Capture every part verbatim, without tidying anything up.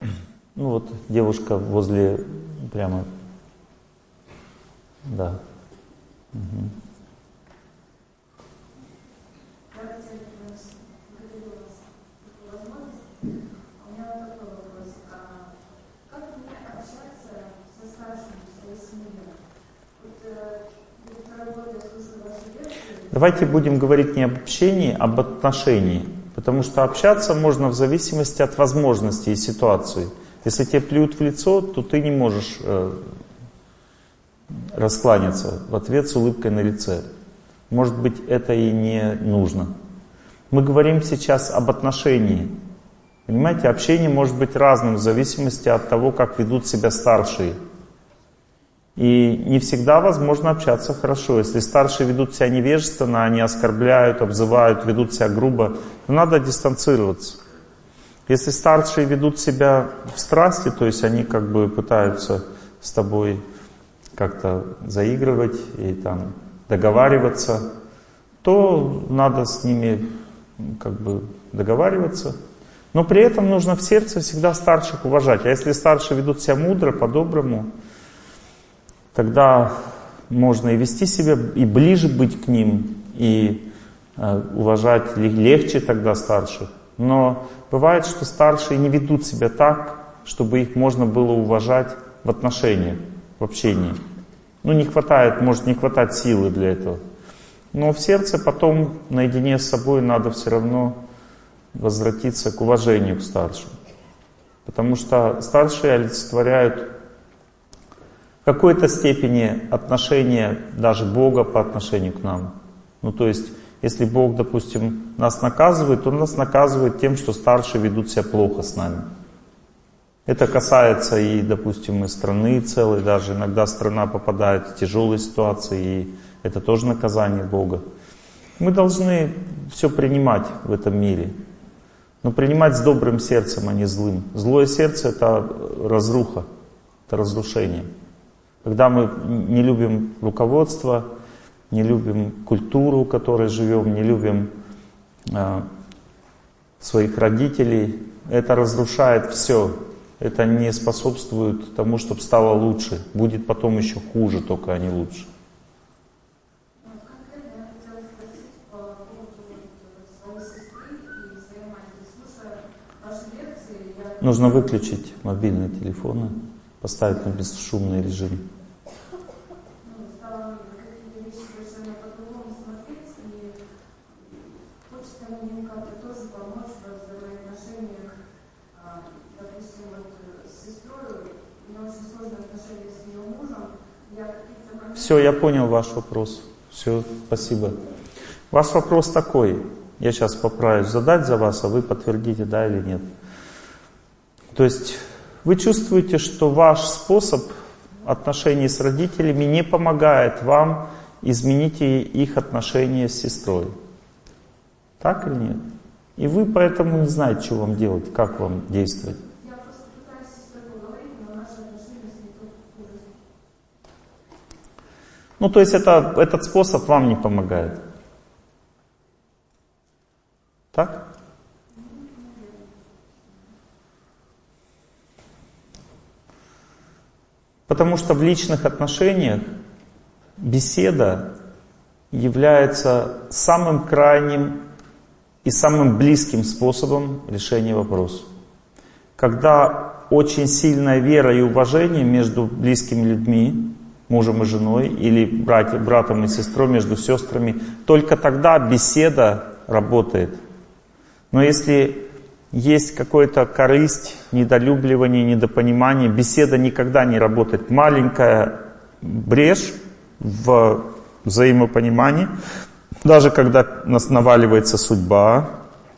Ну вот девушка возле прямо, да. Угу. Давайте будем говорить не об общении, а об отношении. Потому что общаться можно в зависимости от возможностей и ситуации. Если тебе плюют в лицо, то ты не можешь э, раскланяться в ответ с улыбкой на лице. Может быть, это и не нужно. Мы говорим сейчас об отношении. Понимаете, общение может быть разным в зависимости от того, как ведут себя старшие. И не всегда возможно общаться хорошо. Если старшие ведут себя невежественно, они оскорбляют, обзывают, ведут себя грубо, то надо дистанцироваться. Если старшие ведут себя в страсти, то есть они как бы пытаются с тобой как-то заигрывать и там договариваться, то надо с ними как бы договариваться. Но при этом нужно в сердце всегда старших уважать. А если старшие ведут себя мудро, по-доброму, тогда можно и вести себя, и ближе быть к ним, и э, уважать легче тогда старших. Но бывает, что старшие не ведут себя так, чтобы их можно было уважать в отношениях, в общении. Ну, не хватает, может не хватать силы для этого. Но в сердце потом, наедине с собой, надо все равно возвратиться к уважению к старшим. Потому что старшие олицетворяют в какой-то степени отношение даже Бога по отношению к нам. Ну, то есть, если Бог, допустим, нас наказывает, то Он нас наказывает тем, что старшие ведут себя плохо с нами. Это касается и, допустим, и страны целой, даже иногда страна попадает в тяжелые ситуации, и это тоже наказание Бога. Мы должны все принимать в этом мире, но принимать с добрым сердцем, а не злым. Злое сердце — это разруха, это разрушение. Когда мы не любим руководство, не любим культуру, в которой живем, не любим э, своих родителей, это разрушает все. Это не способствует тому, чтобы стало лучше. Будет потом еще хуже, только а не лучше. Нужно выключить мобильные телефоны, поставить на бесшумный режим. Все, я понял ваш вопрос. Все, спасибо. Ваш вопрос такой. Я сейчас попытаюсь задать за вас, а вы подтвердите, да или нет. То есть вы чувствуете, что ваш способ отношений с родителями не помогает вам изменить их отношения с сестрой. Так или нет? И вы поэтому не знаете, что вам делать, как вам действовать. Ну, то есть это, этот способ вам не помогает. Так? Потому что в личных отношениях беседа является самым крайним и самым близким способом решения вопроса. Когда очень сильная вера и уважение между близкими людьми, мужем и женой, или братья, братом и сестрой, между сестрами, только тогда беседа работает. Но если есть какая-то корысть, недолюбливание, недопонимание, беседа никогда не работает. Маленькая брешь в взаимопонимании, даже когда нас наваливается судьба,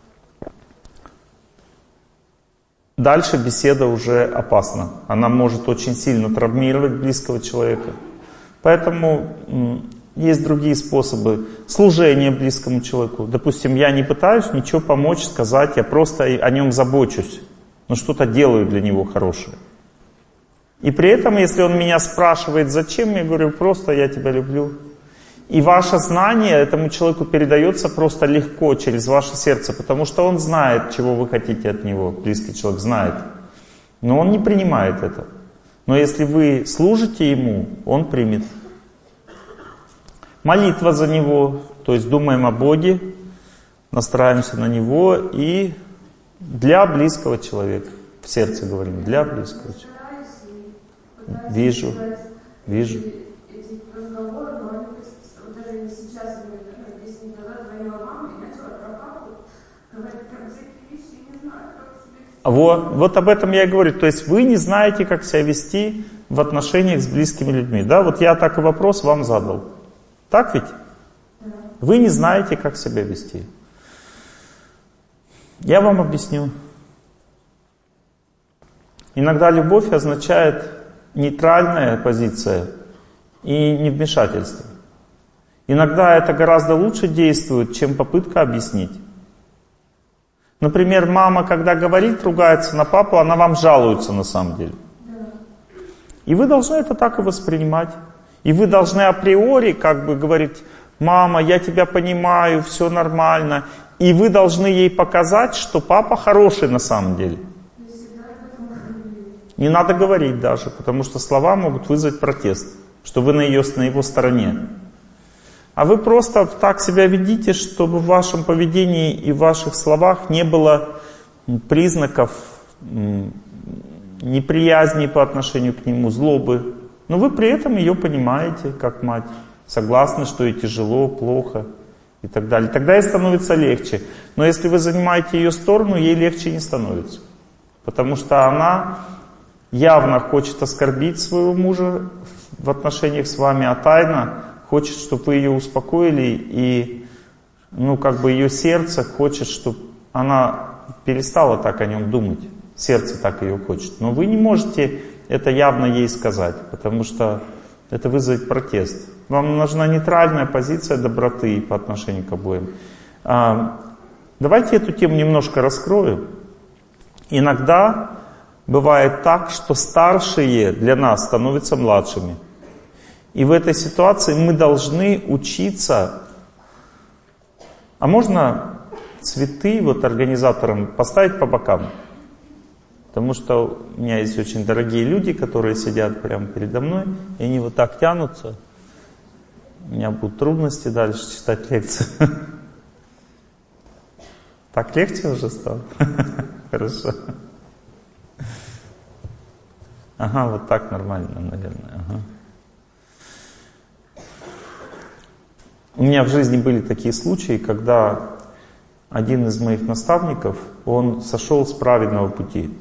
дальше беседа уже опасна. Она может очень сильно травмировать близкого человека. Поэтому есть другие способы служения близкому человеку. Допустим, я не пытаюсь ничего помочь, сказать, я просто о нем забочусь, но что-то делаю для него хорошее. И при этом, если он меня спрашивает, зачем, я говорю, просто я тебя люблю. И ваше знание этому человеку передается просто легко через ваше сердце, потому что он знает, чего вы хотите от него, близкий человек знает. Но он не принимает это. Но если вы служите ему, он примет. Молитва за него, то есть думаем о Боге, настраиваемся на него и для близкого человека. В сердце говорим, для близкого человека. Вижу, вижу. Вот, вот об этом я и говорю. То есть вы не знаете, как себя вести в отношениях с близкими людьми. Да, вот я так и вопрос вам задал. Так ведь? Вы не знаете, как себя вести. Я вам объясню. Иногда любовь означает нейтральная позиция и невмешательство. Иногда это гораздо лучше действует, чем попытка объяснить. Например, мама, когда говорит, ругается на папу, она вам жалуется на самом деле. И вы должны это так и воспринимать. И вы должны априори как бы говорить: мама, я тебя понимаю, все нормально. И вы должны ей показать, что папа хороший на самом деле. Не надо говорить даже, потому что слова могут вызвать протест, что вы на, ее, на его стороне. А вы просто так себя ведите, чтобы в вашем поведении и в ваших словах не было признаков неприязни по отношению к нему, злобы. Но вы при этом ее понимаете, как мать. Согласны, что ей тяжело, плохо и так далее. Тогда ей становится легче. Но если вы занимаете ее сторону, ей легче не становится. Потому что она явно хочет оскорбить своего мужа в отношениях с вами, а тайно хочет, чтобы вы ее успокоили, и, ну, как бы ее сердце хочет, чтобы она перестала так о нем думать. Сердце так ее хочет. Но вы не можете это явно ей сказать, потому что это вызовет протест. Вам нужна нейтральная позиция доброты по отношению к обоим. А, давайте эту тему немножко раскрою. Иногда бывает так, что старшие для нас становятся младшими. И в этой ситуации мы должны учиться. А можно цветы вот организаторам поставить по бокам? Потому что у меня есть очень дорогие люди, которые сидят прямо передо мной, и они вот так тянутся. У меня будут трудности дальше читать лекцию. Так легче уже стало? Хорошо. Ага, вот так нормально, наверное. Ага. У меня в жизни были такие случаи, когда один из моих наставников, он сошел с праведного пути.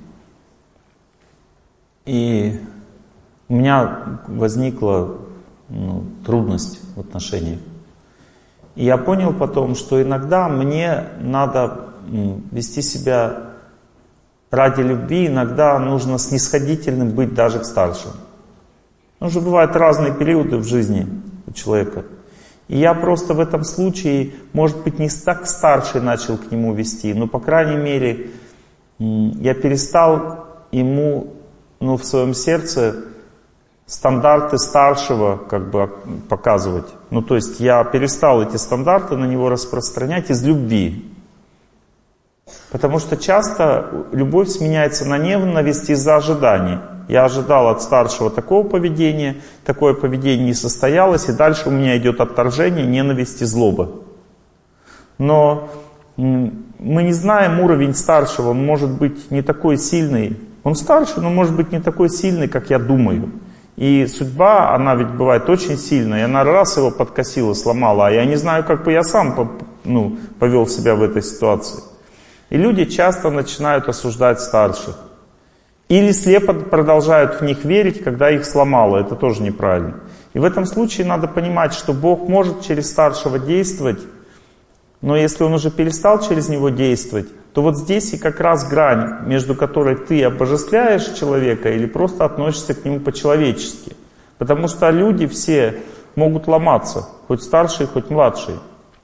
И у меня возникла ну, трудность в отношениях. И я понял потом, что иногда мне надо вести себя ради любви, иногда нужно снисходительным быть даже к старшим. Потому что бывают разные периоды в жизни у человека. И я просто в этом случае, может быть, не так старший начал к нему вести, но, по крайней мере, я перестал ему, ну, в своем сердце стандарты старшего как бы показывать. Ну, то есть я перестал эти стандарты на него распространять из любви. Потому что часто любовь сменяется на ненависть из-за ожиданий. Я ожидал от старшего такого поведения, такое поведение не состоялось, и дальше у меня идет отторжение, ненависть и злоба. Но мы не знаем уровень старшего, он может быть не такой сильный. Он старше, но может быть не такой сильный, как я думаю. И судьба, она ведь бывает очень сильная, и она раз его подкосила, сломала, а я не знаю, как бы я сам ну, повел себя в этой ситуации. И люди часто начинают осуждать старших. Или слепо продолжают в них верить, когда их сломало. Это тоже неправильно. И в этом случае надо понимать, что Бог может через старшего действовать, но если Он уже перестал через него действовать, то вот здесь и как раз грань, между которой ты обожествляешь человека или просто относишься к нему по-человечески. Потому что люди все могут ломаться, хоть старшие, хоть младшие.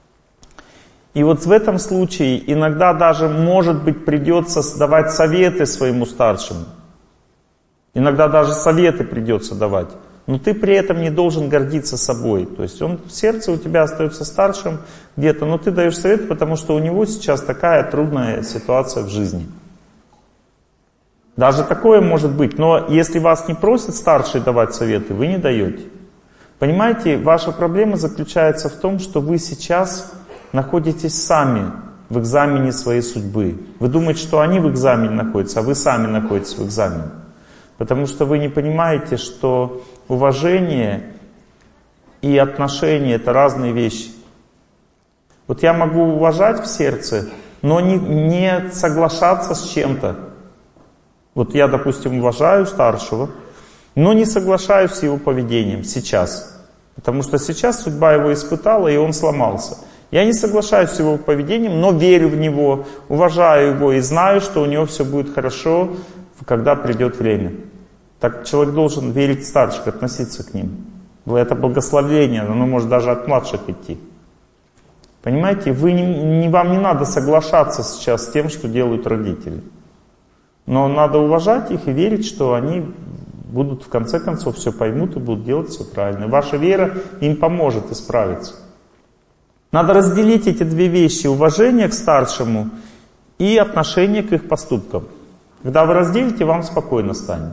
И вот в этом случае иногда даже, может быть, придется давать советы своему старшему. Иногда даже советы придется давать. Но ты при этом не должен гордиться собой. То есть он в сердце у тебя остается старшим где-то, но ты даешь совет, потому что у него сейчас такая трудная ситуация в жизни. Даже такое может быть. Но если вас не просят старшие давать советы, вы не даете. Понимаете, ваша проблема заключается в том, что вы сейчас находитесь сами в экзамене своей судьбы. Вы думаете, что они в экзамене находятся, а вы сами находитесь в экзамене. Потому что вы не понимаете, что уважение и отношения — это разные вещи. Вот я могу уважать в сердце, но не, не соглашаться с чем-то. Вот я, допустим, уважаю старшего, но не соглашаюсь с его поведением сейчас. Потому что сейчас судьба его испытала, и он сломался. Я не соглашаюсь с его поведением, но верю в него, уважаю его и знаю, что у него все будет хорошо, когда придет время. Так человек должен верить в старших, относиться к ним. Это благословение, оно может даже от младших идти. Понимаете, вы не, не, вам не надо соглашаться сейчас с тем, что делают родители. Но надо уважать их и верить, что они будут в конце концов все поймут и будут делать все правильно. И ваша вера им поможет исправиться. Надо разделить эти две вещи: уважение к старшему и отношение к их поступкам. Когда вы разделите, вам спокойно станет.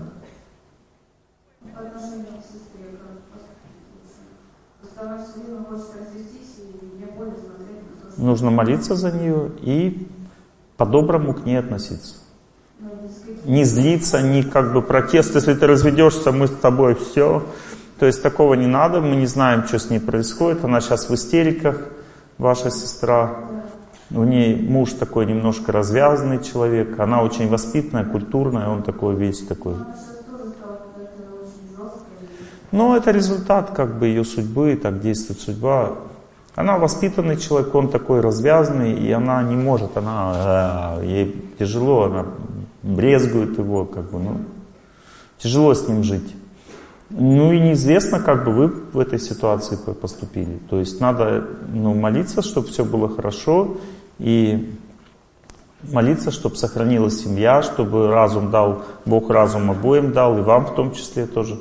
Нужно молиться за нее и по-доброму к ней относиться. Не злиться, не как бы протест. Если ты разведешься, мы с тобой все. То есть такого не надо. Мы не знаем, что с ней происходит. Она сейчас в истериках, ваша сестра. У ней муж такой немножко развязанный человек. Она очень воспитанная, культурная. Он такой весь такой. Но это результат как бы ее судьбы. Так действует судьба. Она воспитанный человек, он такой развязанный, и она не может, она, ей тяжело, она брезгует его, как бы, ну, тяжело с ним жить. Ну и неизвестно, как бы вы в этой ситуации поступили. То есть надо, ну, молиться, чтобы все было хорошо, и молиться, чтобы сохранилась семья, чтобы разум дал, Бог разум обоим дал, и вам в том числе тоже.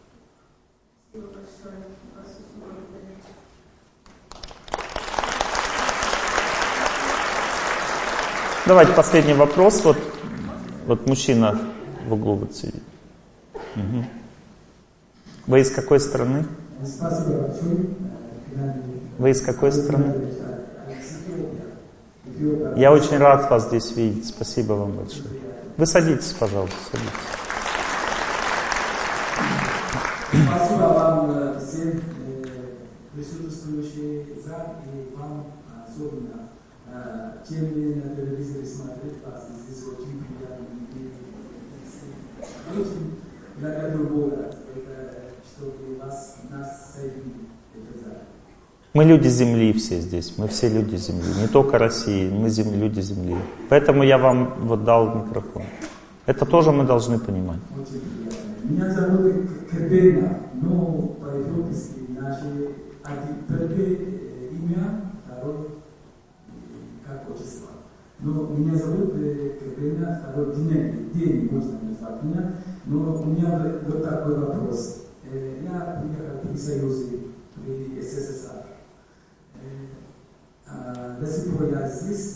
Давайте последний вопрос. Вот, вот мужчина в углу вот сидит. Угу. Вы из какой страны? Вы из какой страны? Я очень рад вас здесь видеть. Спасибо вам большое. Вы садитесь, пожалуйста, садитесь. Спасибо вам всем присутствующим за и вам особенно. Чем мне на телевизоре смотреть вас, здесь очень приятно. Очень благодарю Бога, чтобы вас, нас соединили. Мы люди Земли все здесь, мы все люди Земли, не только России, мы земли, люди Земли. Поэтому я вам вот дал микрофон. Это тоже мы должны понимать. Очень приятно. Меня зовут Кабена, но по-европейски наше первое имя, второе отчество. Но меня зовут Кабена, второй день, день можно назвать меня, но у меня вот такой вопрос. Я приехал при Союзе, при СССР. До сих пор я здесь,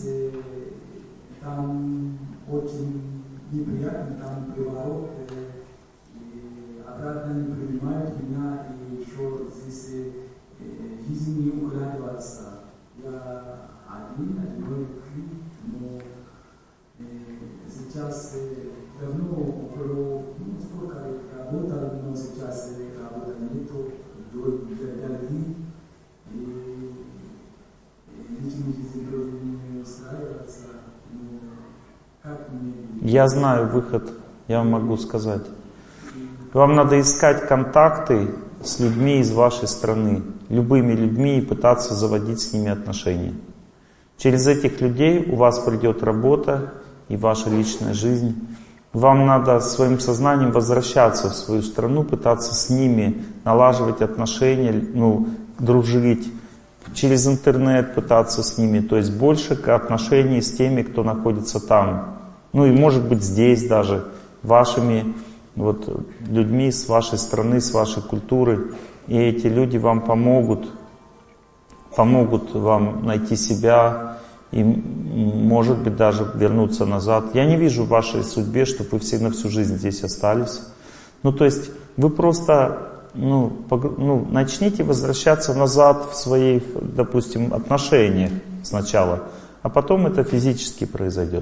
там очень неприятно, там приворот, обратно не принимают меня, и еще здесь жизнь не укладывается. Я один, одинокий, но сейчас давно около, ну, сколько работал, но сейчас работы нету, дороги, и личная жизнь тоже не устраивается, но как мне... Я знаю выход, я вам могу сказать. Вам надо искать контакты с людьми из вашей страны, любыми людьми, и пытаться заводить с ними отношения. Через этих людей у вас придет работа и ваша личная жизнь. Вам надо своим сознанием возвращаться в свою страну, пытаться с ними налаживать отношения, ну, дружить, через интернет пытаться с ними, то есть больше отношений с теми, кто находится там. Ну и может быть здесь даже, вашими вот, людьми с вашей страны, с вашей культуры. И эти люди вам помогут, помогут вам найти себя и, может быть, даже вернуться назад. Я не вижу в вашей судьбе, чтобы вы все на всю жизнь здесь остались. Ну, то есть вы просто ну, пог... ну, начните возвращаться назад в своих, допустим, отношениях сначала, а потом это физически произойдет.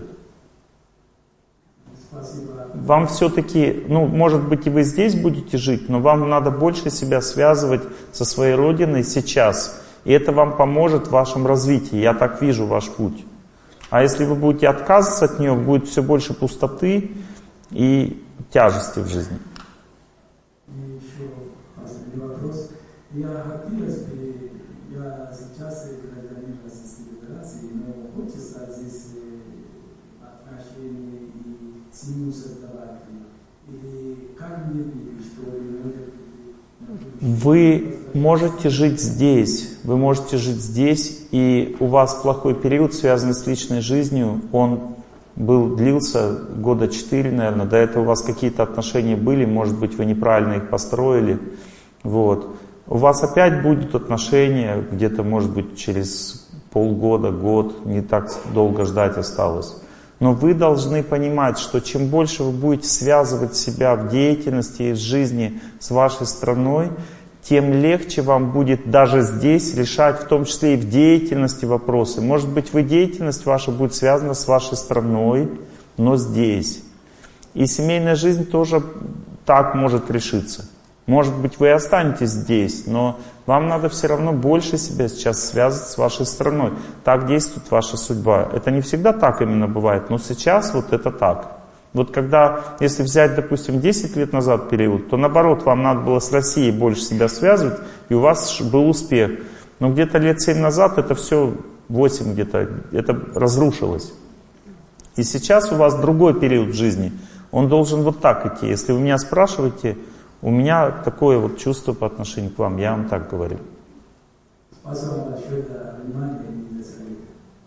Спасибо. Вам все-таки, ну, может быть, и вы здесь будете жить, но вам надо больше себя связывать со своей родиной сейчас. И это вам поможет в вашем развитии. Я так вижу ваш путь. А если вы будете отказываться от нее, будет все больше пустоты и тяжести в жизни. И еще последний вопрос. Я хотелось бы, я сейчас гражданин Российской Федерации, но хочется здесь отношения и семью создавать. Или как мне быть, что может... Вы можете жить здесь, вы можете жить здесь, и у вас плохой период, связанный с личной жизнью, он был, длился года четыре, наверное, до этого у вас какие-то отношения были, может быть, вы неправильно их построили, вот. У вас опять будут отношения, где-то, может быть, через полгода, год, не так долго ждать осталось. Но вы должны понимать, что чем больше вы будете связывать себя в деятельности и в жизни с вашей страной, тем легче вам будет даже здесь решать, в том числе и в деятельности, вопросы. Может быть, вы деятельность ваша будет связана с вашей страной, но здесь. И семейная жизнь тоже так может решиться. Может быть, вы останетесь здесь, но вам надо все равно больше себя сейчас связывать с вашей страной. Так действует ваша судьба. Это не всегда так именно бывает, но сейчас вот это так. Вот когда, если взять, допустим, десять лет назад период, то наоборот, вам надо было с Россией больше себя связывать, и у вас был успех. Но где-то лет семь назад это все, восемь где-то, это разрушилось. И сейчас у вас другой период в жизни. Он должен вот так идти. Если вы меня спрашиваете, у меня такое вот чувство по отношению к вам, я вам так говорю. Спасибо большое за внимание и за совет.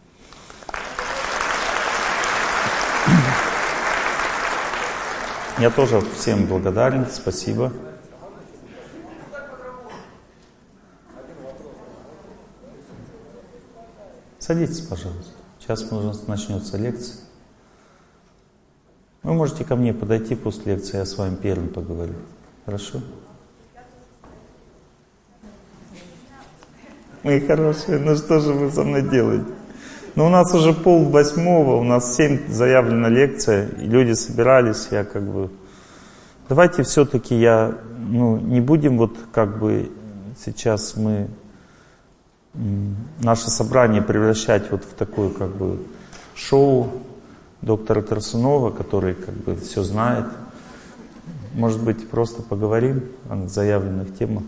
Я тоже всем благодарен, спасибо. Садитесь, пожалуйста. Сейчас начнется лекция. Вы можете ко мне подойти после лекции, я с вами первым поговорю. Хорошо? Мои хорошие, ну что же вы со мной делаете? Ну у нас уже пол восьмого, у нас семь заявлена лекция, и люди собирались, я как бы... Давайте все-таки я, ну, не будем вот как бы сейчас мы наше собрание превращать вот в такое как бы шоу доктора Тарсунова, который как бы все знает. Может быть, просто поговорим о заявленных темах.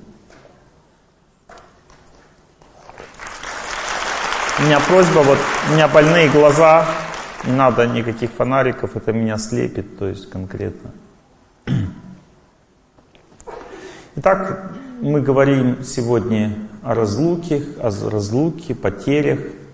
У меня просьба, вот у меня больные глаза, не надо никаких фонариков, это меня слепит, то есть конкретно. Итак, мы говорим сегодня о разлуке, о разлуке, потерях.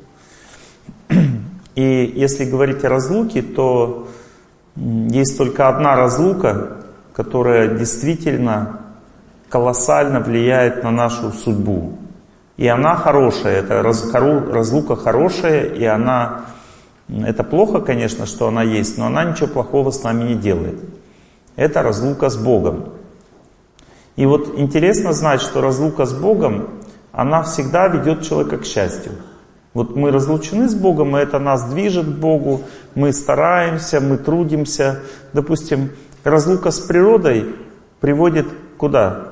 И если говорить о разлуке, то есть только одна разлука, которая действительно колоссально влияет на нашу судьбу. И она хорошая, это раз, разлука хорошая, и она, это плохо, конечно, что она есть, но она ничего плохого с нами не делает. Это разлука с Богом. И вот интересно знать, что разлука с Богом, она всегда ведет человека к счастью. Вот мы разлучены с Богом, и это нас движет к Богу, мы стараемся, мы трудимся. Допустим, разлука с природой приводит куда?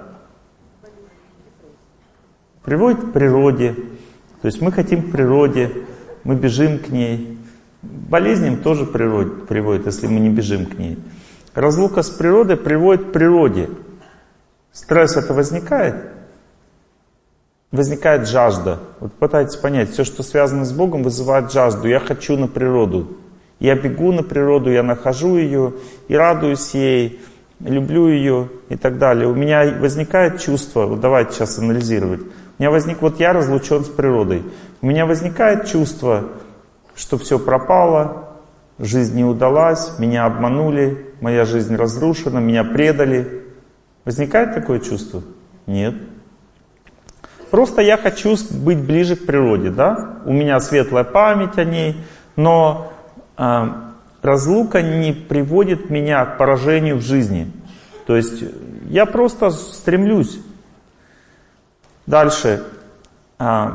Приводит к природе. То есть мы хотим к природе, мы бежим к ней. Болезням тоже приводит, приводит, если мы не бежим к ней. Разлука с природой приводит к природе. Стресс это возникает? Возникает жажда. Вот пытайтесь понять, все, что связано с Богом, вызывает жажду. Я хочу на природу. Я бегу на природу, я нахожу ее и радуюсь ей, люблю ее и так далее. У меня возникает чувство, вот давайте сейчас анализировать. У меня возник, вот я разлучен с природой. У меня возникает чувство, что все пропало, жизнь не удалась, меня обманули, моя жизнь разрушена, меня предали. Возникает такое чувство? Нет. Просто я хочу быть ближе к природе, да? У меня светлая память о ней, но э, разлука не приводит меня к поражению в жизни. То есть я просто стремлюсь. Дальше. Э,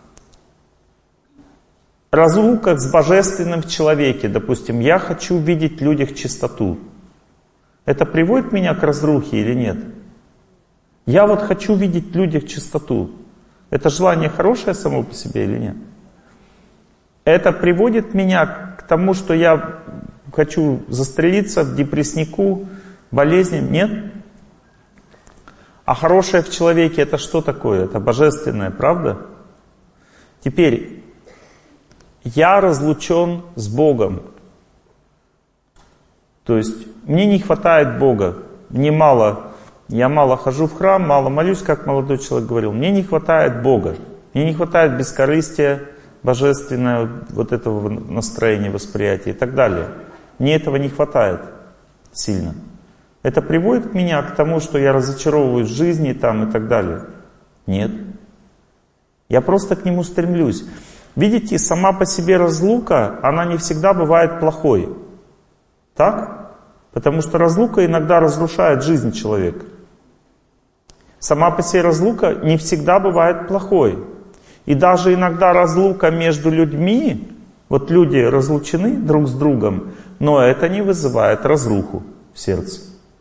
разлука с божественным в человеке. Допустим, я хочу видеть в людях чистоту. Это приводит меня к разрухе или нет? Я вот хочу видеть в людях чистоту. Это желание хорошее само по себе или нет? Это приводит меня к тому, что я хочу застрелиться в депресснику, болезни? Нет? А хорошее в человеке это что такое? Это божественное, правда? Теперь, я разлучен с Богом. То есть, мне не хватает Бога. Мне мало, я мало хожу в храм, мало молюсь, как молодой человек говорил. Мне не хватает Бога. Мне не хватает бескорыстия, божественного вот этого настроения, восприятия и так далее. Мне этого не хватает сильно. Это приводит меня к тому, что я разочаровываюсь в жизни там и так далее? Нет. Я просто к нему стремлюсь. Видите, сама по себе разлука, она не всегда бывает плохой. Так? Потому что разлука иногда разрушает жизнь человека. Сама по себе разлука не всегда бывает плохой. И даже иногда разлука между людьми, вот люди разлучены друг с другом, но это не вызывает разруху в сердце.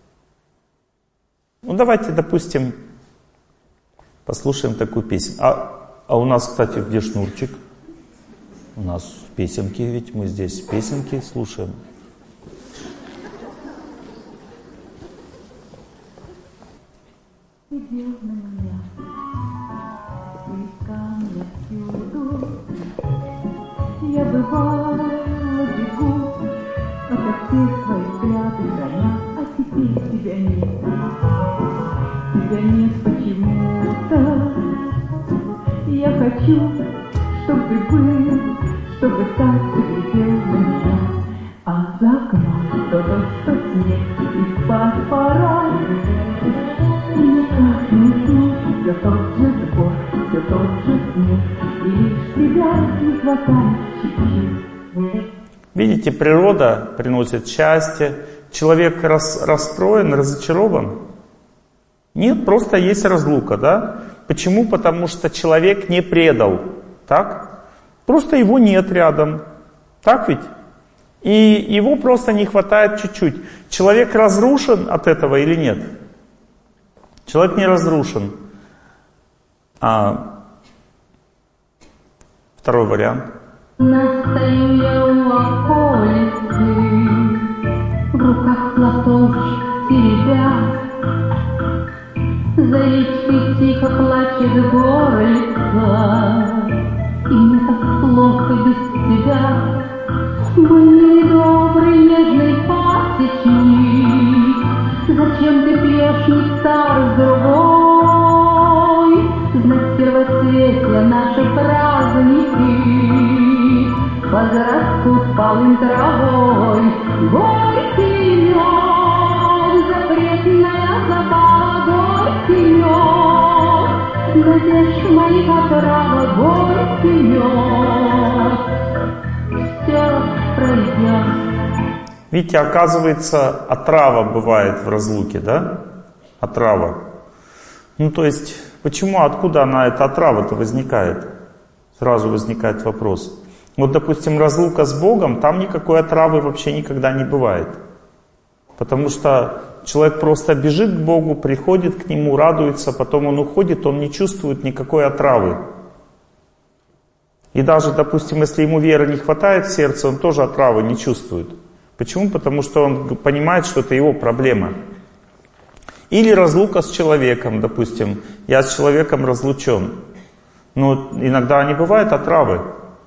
Ну давайте, допустим, послушаем такую песню. А, а у нас, кстати, где шнурчик? У нас песенки, ведь мы здесь песенки слушаем. Идет на меня, слегка мне всюду. Я бывала, бегу ото всех своих взгляд и храня, а теперь тебя нет. Тебя нет почему-то. Я хочу, чтоб ты был, чтобы так ты глядел на меня. А за окном то дождь, то снег, и спать пора. И никак не уснуть, все тот же сбор, все тот же снег, и лишь тебя не хватает чуть-чуть. Видите, природа приносит счастье. Человек рас, расстроен, разочарован. Нет, просто есть разлука, да? Почему? Потому что человек не предал, так? Просто его нет рядом, так ведь? И его просто не хватает чуть-чуть. Человек разрушен от этого или нет? Человек не разрушен. А второй вариант. Настаю я у околицы, в руках платочек теребя. За речкой тихо плачет горлица, и мне так плохо без тебя. Был добрый нежный пасечник, зачем ты пьешь нектар с другой? Знать первоцветия наши праздники возрастут полым травой. Горький мед, запретная забава, горький мед, надежд моих отрава, горький мед, все пройдет. Видите, оказывается, отрава бывает в разлуке, да? Отрава. Ну, то есть, почему, откуда она, эта отрава-то возникает? Сразу возникает вопрос. Вот, допустим, разлука с Богом, там никакой отравы вообще никогда не бывает. Потому что человек просто бежит к Богу, приходит к Нему, радуется, потом он уходит, он не чувствует никакой отравы. И даже, допустим, если ему веры не хватает в сердце, он тоже отравы не чувствует. Почему? Потому что он понимает, что это его проблема. Или разлука с человеком, допустим. Я с человеком разлучен. Но иногда не бывает отравы.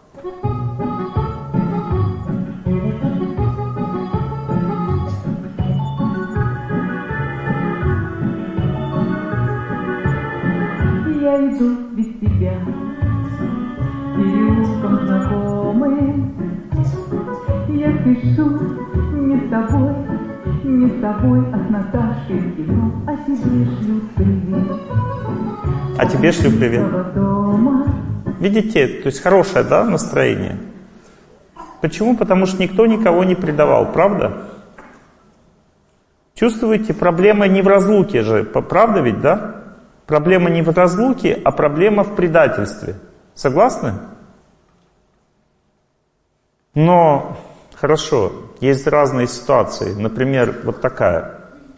Я иду без тебя переулком знакомым. Я спешу не с тобой, не с тобой, а с Наташей в кино, а тебе шлю привет. А тебе шлю привет. Видите, то есть хорошее, да, настроение? Почему? Потому что никто никого не предавал, правда? Чувствуете, проблема не в разлуке же, правда ведь, да? Проблема не в разлуке, а проблема в предательстве. Согласны? Но, хорошо, есть разные ситуации. Например, вот такая.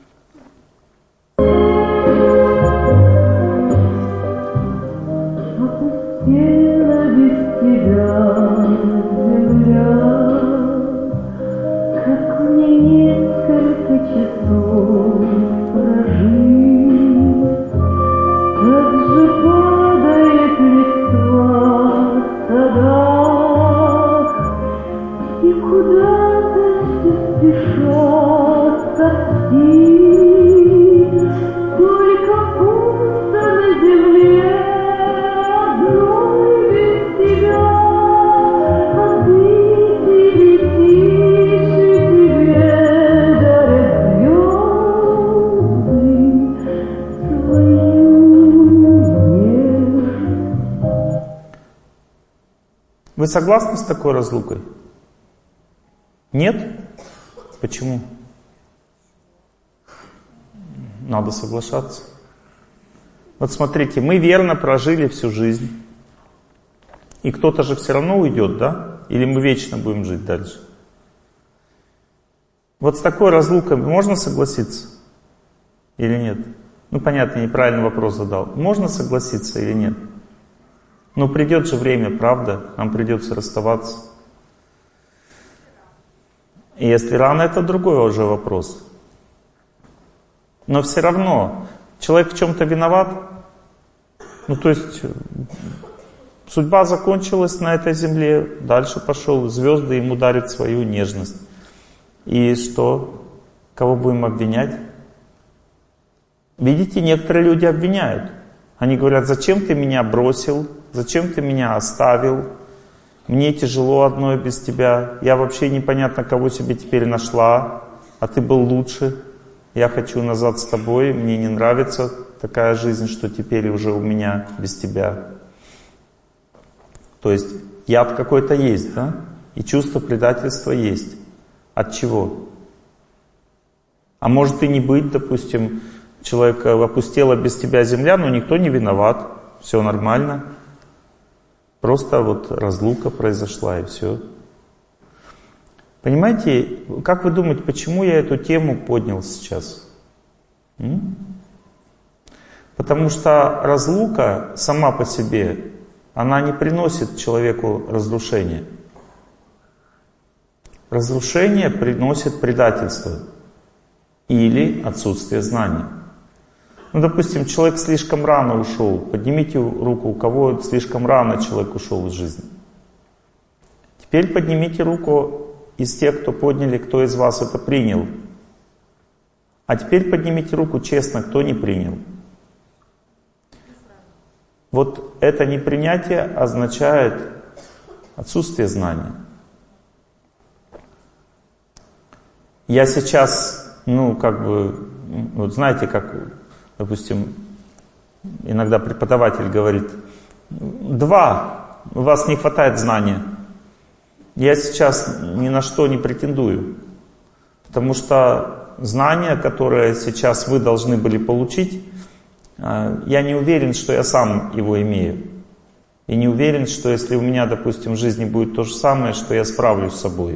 Вы согласны с такой разлукой? Нет? Почему? Надо соглашаться. Вот смотрите, мы верно прожили всю жизнь. И кто-то же все равно уйдет, да? Или мы вечно будем жить дальше? Вот с такой разлукой можно согласиться? Или нет? Ну, понятно, неправильный вопрос задал. Можно согласиться или нет? Но придет же время, правда? Нам придется расставаться. И если рано, это другой уже вопрос. Но все равно, человек в чем-то виноват. Ну, то есть, судьба закончилась на этой земле, дальше пошел, звезды ему дарят свою нежность. И что? Кого будем обвинять? Видите, некоторые люди обвиняют. Они говорят, зачем ты меня бросил? Зачем ты меня оставил? Мне тяжело одной без тебя. Я вообще непонятно, кого себе теперь нашла. А ты был лучше. Я хочу назад с тобой. Мне не нравится такая жизнь, что теперь уже у меня без тебя. То есть яд какой-то есть, да? И чувство предательства есть. От чего? А может и не быть, допустим, человека опустела без тебя земля, но никто не виноват. Все нормально. Просто вот разлука произошла и все. Понимаете, как вы думаете, почему я эту тему поднял сейчас? М? Потому что разлука сама по себе, она не приносит человеку разрушения. Разрушение приносит предательство или отсутствие знания. Ну, допустим, человек слишком рано ушел. Поднимите руку, у кого слишком рано человек ушел из жизни. Теперь поднимите руку из тех, кто подняли, кто из вас это принял. А теперь поднимите руку честно, кто не принял. Вот это непринятие означает отсутствие знания. Я сейчас, ну, как бы, вот знаете, как, допустим, иногда преподаватель говорит, два, у вас не хватает знания. Я сейчас ни на что не претендую, потому что знания, которые сейчас вы должны были получить, я не уверен, что я сам его имею. И не уверен, что если у меня, допустим, в жизни будет то же самое, что я справлюсь с собой.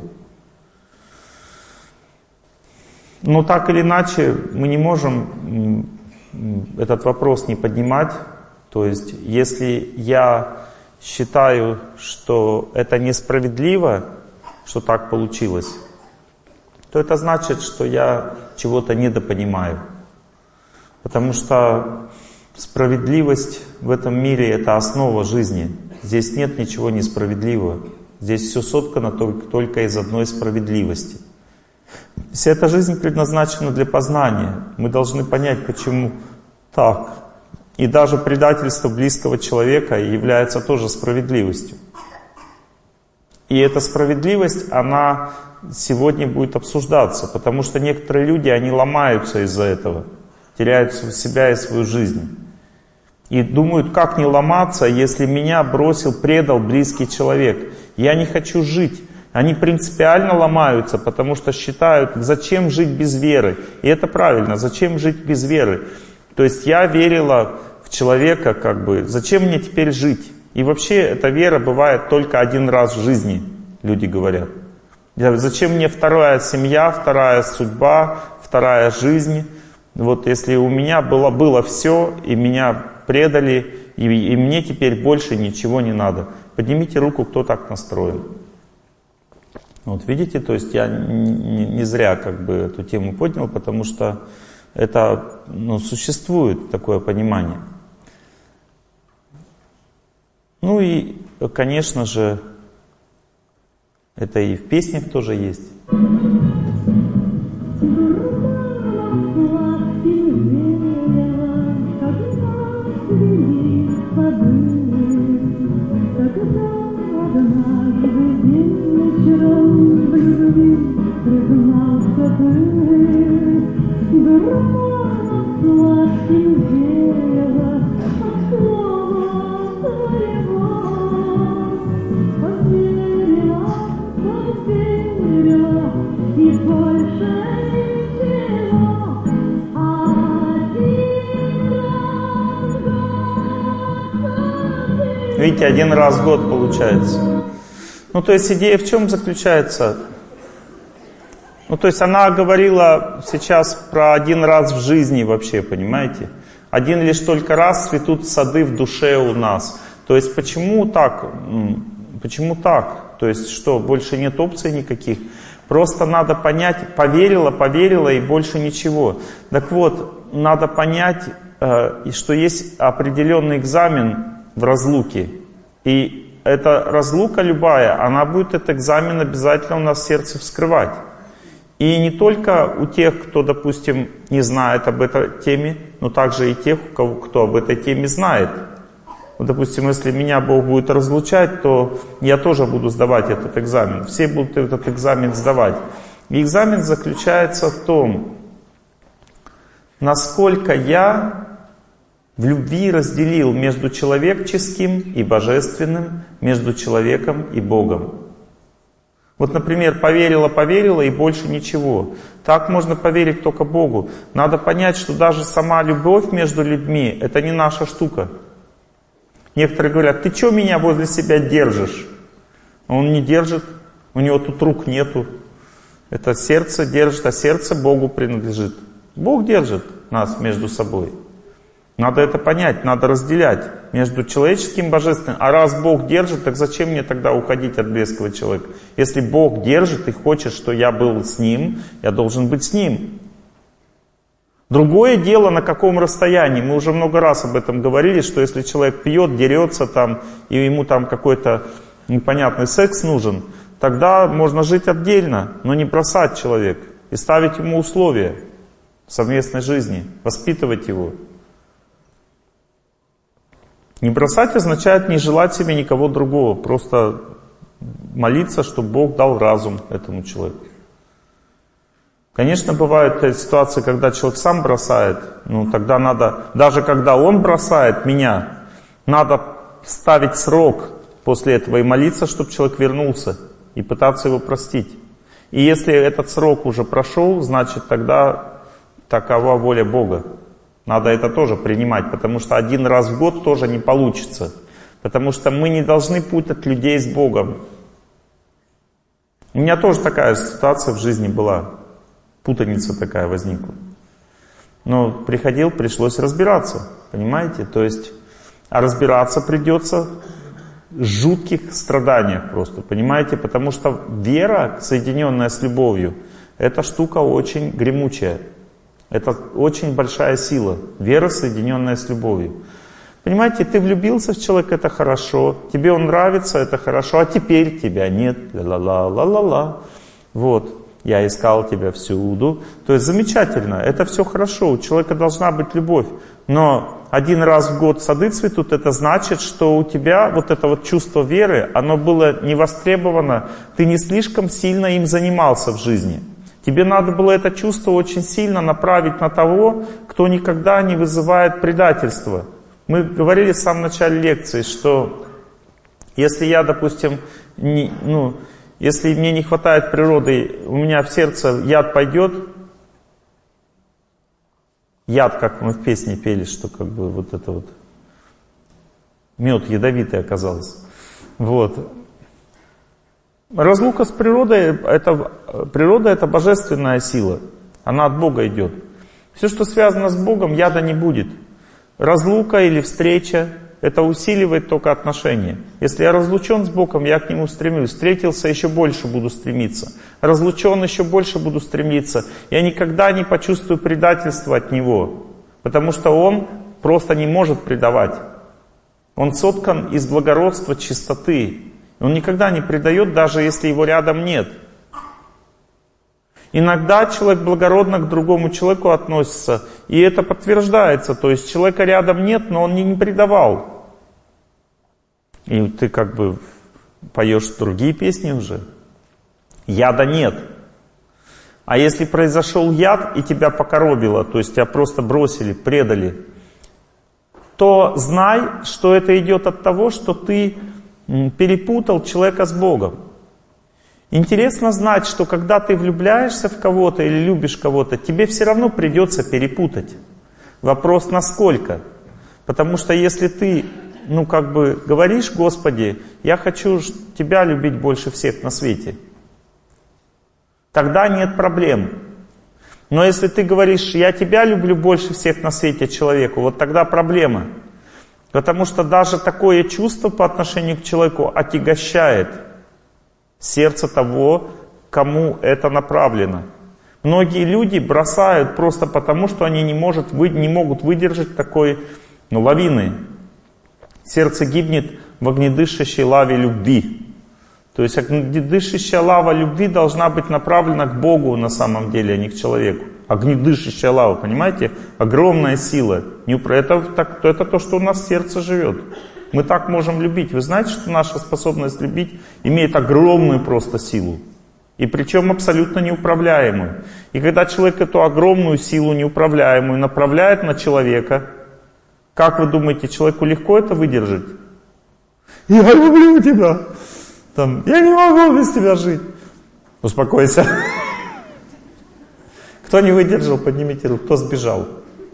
Но так или иначе, мы не можем этот вопрос не поднимать. То есть, если я считаю, что это несправедливо, что так получилось, то это значит, что я чего-то недопонимаю. Потому что справедливость в этом мире — это основа жизни. Здесь нет ничего несправедливого. Здесь все соткано только, только из одной справедливости. Вся эта жизнь предназначена для познания. Мы должны понять, почему так. И даже предательство близкого человека является тоже справедливостью. И эта справедливость, она сегодня будет обсуждаться, потому что некоторые люди, они ломаются из-за этого, теряют себя и свою жизнь. И думают, как не ломаться, если меня бросил, предал близкий человек. Я не хочу жить. Они принципиально ломаются, потому что считают, зачем жить без веры. И это правильно, зачем жить без веры. То есть я верила в человека, как бы, зачем мне теперь жить? И вообще эта вера бывает только один раз в жизни, люди говорят. Зачем мне вторая семья, вторая судьба, вторая жизнь? Вот если у меня было, было все, и меня предали, и, и мне теперь больше ничего не надо. Поднимите руку, кто так настроен. Вот видите, то есть я не, не зря как бы эту тему поднял, потому что это, ну, существует такое понимание. Ну и, конечно же, это и в песнях тоже есть. Видите, один раз в год получается. Ну, то есть идея в чем заключается? Ну, то есть она говорила сейчас про один раз в жизни вообще, понимаете? Один лишь только раз цветут сады в душе у нас. То есть почему так? Почему так? То есть что, больше нет опций никаких? Просто надо понять, поверила, поверила и больше ничего. Так вот, надо понять, что есть определенный экзамен в разлуке. И эта разлука любая, она будет этот экзамен обязательно у нас в сердце вскрывать. И не только у тех, кто, допустим, не знает об этой теме, но также и тех, кто об этой теме знает. Вот, допустим, если меня Бог будет разлучать, то я тоже буду сдавать этот экзамен. Все будут этот экзамен сдавать. И экзамен заключается в том, насколько я в любви разделил между человеческим и божественным, между человеком и Богом. Вот, например, поверила, поверила и больше ничего. Так можно поверить только Богу. Надо понять, что даже сама любовь между людьми — это не наша штука. Некоторые говорят, ты что меня возле себя держишь? Он не держит, у него тут рук нету. Это сердце держит, а сердце Богу принадлежит. Бог держит нас между собой. Надо это понять, надо разделять между человеческим и божественным. А раз Бог держит, так зачем мне тогда уходить от близкого человека? Если Бог держит и хочет, что я был с Ним, я должен быть с Ним. Другое дело, на каком расстоянии. Мы уже много раз об этом говорили, что если человек пьет, дерется там, и ему там какой-то непонятный секс нужен, тогда можно жить отдельно, но не бросать человека и ставить ему условия совместной жизни, воспитывать его. Не бросать означает не желать себе никого другого, просто молиться, чтобы Бог дал разум этому человеку. Конечно, бывают ситуации, когда человек сам бросает, ну тогда надо, даже когда он бросает меня, надо ставить срок после этого и молиться, чтобы человек вернулся, и пытаться его простить. И если этот срок уже прошел, значит тогда такова воля Бога. Надо это тоже принимать, потому что один раз в год тоже не получится. Потому что мы не должны путать людей с Богом. У меня тоже такая ситуация в жизни была. Путаница такая возникла. Но приходил, пришлось разбираться. Понимаете? То есть, а разбираться придется в жутких страданиях просто. Понимаете? Потому что вера, соединенная с любовью, эта штука очень гремучая. Это очень большая сила. Вера, соединенная с любовью. Понимаете, ты влюбился в человека, это хорошо. Тебе он нравится, это хорошо. А теперь тебя нет. Ла-ла-ла-ла-ла-ла. Вот. Я искал тебя всюду. То есть замечательно. Это все хорошо. У человека должна быть любовь. Но один раз в год сады цветут, это значит, что у тебя вот это вот чувство веры, оно было не востребовано. Ты не слишком сильно им занимался в жизни. Тебе надо было это чувство очень сильно направить на того, кто никогда не вызывает предательства. Мы говорили в самом начале лекции, что если я, допустим, не, ну, если мне не хватает природы, у меня в сердце яд пойдет, яд, как мы в песне пели, что как бы вот это вот, мед ядовитый оказался. Вот. Разлука с природой, это, природа это божественная сила, она от Бога идет. Все, что связано с Богом, яда не будет. Разлука или встреча, это усиливает только отношения. Если я разлучен с Богом, я к Нему стремлюсь. Встретился, еще больше буду стремиться. Разлучен, еще больше буду стремиться. Я никогда не почувствую предательства от Него, потому что Он просто не может предавать. Он соткан из благородства, чистоты. Он никогда не предает, даже если Его рядом нет. Иногда человек благородно к другому человеку относится, и это подтверждается. То есть человека рядом нет, но он не, не предавал. И ты как бы поешь другие песни уже. Яда нет. А если произошел яд и тебя покоробило, то есть тебя просто бросили, предали, то знай, что это идет от того, что ты перепутал человека с Богом. Интересно знать, что когда ты влюбляешься в кого-то или любишь кого-то, тебе все равно придется перепутать. Вопрос насколько. Потому что если ты, ну как бы говоришь: Господи, я хочу Тебя любить больше всех на свете, тогда нет проблем. Но если ты говоришь: я Тебя люблю больше всех на свете человеку, вот тогда проблема. Потому что даже такое чувство по отношению к человеку отягощает сердце того, кому это направлено. Многие люди бросают просто потому, что они не, может, не могут выдержать такой, ну, лавины. Сердце гибнет в огнедышащей лаве любви. То есть огнедышащая лава любви должна быть направлена к Богу на самом деле, а не к человеку. Огнедышащая лава, понимаете? Огромная сила. Это, так, это то, что у нас в сердце живет. Мы так можем любить. Вы знаете, что наша способность любить имеет огромную просто силу. И причем абсолютно неуправляемую. И когда человек эту огромную силу неуправляемую направляет на человека, как вы думаете, человеку легко это выдержать? Я люблю тебя. Там, я не могу без тебя жить. Успокойся. Кто не выдержал, поднимите руку. Кто сбежал?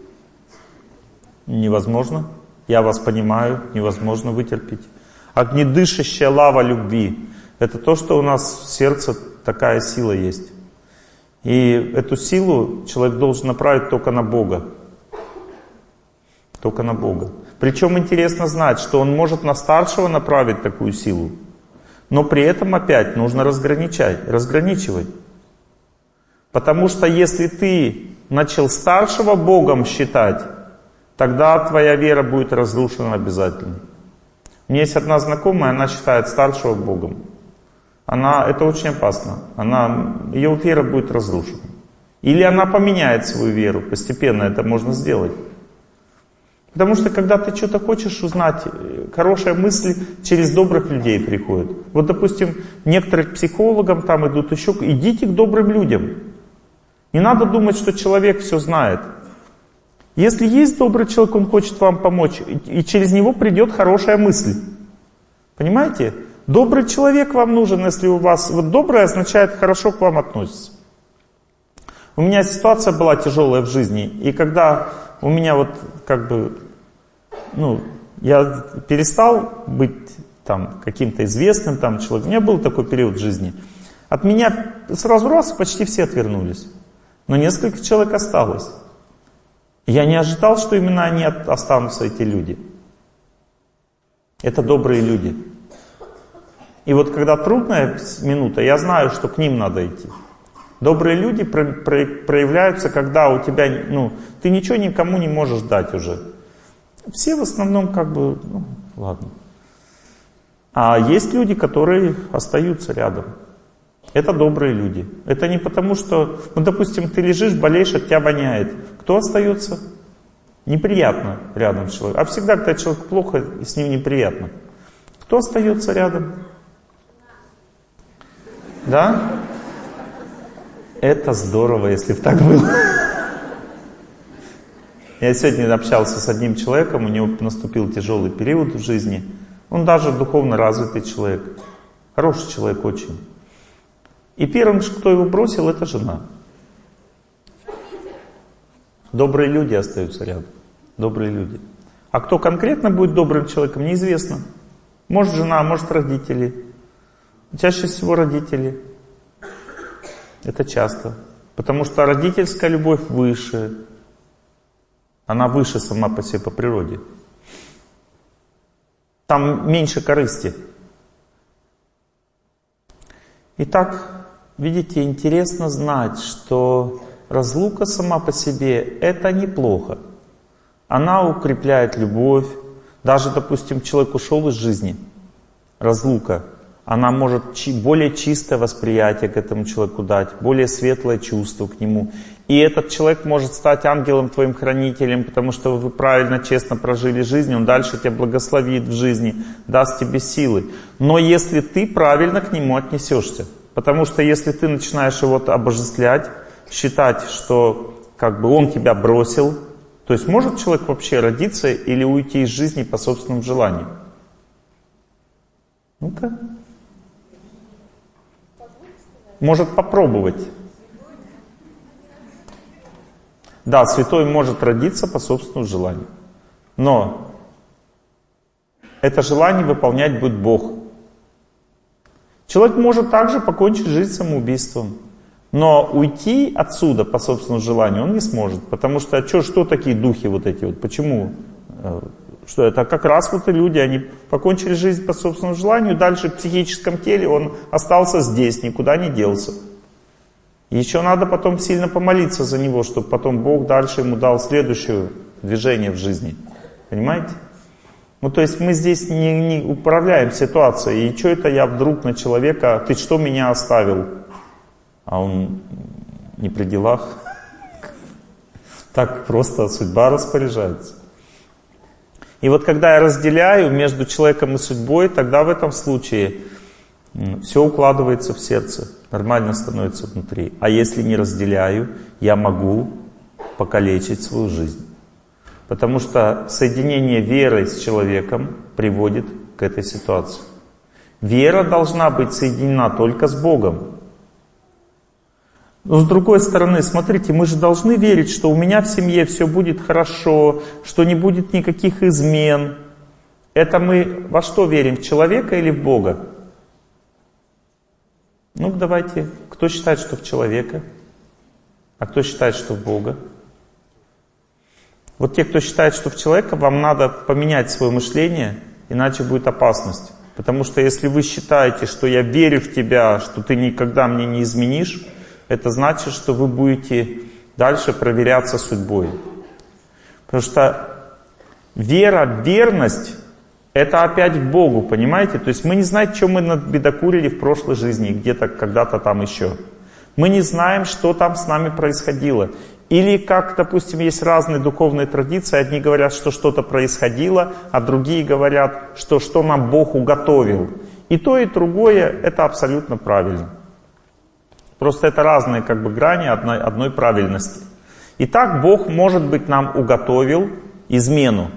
Невозможно. Я вас понимаю, невозможно вытерпеть. Огнедышащая лава любви. Это то, что у нас в сердце такая сила есть. И эту силу человек должен направить только на Бога. Только на Бога. Причем интересно знать, что он может на старшего направить такую силу. Но при этом опять нужно разграничать, разграничивать. Потому что если ты начал старшего Богом считать, тогда твоя вера будет разрушена обязательно. У меня есть одна знакомая, она считает старшего Богом. Она, это очень опасно. Она, ее вера будет разрушена. Или она поменяет свою веру. Постепенно это можно сделать. Потому что когда ты что-то хочешь узнать, хорошая мысль через добрых людей приходит. Вот, допустим, некоторые к психологам там идут еще. Идите к добрым людям. Не надо думать, что человек все знает. Если есть добрый человек, он хочет вам помочь, и через него придет хорошая мысль. Понимаете? Добрый человек вам нужен, если у вас... Вот добрый означает хорошо к вам относится. У меня ситуация была тяжелая в жизни, и когда у меня вот как бы... Ну, я перестал быть там каким-то известным там человеком. У меня был такой период в жизни. От меня сразу раз почти все отвернулись. Но несколько человек осталось. Я не ожидал, что именно они останутся, эти люди. Это добрые люди. И вот когда трудная минута, я знаю, что к ним надо идти. Добрые люди про, про, проявляются, когда у тебя, ну, ты ничего никому не можешь дать уже. Все в основном как бы, ну, ладно. А есть люди, которые остаются рядом. Это добрые люди. Это не потому, что, ну, допустим, ты лежишь, болеешь, от тебя воняет. Кто остается? Неприятно рядом с человеком. А всегда, когда человек плохо, с ним неприятно. Кто остается рядом? Да? Это здорово, если бы так было. Я сегодня общался с одним человеком, у него наступил тяжелый период в жизни. Он даже духовно развитый человек. Хороший человек очень. И первым, кто его бросил, это жена. Добрые люди остаются рядом. Добрые люди. А кто конкретно будет добрым человеком, неизвестно. Может жена, может родители. Чаще всего родители. Это часто. Потому что родительская любовь выше. Она выше сама по себе, по природе. Там меньше корысти. Итак, видите, интересно знать, что разлука сама по себе — это неплохо. Она укрепляет любовь. Даже, допустим, человек ушел из жизни. Разлука. Она может более чистое восприятие к этому человеку дать, более светлое чувство к нему. И этот человек может стать ангелом твоим хранителем, потому что вы правильно, честно прожили жизнь, он дальше тебя благословит в жизни, даст тебе силы. Но если ты правильно к нему отнесешься, потому что если ты начинаешь его обожествлять, считать, что как бы он тебя бросил, то есть может человек вообще родиться или уйти из жизни по собственному желанию? Ну-ка. Может попробовать. Да, святой может родиться по собственному желанию. Но это желание выполнять будет Бог. Человек может также покончить жизнь самоубийством. Но уйти отсюда по собственному желанию он не сможет. Потому что, а что, что такие духи вот эти вот? Почему? Что это как раз вот и люди, они покончили жизнь по собственному желанию, дальше в психическом теле он остался здесь, никуда не делся. И еще надо потом сильно помолиться за него, чтобы потом Бог дальше ему дал следующее движение в жизни. Понимаете? Ну то есть мы здесь не, не управляем ситуацией. И что это я вдруг на человека, ты что меня оставил? А он не при делах. Так просто судьба распоряжается. И вот когда я разделяю между человеком и судьбой, тогда в этом случае все укладывается в сердце, нормально становится внутри. А если не разделяю, я могу покалечить свою жизнь. Потому что соединение веры с человеком приводит к этой ситуации. Вера должна быть соединена только с Богом. Но с другой стороны, смотрите, мы же должны верить, что у меня в семье все будет хорошо, что не будет никаких измен. Это мы во что верим? В человека или в Бога? Ну, давайте, кто считает, что в человека? А кто считает, что в Бога? Вот те, кто считает, что в человека, вам надо поменять свое мышление, иначе будет опасность. Потому что если вы считаете, что я верю в тебя, что ты никогда мне не изменишь, это значит, что вы будете дальше проверяться судьбой. Потому что вера, верность — это опять к Богу, понимаете? То есть мы не знаем, что мы набедокурили в прошлой жизни, где-то, когда-то там еще. Мы не знаем, что там с нами происходило. Или как, допустим, есть разные духовные традиции. Одни говорят, что что-то происходило, а другие говорят, что что нам Бог уготовил. И то, и другое — это абсолютно правильно. Просто это разные как бы грани одной, одной правильности. Итак, Бог, может быть, нам уготовил измену.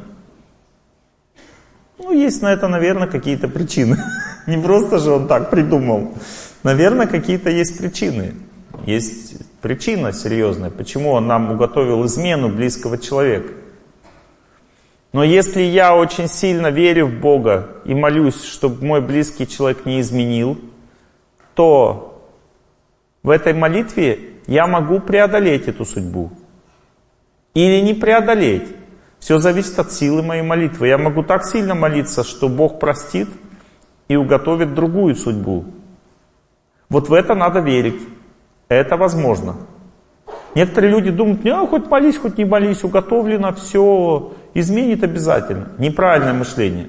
Ну, есть на это, наверное, какие-то причины. Не просто же Он так придумал. Наверное, какие-то есть причины. Есть причина серьезная, почему Он нам уготовил измену близкого человека. Но если я очень сильно верю в Бога и молюсь, чтобы мой близкий человек не изменил, то в этой молитве я могу преодолеть эту судьбу. Или не преодолеть. Все зависит от силы моей молитвы. Я могу так сильно молиться, что Бог простит и уготовит другую судьбу. Вот в это надо верить. Это возможно. Некоторые люди думают, ну, хоть молись, хоть не молись, уготовлено, все изменит обязательно. Неправильное мышление.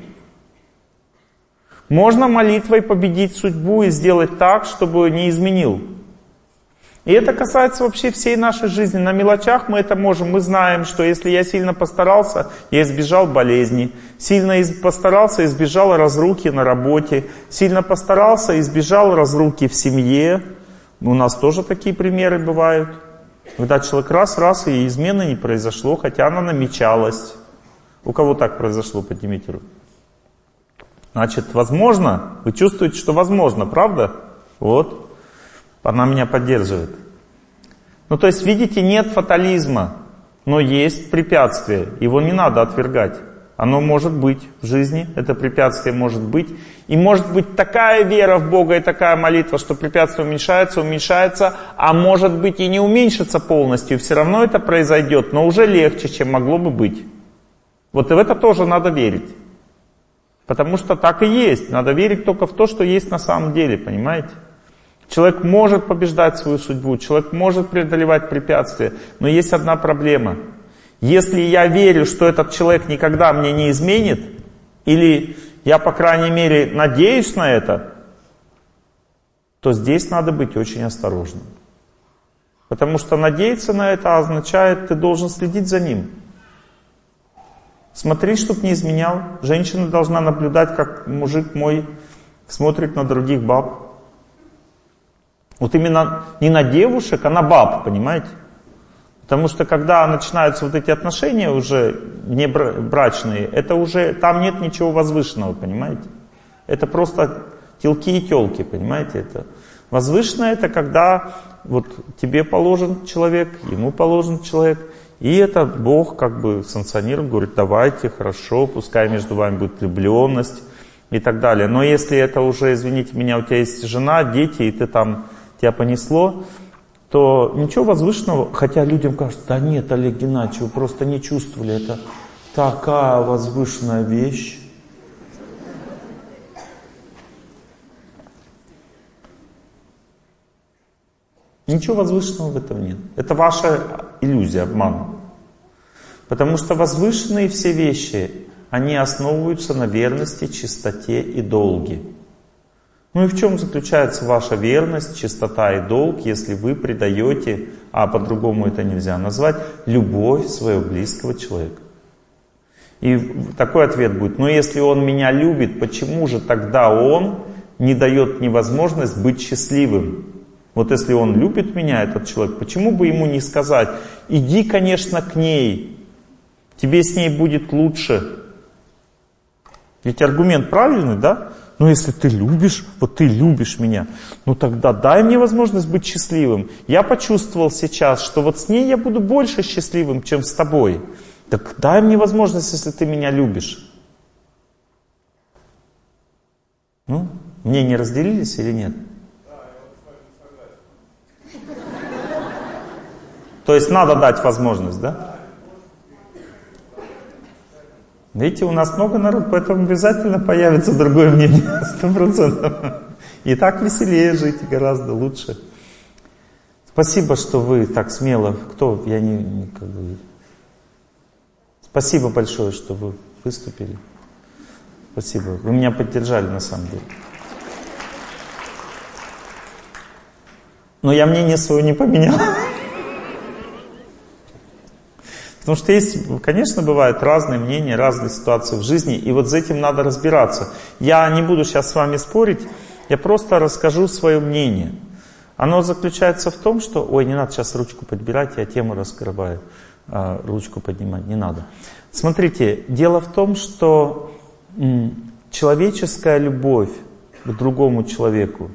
Можно молитвой победить судьбу и сделать так, чтобы не изменил. И это касается вообще всей нашей жизни. На мелочах мы это можем. Мы знаем, что если я сильно постарался, я избежал болезни. Сильно постарался, избежал разруки на работе. Сильно постарался, избежал разруки в семье. У нас тоже такие примеры бывают. Когда человек раз-раз и измены не произошло, хотя она намечалась. У кого так произошло, поднимите руку. Значит, возможно, вы чувствуете, что возможно, правда? Вот, она меня поддерживает. Ну, то есть, видите, нет фатализма, но есть препятствие, его не надо отвергать. Оно может быть в жизни, это препятствие может быть. И может быть такая вера в Бога и такая молитва, что препятствие уменьшается, уменьшается, а может быть и не уменьшится полностью, все равно это произойдет, но уже легче, чем могло бы быть. Вот и в это тоже надо верить. Потому что так и есть. Надо верить только в то, что есть на самом деле, понимаете? Человек может побеждать свою судьбу, человек может преодолевать препятствия, но есть одна проблема. Если я верю, что этот человек никогда мне не изменит, или я, по крайней мере, надеюсь на это, то здесь надо быть очень осторожным. Потому что надеяться на это означает, ты должен следить за ним. Смотри, чтоб не изменял. Женщина должна наблюдать, как мужик мой смотрит на других баб. Вот именно не на девушек, а на баб, понимаете? Потому что когда начинаются вот эти отношения уже не брачные, это уже, там нет ничего возвышенного, понимаете? Это просто телки и телки, понимаете? Это возвышенное, это когда вот тебе положен человек, ему положен человек, и это Бог как бы санкционирует, говорит, давайте, хорошо, пускай между вами будет влюбленность и так далее. Но если это уже, извините меня, у тебя есть жена, дети, и ты там, тебя понесло, то ничего возвышенного, хотя людям кажется, да нет, Олег Геннадьевич, вы просто не чувствовали, это такая возвышенная вещь. Ничего возвышенного в этом нет. Это ваша иллюзия, обман. Потому что возвышенные все вещи, они основываются на верности, чистоте и долге. Ну и в чем заключается ваша верность, чистота и долг, если вы предаете, а по-другому это нельзя назвать, любовь своего близкого человека? И такой ответ будет, но если он меня любит, почему же тогда он не дает мне возможность быть счастливым? Вот если он любит меня, этот человек, почему бы ему не сказать, иди, конечно, к ней, тебе с ней будет лучше. Ведь аргумент правильный, да? Ну, если ты любишь, вот ты любишь меня, ну тогда дай мне возможность быть счастливым. Я почувствовал сейчас, что вот с ней я буду больше счастливым, чем с тобой. Так дай мне возможность, если ты меня любишь. Ну, мнения разделились или нет? То есть надо дать возможность, да? Видите, у нас много народу, поэтому обязательно появится другое мнение, сто процентов. И так веселее жить, гораздо лучше. Спасибо, что вы так смело, кто, я не, не как бы... Спасибо большое, что вы выступили. Спасибо, вы меня поддержали на самом деле. Но я мнение свое не поменял. Потому что есть, конечно, бывают разные мнения, разные ситуации в жизни, и вот с этим надо разбираться. Я не буду сейчас с вами спорить, я просто расскажу свое мнение. Оно заключается в том, что... Ой, не надо сейчас ручку подбирать, я тему раскрываю. А, ручку поднимать не надо. Смотрите, дело в том, что м, человеческая любовь к другому человеку,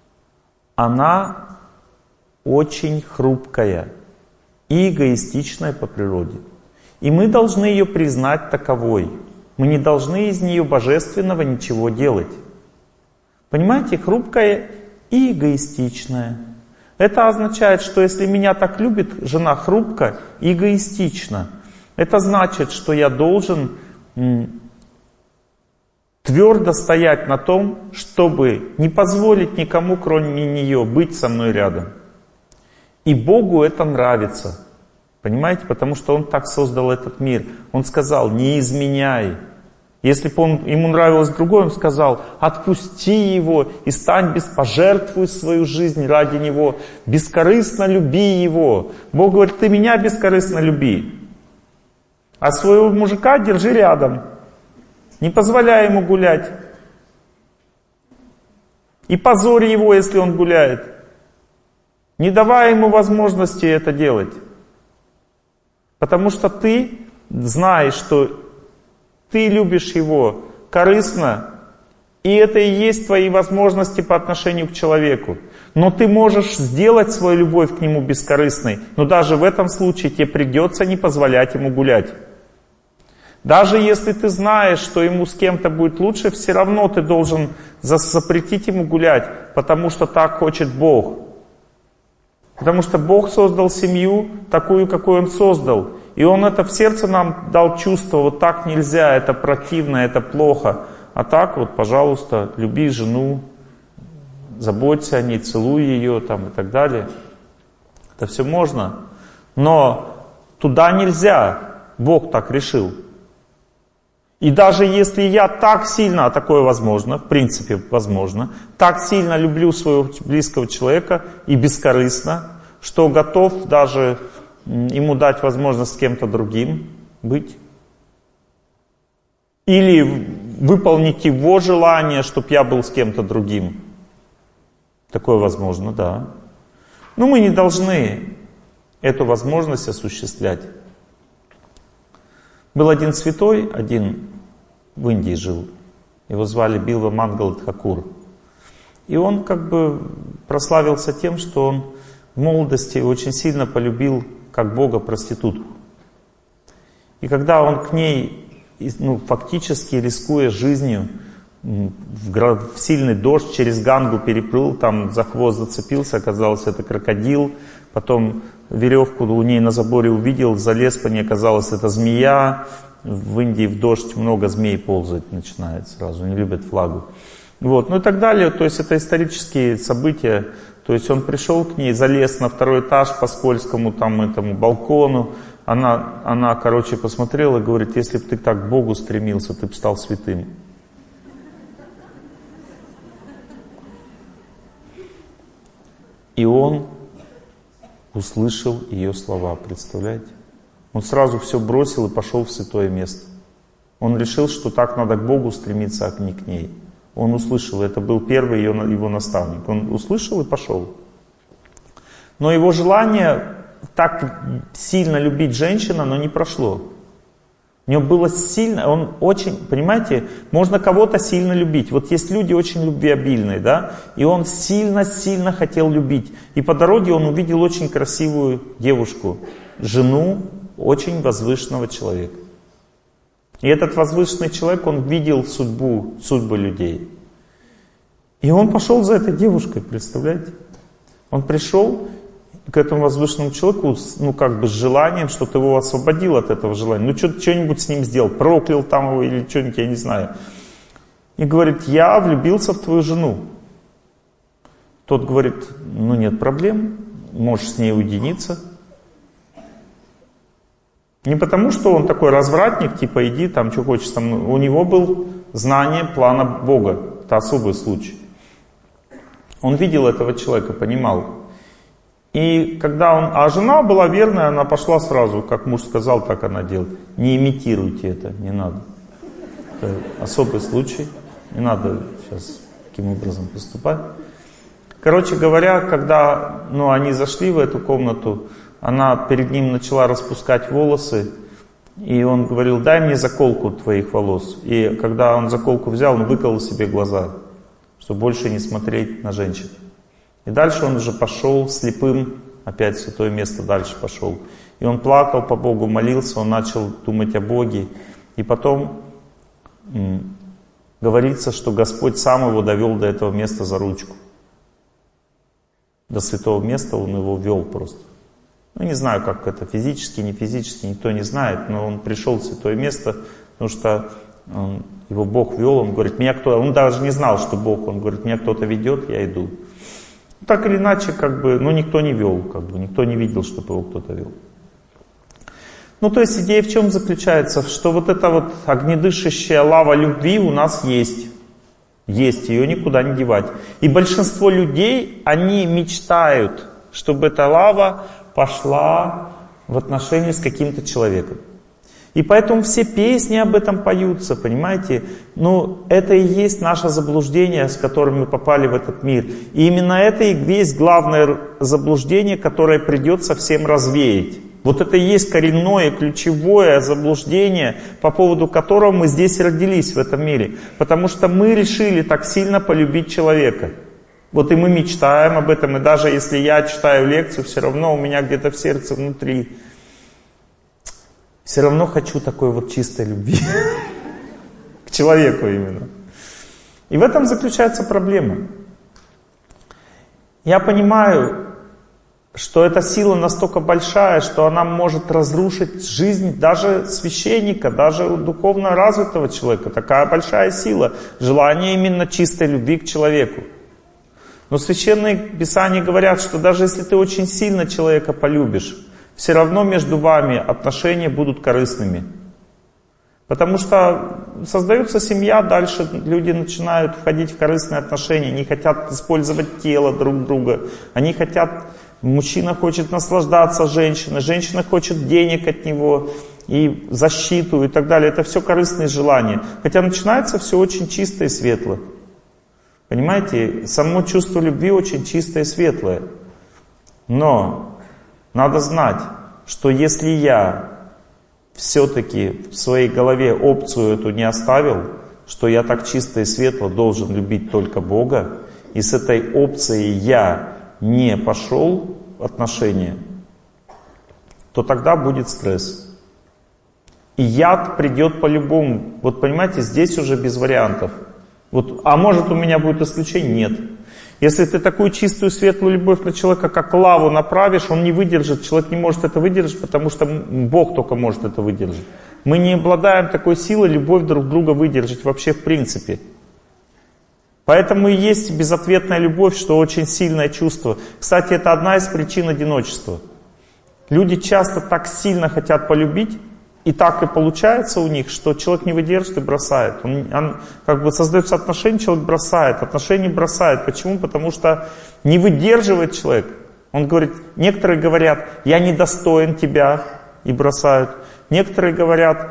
она очень хрупкая и эгоистичная по природе. И мы должны ее признать таковой. Мы не должны из нее божественного ничего делать. Понимаете, хрупкая и эгоистичная. Это означает, что если меня так любит жена хрупко и эгоистична, это значит, что я должен м, твердо стоять на том, чтобы не позволить никому, кроме нее, быть со мной рядом. И Богу это нравится. Понимаете? Потому что Он так создал этот мир. Он сказал, не изменяй. Если бы он, ему нравилось другое, Он сказал, отпусти его и стань без, пожертвуй свою жизнь ради него. Бескорыстно люби его. Бог говорит, ты меня бескорыстно люби. А своего мужика держи рядом. Не позволяй ему гулять. И позорь его, если он гуляет. Не давая ему возможности это делать. Потому что ты знаешь, что ты любишь его корыстно, и это и есть твои возможности по отношению к человеку. Но ты можешь сделать свою любовь к нему бескорыстной, но даже в этом случае тебе придется не позволять ему гулять. Даже если ты знаешь, что ему с кем-то будет лучше, все равно ты должен запретить ему гулять, потому что так хочет Бог. Потому что Бог создал семью такую, какую Он создал. И Он это в сердце нам дал чувство, вот так нельзя, это противно, это плохо. А так вот, пожалуйста, люби жену, заботься о ней, целуй ее там, и так далее. Это все можно. Но туда нельзя. Бог так решил. И даже если я так сильно, а такое возможно, в принципе возможно, так сильно люблю своего близкого человека и бескорыстно, что готов даже ему дать возможность с кем-то другим быть. Или выполнить его желание, чтобы я был с кем-то другим. Такое возможно, да. Но мы не должны эту возможность осуществлять. Был один святой, один в Индии жил. Его звали Билва Мангал Тхакур. И он как бы прославился тем, что он в молодости очень сильно полюбил как Бога проститутку. И когда он к ней, ну, фактически рискуя жизнью, в, град, в сильный дождь через Гангу переплыл, там за хвост зацепился, оказалось, это крокодил. Потом веревку у ней на заборе увидел, залез по ней, оказалось, это змея. В Индии в дождь много змей ползать начинает сразу, не любят влагу. Вот, ну и так далее, то есть это исторические события. То есть он пришел к ней, залез на второй этаж по скользкому там этому балкону. Она, она, короче, посмотрела и говорит: если бы ты так к Богу стремился, ты бы стал святым. И он услышал ее слова, представляете? Он сразу все бросил и пошел в святое место. Он решил, что так надо к Богу стремиться, а не к ней. Он услышал, это был первый ее, его наставник. Он услышал и пошел. Но его желание так сильно любить женщину, оно не прошло. У него было сильно, он очень, понимаете, можно кого-то сильно любить. Вот есть люди очень любвеобильные, да, и он сильно-сильно хотел любить. И по дороге он увидел очень красивую девушку, жену очень возвышенного человека. И этот возвышенный человек, он видел судьбу, судьбы людей. И он пошел за этой девушкой, представляете? Он пришел к этому возвышенному человеку, ну как бы с желанием, что ты его освободил от этого желания. Ну что-нибудь с ним сделал, проклял там его или что-нибудь, я не знаю. И говорит: я влюбился в твою жену. Тот говорит: ну нет проблем, можешь с ней уединиться. Не потому, что он такой развратник, типа иди там, что хочешь со мной. У него было знание плана Бога. Это особый случай. Он видел этого человека, понимал. И когда он... А жена была верная, она пошла сразу, как муж сказал, так она делает. Не имитируйте это, не надо. Это особый случай. Не надо сейчас таким образом поступать. Короче говоря, когда ну, они зашли в эту комнату, она перед ним начала распускать волосы, и он говорил: дай мне заколку твоих волос. И когда он заколку взял, он выколол себе глаза, чтобы больше не смотреть на женщин. И дальше он уже пошел слепым, опять в святое место дальше пошел. И он плакал по Богу, молился, он начал думать о Боге. И потом м, говорится, что Господь сам его довел до этого места за ручку. До святого места он его вел просто. Ну, не знаю, как это, физически, не физически, никто не знает, но он пришел в святое место, потому что он, его Бог вел, он говорит: меня кто, он даже не знал, что Бог, он говорит: меня кто-то ведет, я иду. Так или иначе, как бы, ну, никто не вел, как бы, никто не видел, чтобы его кто-то вел. Ну, то есть идея в чем заключается? Что вот эта вот огнедышащая лава любви у нас есть. Есть, ее никуда не девать. И большинство людей, они мечтают, чтобы эта лава пошла в отношения с каким-то человеком. И поэтому все песни об этом поются, понимаете? Ну, это и есть наше заблуждение, с которым мы попали в этот мир. И именно это и есть главное заблуждение, которое придется всем развеять. Вот это и есть коренное, ключевое заблуждение, по поводу которого мы здесь родились в этом мире. Потому что мы решили так сильно полюбить человека. Вот и мы мечтаем об этом, и даже если я читаю лекцию, все равно у меня где-то в сердце внутри все равно хочу такой вот чистой любви. К человеку именно. И в этом заключается проблема. Я понимаю, что эта сила настолько большая, что она может разрушить жизнь даже священника, даже духовно развитого человека. Такая большая сила. Желание именно чистой любви к человеку. Но священные писания говорят, что даже если ты очень сильно человека полюбишь, все равно между вами отношения будут корыстными. Потому что создается семья, дальше люди начинают входить в корыстные отношения, не хотят использовать тело друг друга, они хотят, мужчина хочет наслаждаться женщиной, женщина хочет денег от него, и защиту и так далее. Это все корыстные желания. Хотя начинается все очень чисто и светло. Понимаете, само чувство любви очень чистое и светлое. Но надо знать, что если я все-таки в своей голове опцию эту не оставил, что я так чисто и светло должен любить только Бога, и с этой опцией я не пошел в отношения, то тогда будет стресс. И яд придет по-любому. Вот понимаете, здесь уже без вариантов. Вот, а может у меня будет исключение? Нет. Если ты такую чистую, светлую любовь на человека, как лаву направишь, он не выдержит, человек не может это выдержать, потому что Бог только может это выдержать. Мы не обладаем такой силой любовь друг друга выдержать вообще в принципе. Поэтому и есть безответная любовь, что очень сильное чувство. Кстати, это одна из причин одиночества. Люди часто так сильно хотят полюбить, и так и получается у них, что человек не выдержит и бросает. Он, он как бы создается отношения, человек бросает, отношения бросает. Почему? Потому что не выдерживает человек. Он говорит, некоторые говорят, я недостоин тебя, и бросают. Некоторые говорят,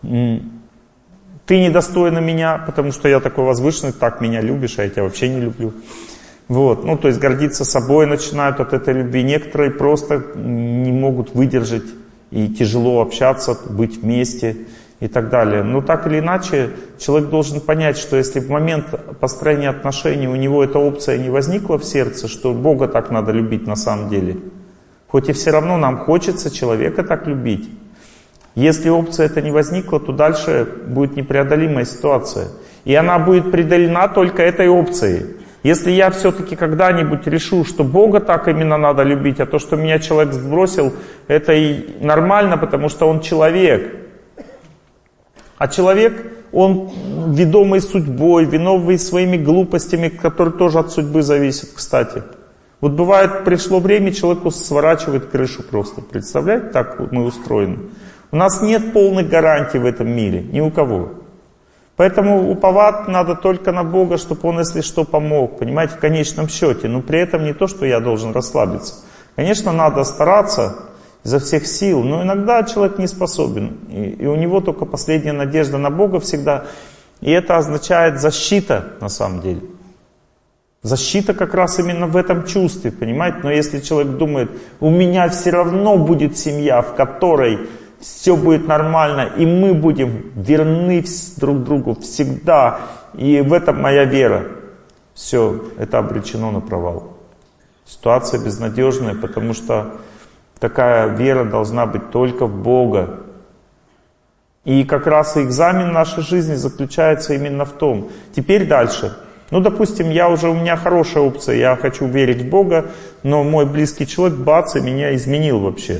ты недостойна меня, потому что я такой возвышенный, так меня любишь, а я тебя вообще не люблю. Вот. Ну, то есть гордиться собой начинают от этой любви. Некоторые просто не могут выдержать. И тяжело общаться, быть вместе и так далее. Но так или иначе, человек должен понять, что если в момент построения отношений у него эта опция не возникла в сердце, что Бога так надо любить на самом деле, хоть и все равно нам хочется человека так любить. Если опция эта не возникла, то дальше будет непреодолимая ситуация. И она будет преодолена только этой опцией. Если я все-таки когда-нибудь решу, что Бога так именно надо любить, а то, что меня человек сбросил, это и нормально, потому что он человек. А человек, он ведомый судьбой, виновный своими глупостями, которые тоже от судьбы зависят, кстати. Вот бывает, пришло время, человеку сворачивает крышу просто. Представляете, так мы устроены. У нас нет полных гарантий в этом мире, ни у кого. Поэтому уповать надо только на Бога, чтобы Он, если что, помог, понимаете, в конечном счете. Но при этом не то, что я должен расслабиться. Конечно, надо стараться изо всех сил, но иногда человек не способен. И, и у него только последняя надежда на Бога всегда. И это означает защита, на самом деле. Защита как раз именно в этом чувстве, понимаете. Но если человек думает, у меня все равно будет семья, в которой все будет нормально, и мы будем верны друг другу всегда, и в этом моя вера. Все, это обречено на провал. Ситуация безнадежная, потому что такая вера должна быть только в Бога. И как раз и экзамен нашей жизни заключается именно в том. Теперь дальше. Ну, допустим, я уже, у меня хорошая опция, я хочу верить в Бога, но мой близкий человек, бац, и меня изменил вообще.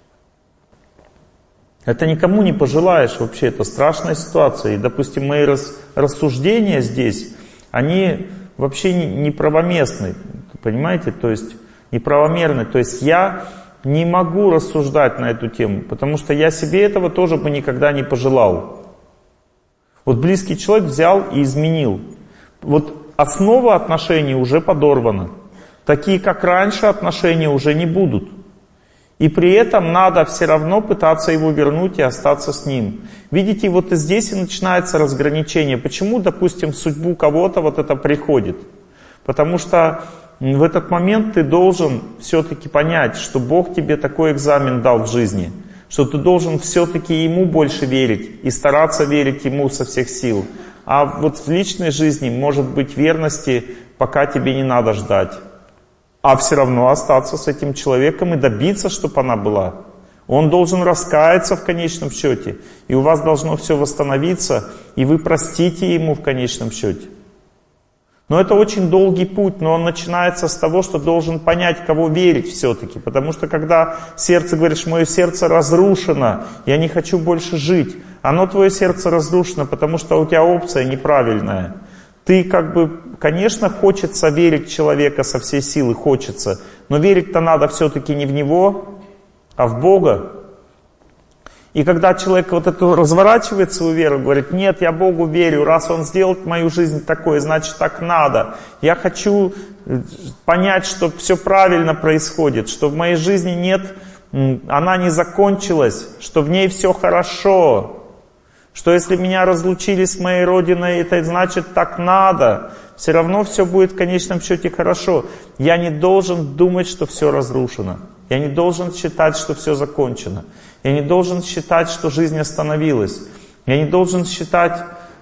Это никому не пожелаешь вообще, это страшная ситуация. И, допустим, мои рас, рассуждения здесь, они вообще неправомерны, понимаете, то есть неправомерны. То есть я не могу рассуждать на эту тему, потому что я себе этого тоже бы никогда не пожелал. Вот близкий человек взял и изменил. Вот основа отношений уже подорвана. Такие, как раньше, отношения уже не будут. И при этом надо все равно пытаться его вернуть и остаться с ним. Видите, вот и здесь и начинается разграничение. Почему, допустим, в судьбу кого-то вот это приходит? Потому что в этот момент ты должен все-таки понять, что Бог тебе такой экзамен дал в жизни, что ты должен все-таки Ему больше верить и стараться верить Ему со всех сил. А вот в личной жизни может быть верности, пока тебе не надо ждать. А все равно остаться с этим человеком и добиться, чтобы она была. Он должен раскаяться в конечном счете. И у вас должно все восстановиться, и вы простите ему в конечном счете. Но это очень долгий путь, но он начинается с того, что должен понять, кого верить все-таки. Потому что когда сердце говоришь, мое сердце разрушено, я не хочу больше жить. Оно, твое сердце разрушено, потому что у тебя опция неправильная. Ты как бы, конечно, хочется верить в человека со всей силы, хочется. Но верить-то надо все-таки не в него, а в Бога. И когда человек вот это разворачивает свою веру, говорит, нет, я Богу верю, раз Он сделал мою жизнь такой, значит так надо. Я хочу понять, что все правильно происходит, что в моей жизни нет, она не закончилась, что в ней все хорошо. Что если меня разлучили с моей родиной, это значит так надо. Все равно все будет в конечном счете хорошо. Я не должен думать, что все разрушено. Я не должен считать, что все закончено. Я не должен считать, что жизнь остановилась. Я не должен считать,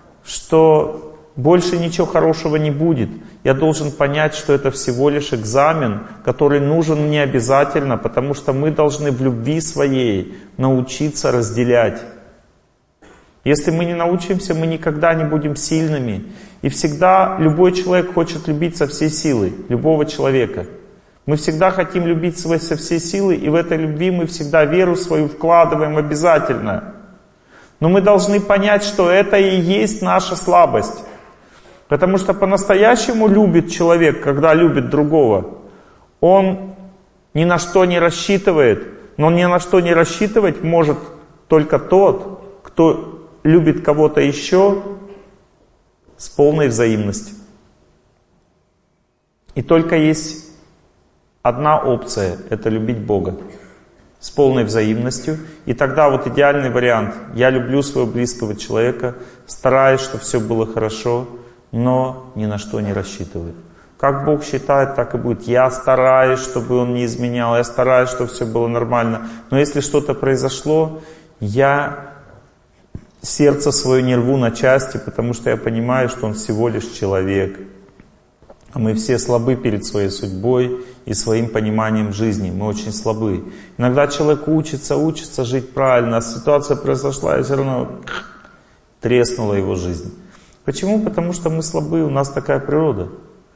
что больше ничего хорошего не будет. Я должен понять, что это всего лишь экзамен, который нужен мне обязательно, потому что мы должны в любви своей научиться разделять. Если мы не научимся, мы никогда не будем сильными. И всегда любой человек хочет любить со всей силой, любого человека. Мы всегда хотим любить со всей силой, и в этой любви мы всегда веру свою вкладываем обязательно. Но мы должны понять, что это и есть наша слабость. Потому что по-настоящему любит человек, когда любит другого. Он ни на что не рассчитывает, но ни на что не рассчитывать может только тот, кто любит кого-то еще с полной взаимностью. И только есть одна опция — это любить Бога с полной взаимностью. И тогда вот идеальный вариант. Я люблю своего близкого человека, стараюсь, чтобы все было хорошо, но ни на что не рассчитываю. Как Бог считает, так и будет. Я стараюсь, чтобы Он не изменял, я стараюсь, чтобы все было нормально. Но если что-то произошло, я сердце свое не рву на части, потому что я понимаю, что он всего лишь человек. А мы все слабы перед своей судьбой и своим пониманием жизни. Мы очень слабы. Иногда человек учится, учится жить правильно, а ситуация произошла, и все равно треснула его жизнь. Почему? Потому что мы слабы, у нас такая природа.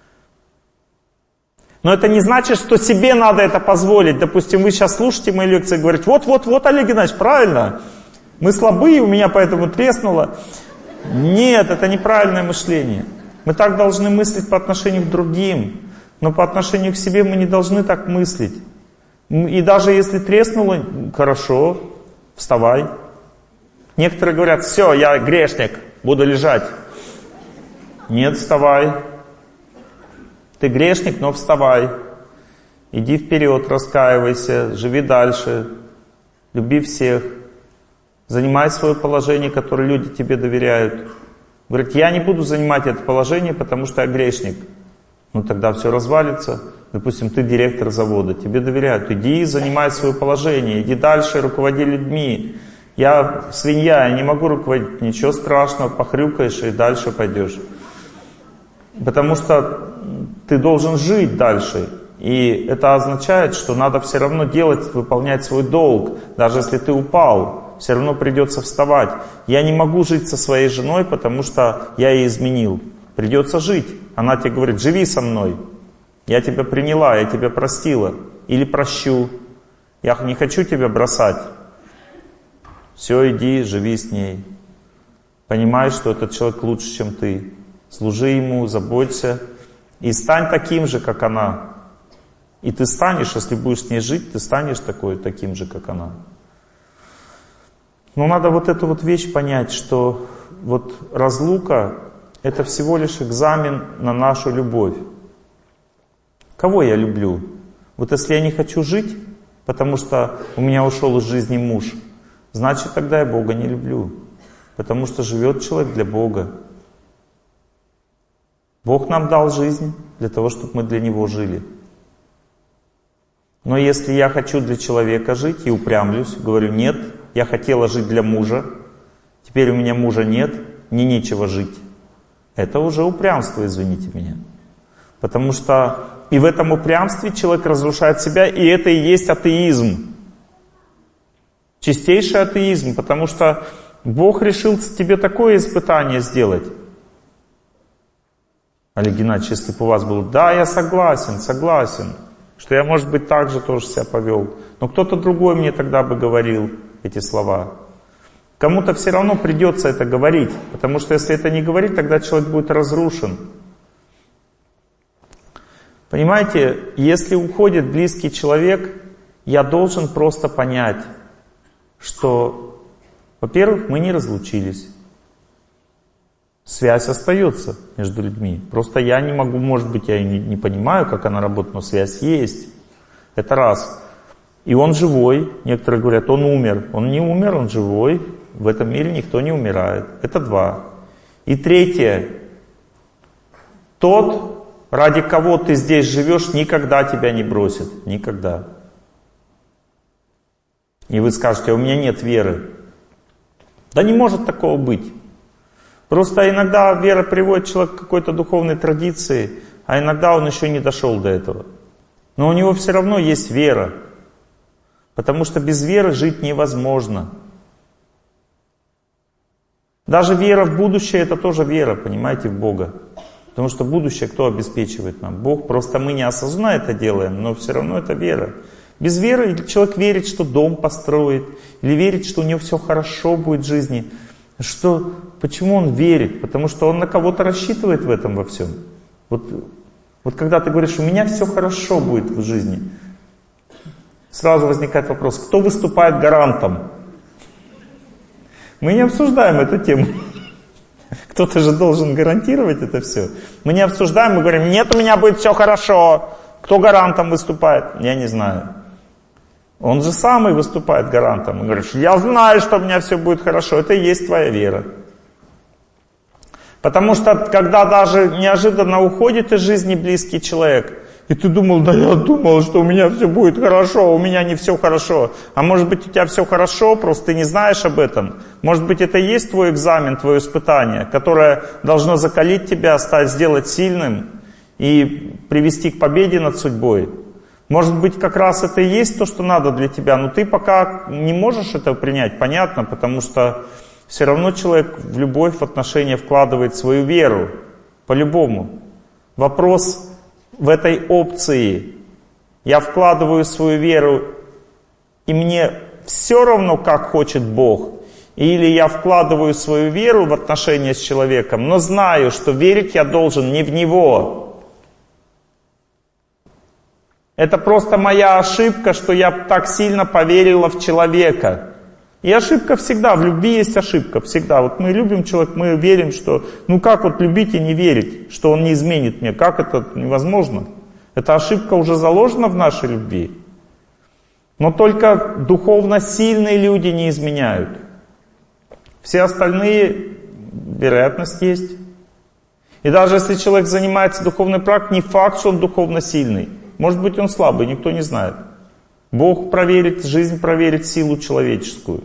Но это не значит, что себе надо это позволить. Допустим, вы сейчас слушаете мои лекции и говорите, вот-вот-вот, Олег Геннадьевич, правильно. Мы слабые, у меня поэтому треснуло. Нет, это неправильное мышление. Мы так должны мыслить по отношению к другим. Но по отношению к себе мы не должны так мыслить. И даже если треснуло, хорошо, вставай. Некоторые говорят, все, я грешник, буду лежать. Нет, вставай. Ты грешник, но вставай. Иди вперед, раскаивайся, живи дальше, люби всех. Занимай свое положение, которое люди тебе доверяют. Говорит, я не буду занимать это положение, потому что я грешник. Ну тогда все развалится. Допустим, ты директор завода, тебе доверяют. Иди, занимай свое положение, иди дальше, руководи людьми. Я свинья, я не могу руководить. Ничего страшного, похрюкаешь и дальше пойдешь. Потому что ты должен жить дальше. И это означает, что надо все равно делать, выполнять свой долг. Даже если ты упал, все равно придется вставать. Я не могу жить со своей женой, потому что я ей изменил. Придется жить. Она тебе говорит, живи со мной. Я тебя приняла, я тебя простила. Или прощу. Я не хочу тебя бросать. Все, иди, живи с ней. Понимай, что этот человек лучше, чем ты. Служи ему, заботься. И стань таким же, как она. И ты станешь, если будешь с ней жить, ты станешь такой, таким же, как она. Но надо вот эту вот вещь понять, что вот разлука — это всего лишь экзамен на нашу любовь. Кого я люблю? Вот если я не хочу жить, потому что у меня ушел из жизни муж, значит, тогда я Бога не люблю. Потому что живет человек для Бога. Бог нам дал жизнь для того, чтобы мы для Него жили. Но если я хочу для человека жить и упрямлюсь, говорю, нет, я хотела жить для мужа, теперь у меня мужа нет, мне нечего жить. Это уже упрямство, извините меня. Потому что и в этом упрямстве человек разрушает себя, и это и есть атеизм. Чистейший атеизм, потому что Бог решил тебе такое испытание сделать. Олег Геннадьевич, если бы у вас было, да, я согласен, согласен, что я, может быть, так же тоже себя повел. Но кто-то другой мне тогда бы говорил эти слова. Кому-то все равно придется это говорить, потому что если это не говорить, тогда человек будет разрушен. Понимаете, если уходит близкий человек, я должен просто понять, что, во-первых, мы не разлучились. Связь остается между людьми. Просто я не могу, может быть, я и не, не понимаю, как она работает, но связь есть. Это раз. И он живой. Некоторые говорят, он умер. Он не умер, он живой. В этом мире никто не умирает. Это два. И третье. Тот, ради кого ты здесь живешь, никогда тебя не бросит. Никогда. И вы скажете, а у меня нет веры. Да не может такого быть. Просто иногда вера приводит человека к какой-то духовной традиции, а иногда он еще не дошел до этого. Но у него все равно есть вера. Потому что без веры жить невозможно. Даже вера в будущее — это тоже вера, понимаете, в Бога. Потому что будущее кто обеспечивает нам? Бог. Просто мы неосознанно это делаем, но все равно это вера. Без веры человек верит, что дом построит, или верит, что у него все хорошо будет в жизни. Что, почему он верит? Потому что он на кого-то рассчитывает в этом во всем. Вот, вот когда ты говоришь, у меня все хорошо будет в жизни, сразу возникает вопрос, кто выступает гарантом? Мы не обсуждаем эту тему. Кто-то же должен гарантировать это все. Мы не обсуждаем, мы говорим, нет, у меня будет все хорошо. Кто гарантом выступает? Я не знаю. Он же самый выступает гарантом. Он говорит, я знаю, что у меня все будет хорошо. Это и есть твоя вера. Потому что, когда даже неожиданно уходит из жизни близкий человек, и ты думал, да я думал, что у меня все будет хорошо, у меня не все хорошо. А может быть, у тебя все хорошо, просто ты не знаешь об этом. Может быть, это и есть твой экзамен, твое испытание, которое должно закалить тебя, стать, сделать сильным и привести к победе над судьбой. Может быть, как раз это и есть то, что надо для тебя, но ты пока не можешь это принять, понятно, потому что все равно человек в любовь, в отношения вкладывает свою веру, по-любому. Вопрос в этой опции. Я вкладываю свою веру, и мне все равно, как хочет Бог, или я вкладываю свою веру в отношения с человеком, но знаю, что верить я должен не в Него. Это просто моя ошибка, что я так сильно поверила в человека. И ошибка всегда, в любви есть ошибка, всегда. Вот мы любим человека, мы верим, что, ну как вот любить и не верить, что он не изменит мне, как это невозможно? Эта ошибка уже заложена в нашей любви. Но только духовно сильные люди не изменяют. Все остальные, вероятность есть. И даже если человек занимается духовной практикой, не факт, что он духовно сильный. Может быть, он слабый, никто не знает. Бог проверит, жизнь проверит силу человеческую.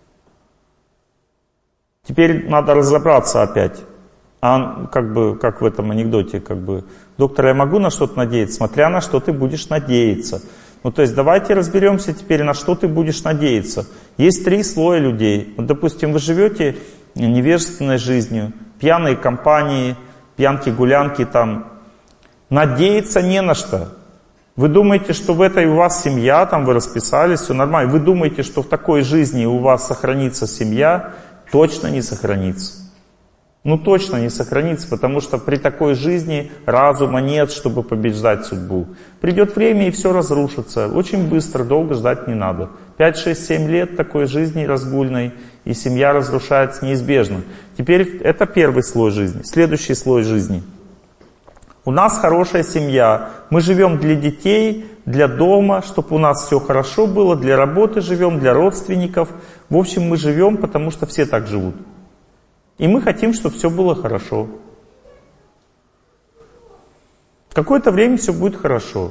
Теперь надо разобраться опять. А как бы, как в этом анекдоте, как бы, доктор, я могу на что-то надеяться, смотря на что ты будешь надеяться. Ну, то есть, давайте разберемся теперь, на что ты будешь надеяться. Есть три слоя людей. Вот, допустим, вы живете невежественной жизнью, пьяные компании, пьянки-гулянки там. Надеяться не на что. Вы думаете, что в этой у вас семья, там вы расписались, все нормально. Вы думаете, что в такой жизни у вас сохранится семья? Точно не сохранится. Ну точно не сохранится, потому что при такой жизни разума нет, чтобы побеждать судьбу. Придет время и все разрушится. Очень быстро, долго ждать не надо. пять, шесть, семь лет такой жизни разгульной, и семья разрушается неизбежно. Теперь это первый слой жизни. Следующий слой жизни. У нас хорошая семья, мы живем для детей, для дома, чтобы у нас все хорошо было, для работы живем, для родственников. В общем, мы живем, потому что все так живут. И мы хотим, чтобы все было хорошо. Какое-то время все будет хорошо.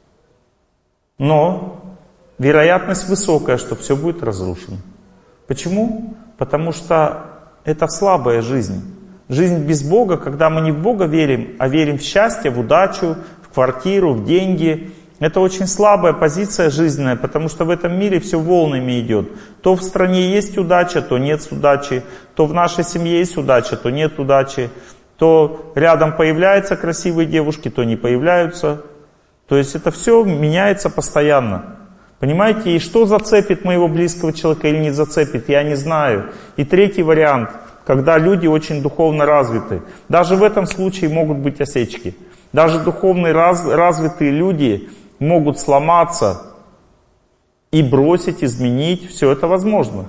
Но вероятность высокая, что все будет разрушено. Почему? Потому что это слабая жизнь. Жизнь без Бога, когда мы не в Бога верим, а верим в счастье, в удачу, в квартиру, в деньги. Это очень слабая позиция жизненная, потому что в этом мире все волнами идет. То в стране есть удача, то нет удачи. То в нашей семье есть удача, то нет удачи. То рядом появляются красивые девушки, то не появляются. То есть это все меняется постоянно. Понимаете, и что зацепит моего близкого человека или не зацепит, я не знаю. И третий вариант, когда люди очень духовно развиты. Даже в этом случае могут быть осечки. Даже духовно раз, развитые люди могут сломаться и бросить, изменить. Все это возможно.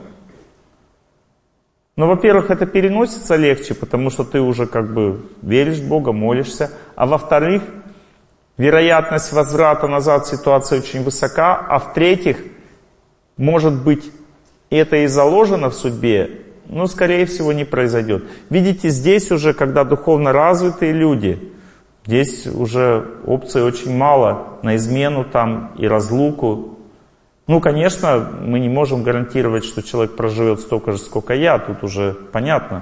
Но, во-первых, это переносится легче, потому что ты уже как бы веришь в Бога, молишься. А во-вторых, вероятность возврата назад ситуации очень высока. А в-третьих, может быть, это и заложено в судьбе, но, скорее всего, не произойдет. Видите, здесь уже, когда духовно развитые люди, здесь уже опций очень мало на измену там и разлуку. Ну, конечно, мы не можем гарантировать, что человек проживет столько же, сколько я, тут уже понятно.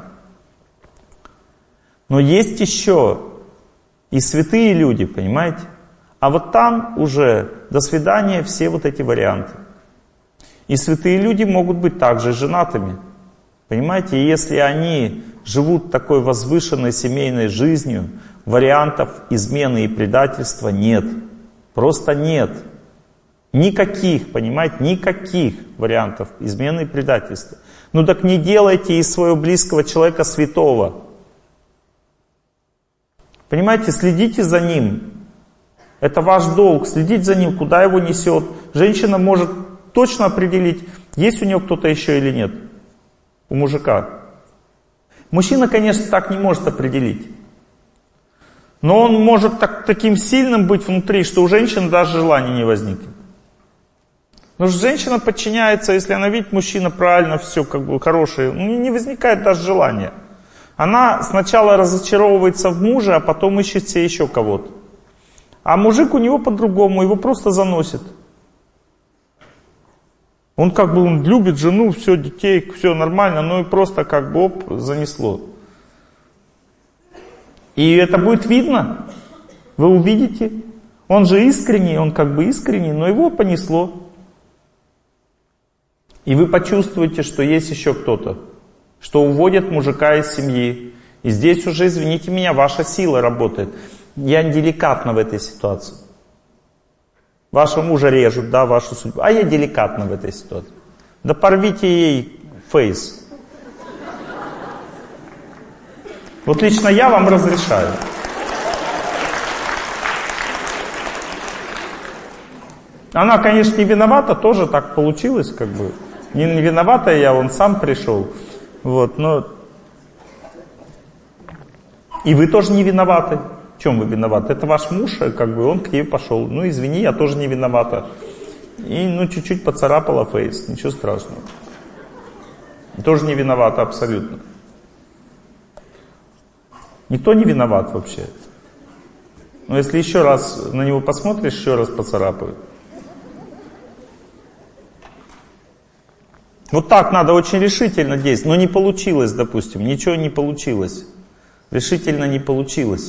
Но есть еще и святые люди, понимаете? А вот там уже до свидания все вот эти варианты. И святые люди могут быть также женатыми. Понимаете, и если они живут такой возвышенной семейной жизнью, вариантов измены и предательства нет. Просто нет. Никаких, понимаете, никаких вариантов измены и предательства. Ну так не делайте из своего близкого человека святого. Понимаете, следите за ним. Это ваш долг, следить за ним, куда его несет. Женщина может точно определить, есть у нее кто-то еще или нет. У мужика. Мужчина, конечно, так не может определить. Но он может так, таким сильным быть внутри, что у женщины даже желания не возникнет. Потому что женщина подчиняется, если она видит, мужчина правильно, все как бы хорошее, ну, не возникает даже желания. Она сначала разочаровывается в муже, а потом ищет себе еще кого-то. А мужик у него по-другому, его просто заносит. Он как бы он любит жену, все, детей, все нормально, но и просто как бы оп, занесло. И это будет видно, вы увидите. Он же искренний, он как бы искренний, но его понесло. И вы почувствуете, что есть еще кто-то, что уводят мужика из семьи. И здесь уже, извините меня, ваша сила работает. Я деликатно в этой ситуации. Вашего мужа режут, да, вашу судьбу. А я деликатно в этой ситуации. Да порвите ей фейс. Вот лично я вам разрешаю. Она, конечно, не виновата, тоже так получилось, как бы. Не, не виновата я, он сам пришел. Вот, но... И вы тоже не виноваты. В чем вы виноваты? Это ваш муж, как бы он к ней пошел. Ну, извини, я тоже не виновата. И, ну, чуть-чуть поцарапала фейс, ничего страшного. Тоже не виновата абсолютно. Никто не виноват вообще. Но если еще раз на него посмотришь, еще раз поцарапают. Вот так надо очень решительно действовать. Но не получилось, допустим, ничего не получилось. Решительно не получилось.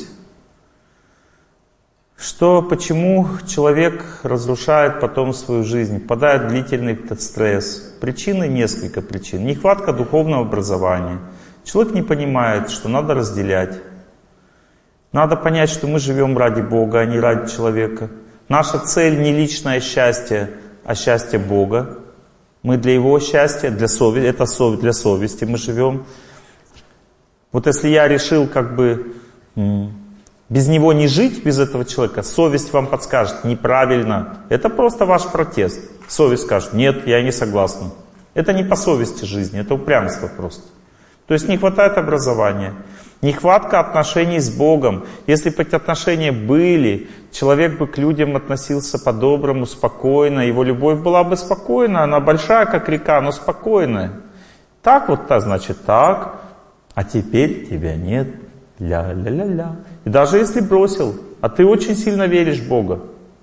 Что, почему человек разрушает потом свою жизнь, впадает в длительный стресс? Причины несколько причин. Нехватка духовного образования. Человек не понимает, что надо разделять. Надо понять, что мы живем ради Бога, а не ради человека. Наша цель не личное счастье, а счастье Бога. Мы для Его счастья, для совести, это совесть, для совести мы живем. Вот если я решил как бы без него не жить, без этого человека, совесть вам подскажет, неправильно. Это просто ваш протест. Совесть скажет, нет, я не согласна. Это не по совести жизни, это упрямство просто. То есть не хватает образования. Нехватка отношений с Богом. Если бы эти отношения были, человек бы к людям относился по-доброму, спокойно, его любовь была бы спокойна, она большая, как река, но спокойная. Так вот, так, значит так, а теперь тебя нет, ля-ля-ля-ля. И даже если бросил, а ты очень сильно веришь в Бога,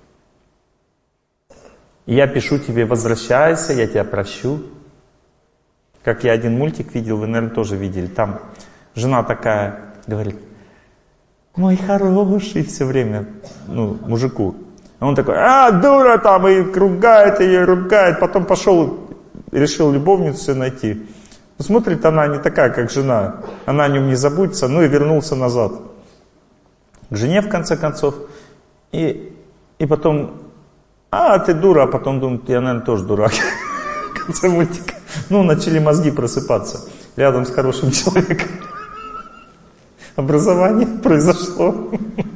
и я пишу тебе: возвращайся, я тебя прощу. Как я один мультик видел, вы, наверное, тоже видели, там жена такая говорит: мой хороший, все время, ну, мужику. А он такой: а, дура там, и ругает ее, ругает. Потом пошел, решил любовницу найти. Но смотрит, она не такая, как жена. Она о нем не заботится, ну и вернулся назад к жене, в конце концов. И, и потом: а, ты дура. А потом думает: я, наверное, тоже дурак. В конце мультика. Ну, начали мозги просыпаться рядом с хорошим человеком. Образование произошло.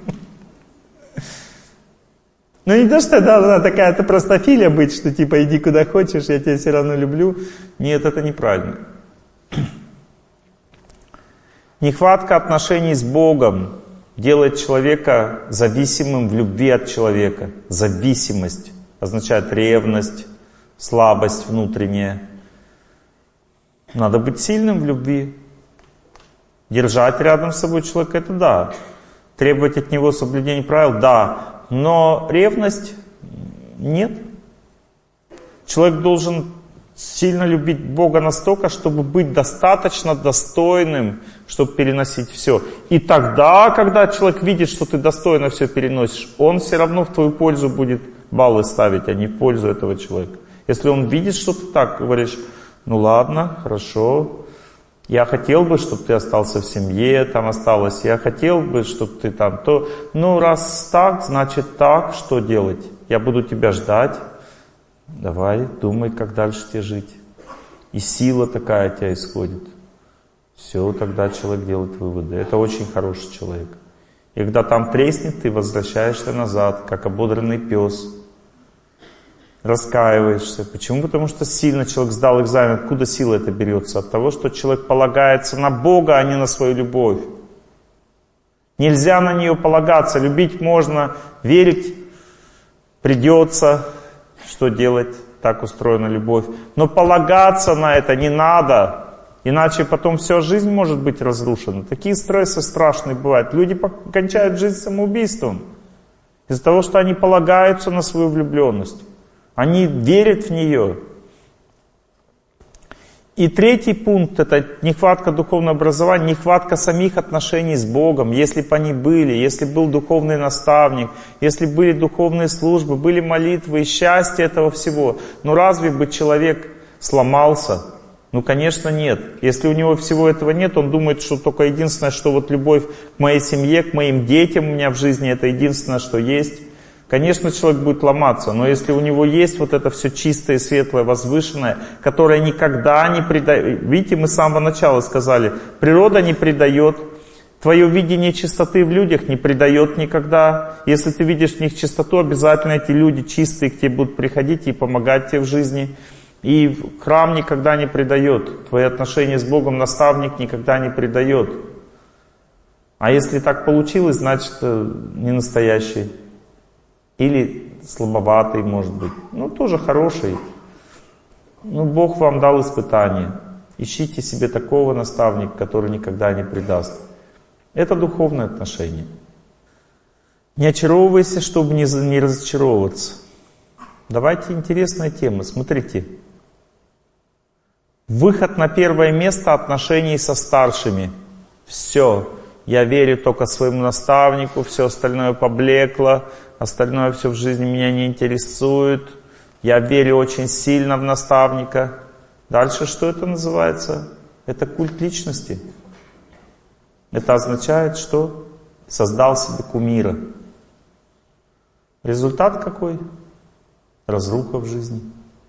Ну не то, что должна такая-то простофиля быть, что типа иди куда хочешь, я тебя все равно люблю. Нет, это неправильно. Нехватка отношений с Богом делает человека зависимым в любви от человека. Зависимость означает ревность, слабость внутренняя. Надо быть сильным в любви. Держать рядом с собой человека — это да. Требовать от него соблюдения правил — да. Но ревность — нет. Человек должен сильно любить Бога настолько, чтобы быть достаточно достойным, чтобы переносить все. И тогда, когда человек видит, что ты достойно все переносишь, он все равно в твою пользу будет баллы ставить, а не в пользу этого человека. Если он видит, что ты так говоришь: ну ладно, хорошо, я хотел бы, чтобы ты остался в семье, там осталась, я хотел бы, чтобы ты там, то, ну раз так, значит так, что делать? Я буду тебя ждать, давай, думай, как дальше тебе жить. И сила такая от тебя исходит. Все, тогда человек делает выводы. Это очень хороший человек. И когда там треснет, ты возвращаешься назад, как ободренный пес. Раскаиваешься. Почему? Потому что сильно человек сдал экзамен. Откуда сила это берется? От того, что человек полагается на Бога, а не на свою любовь. Нельзя на нее полагаться. Любить можно, верить придется. Что делать? Так устроена любовь. Но полагаться на это не надо. Иначе потом вся жизнь может быть разрушена. Такие стрессы страшные бывают. Люди кончают жизнь самоубийством. Из-за того, что они полагаются на свою влюбленность. Они верят в нее. И третий пункт — это нехватка духовного образования, нехватка самих отношений с Богом. Если бы они были, если был духовный наставник, если были духовные службы, были молитвы и счастье этого всего. Но разве бы человек сломался? Ну, конечно, нет. Если у него всего этого нет, он думает, что только единственное, что вот любовь к моей семье, к моим детям у меня в жизни — это единственное, что есть. Конечно, человек будет ломаться, но если у него есть вот это все чистое, светлое, возвышенное, которое никогда не предает... Видите, мы с самого начала сказали, природа не предает, твое видение чистоты в людях не предает никогда. Если ты видишь в них чистоту, обязательно эти люди чистые к тебе будут приходить и помогать тебе в жизни. И храм никогда не предает, твои отношения с Богом наставник никогда не предает. А если так получилось, значит, не настоящий. Или слабоватый, может быть. Ну, тоже хороший. Ну, Бог вам дал испытание. Ищите себе такого наставника, который никогда не предаст. Это духовное отношение. Не очаровывайся, чтобы не, не разочаровываться. Давайте интересная тема. Смотрите. Выход на первое место отношений со старшими. Все. Я верю только своему наставнику, все остальное поблекло. Остальное все в жизни меня не интересует. Я верю очень сильно в наставника. Дальше что это называется? Это культ личности. Это означает, что создал себе кумира. Результат какой? Разруха в жизни.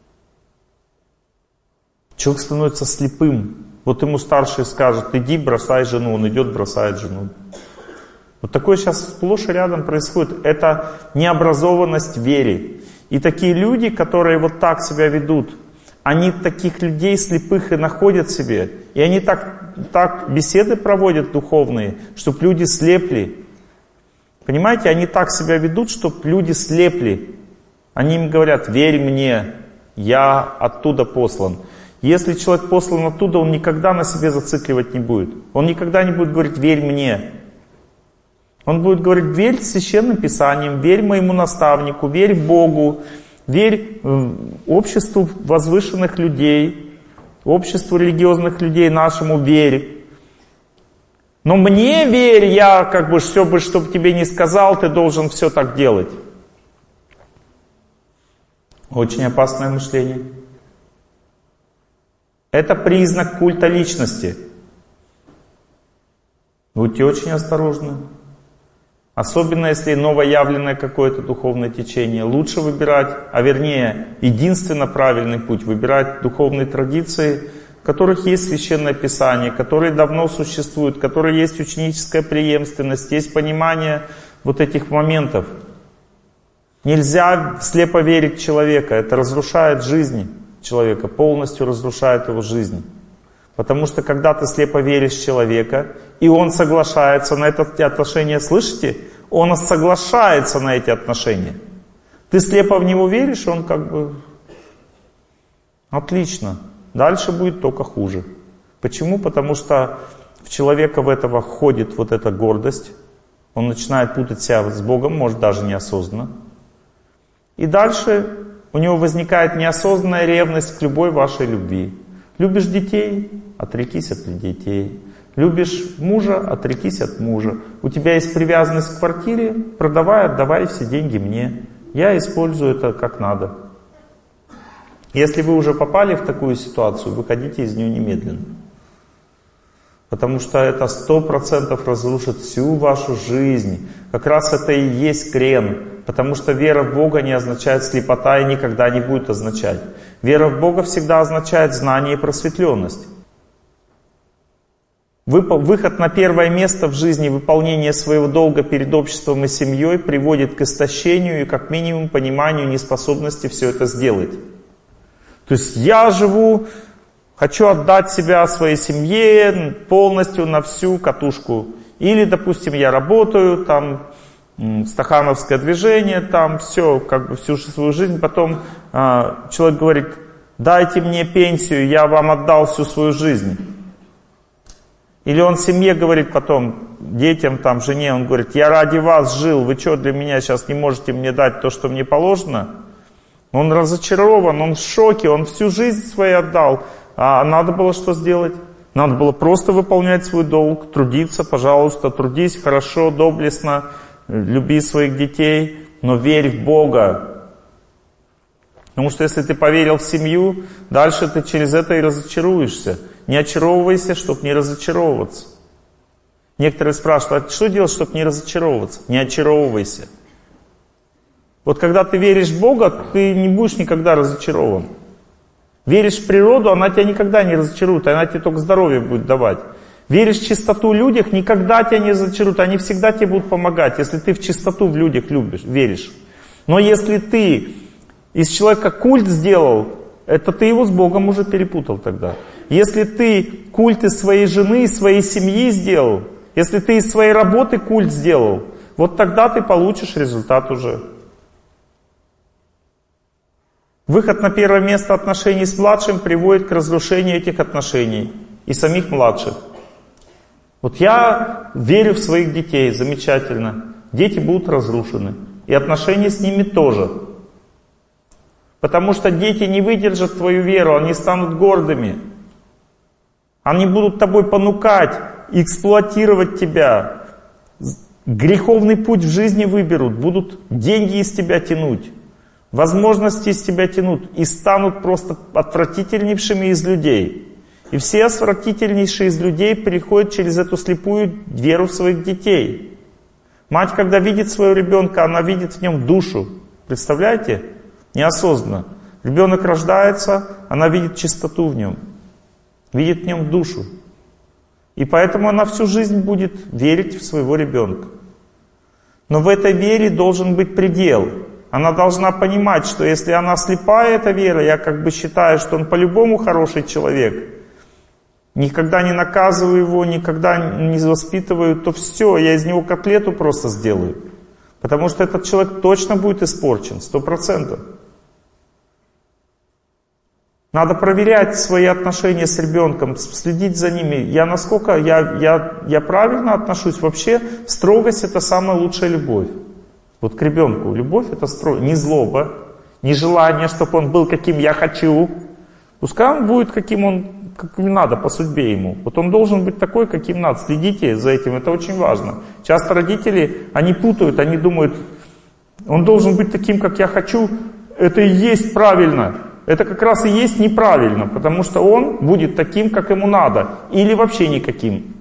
Человек становится слепым. Вот ему старший скажет: иди, бросай жену. Он идет, бросает жену. Вот такое сейчас сплошь и рядом происходит. Это необразованность в вере. И такие люди, которые вот так себя ведут, Они таких людей слепых и находят себе. И они так, так беседы проводят духовные, чтобы люди слепли. Понимаете, они так себя ведут, чтобы люди слепли. Они им говорят: верь мне, я оттуда послан. Если человек послан оттуда, он никогда на себе зацикливать не будет. Он никогда не будет говорить: верь мне. Он будет говорить: верь священным писаниям, верь моему наставнику, верь Богу, верь обществу возвышенных людей, обществу религиозных людей нашему верь. Но мне верь, я как бы все бы, чтобы тебе не сказал, ты должен все так делать. Очень опасное мышление. Это признак культа личности. Будьте очень осторожны. Особенно если новоявленное какое-то духовное течение. Лучше выбирать, а вернее, единственно правильный путь, выбирать духовные традиции, в которых есть Священное Писание, которые давно существуют, в которых есть ученическая преемственность, есть понимание вот этих моментов. Нельзя слепо верить в человека, это разрушает жизнь человека, полностью разрушает его жизнь. Потому что когда ты слепо веришь в человека, и он соглашается на эти отношения, слышите? Он соглашается на эти отношения. Ты слепо в него веришь, он как бы... Отлично. Дальше будет только хуже. Почему? Потому что в человека в этого входит вот эта гордость. Он начинает путать себя с Богом, может даже неосознанно. И дальше у него возникает неосознанная ревность к любой вашей любви. Любишь детей? Отрекись от детей. Любишь мужа? Отрекись от мужа. У тебя есть привязанность к квартире? Продавай, отдавай все деньги мне. Я использую это как надо. Если вы уже попали в такую ситуацию, выходите из нее немедленно. Потому что это сто процентов разрушит всю вашу жизнь. Как раз это и есть крен. Потому что вера в Бога не означает слепота и никогда не будет означать. Вера в Бога всегда означает знание и просветленность. Выход на первое место в жизни, выполнение своего долга перед обществом и семьей приводит к истощению и как минимум пониманию неспособности все это сделать. То есть я живу, хочу отдать себя своей семье полностью на всю катушку. Или, допустим, я работаю, там стахановское движение, там все, как бы всю свою жизнь. Потом э, человек говорит: дайте мне пенсию, я вам отдал всю свою жизнь. Или он семье говорит потом, детям, там, жене, он говорит: я ради вас жил, вы что, для меня сейчас не можете мне дать то, что мне положено? Он разочарован, он в шоке, он всю жизнь свою отдал. А надо было что сделать? Надо было просто выполнять свой долг, трудиться, пожалуйста, трудись хорошо, доблестно, люби своих детей, но верь в Бога. Потому что если ты поверил в семью, дальше ты через это и разочаруешься. Не очаровывайся, чтобы не разочаровываться. Некоторые спрашивают: а что делать, чтобы не разочаровываться? Не очаровывайся. Вот когда ты веришь в Бога, ты не будешь никогда разочарован. Веришь в природу, она тебя никогда не разочарует, она тебе только здоровье будет давать. Веришь в чистоту в людях, никогда тебя не разочаруют, они всегда тебе будут помогать, если ты в чистоту в людях любишь, веришь. Но если ты из человека культ сделал, это ты его с Богом уже перепутал тогда. Если ты культ из своей жены, из своей семьи сделал, если ты из своей работы культ сделал, вот тогда ты получишь результат уже. Выход на первое место отношений с младшим приводит к разрушению этих отношений и самих младших. Вот я верю в своих детей, замечательно. Дети будут разрушены. И отношения с ними тоже. Потому что дети не выдержат твою веру, они станут гордыми. Они будут тобой понукать, эксплуатировать тебя. Греховный путь в жизни выберут, будут деньги из тебя тянуть. Возможности из тебя тянут и станут просто отвратительнейшими из людей. И все отвратительнейшие из людей переходят через эту слепую веру в своих детей. Мать, когда видит своего ребенка, она видит в нем душу. Представляете? Неосознанно. Ребенок рождается, она видит чистоту в нем. Видит в нем душу. И поэтому она всю жизнь будет верить в своего ребенка. Но в этой вере должен быть предел. Она должна понимать, что если она слепая, эта вера, я как бы считаю, что он по-любому хороший человек, никогда не наказываю его, никогда не воспитываю, то все, я из него котлету просто сделаю. Потому что этот человек точно будет испорчен, сто процентов. Надо проверять свои отношения с ребенком, следить за ними. Я насколько, я, я, я правильно отношусь? Вообще, строгость — это самая лучшая любовь. Вот к ребенку. Любовь — это строгость, не злоба, не желание, чтобы он был каким я хочу. Пускай он будет каким он, каким надо по судьбе ему. Вот он должен быть такой, каким надо. Следите за этим, это очень важно. Часто родители, они путают, они думают, он должен быть таким, как я хочу. Это и есть правильно. Это как раз и есть неправильно, потому что он будет таким, как ему надо, или вообще никаким.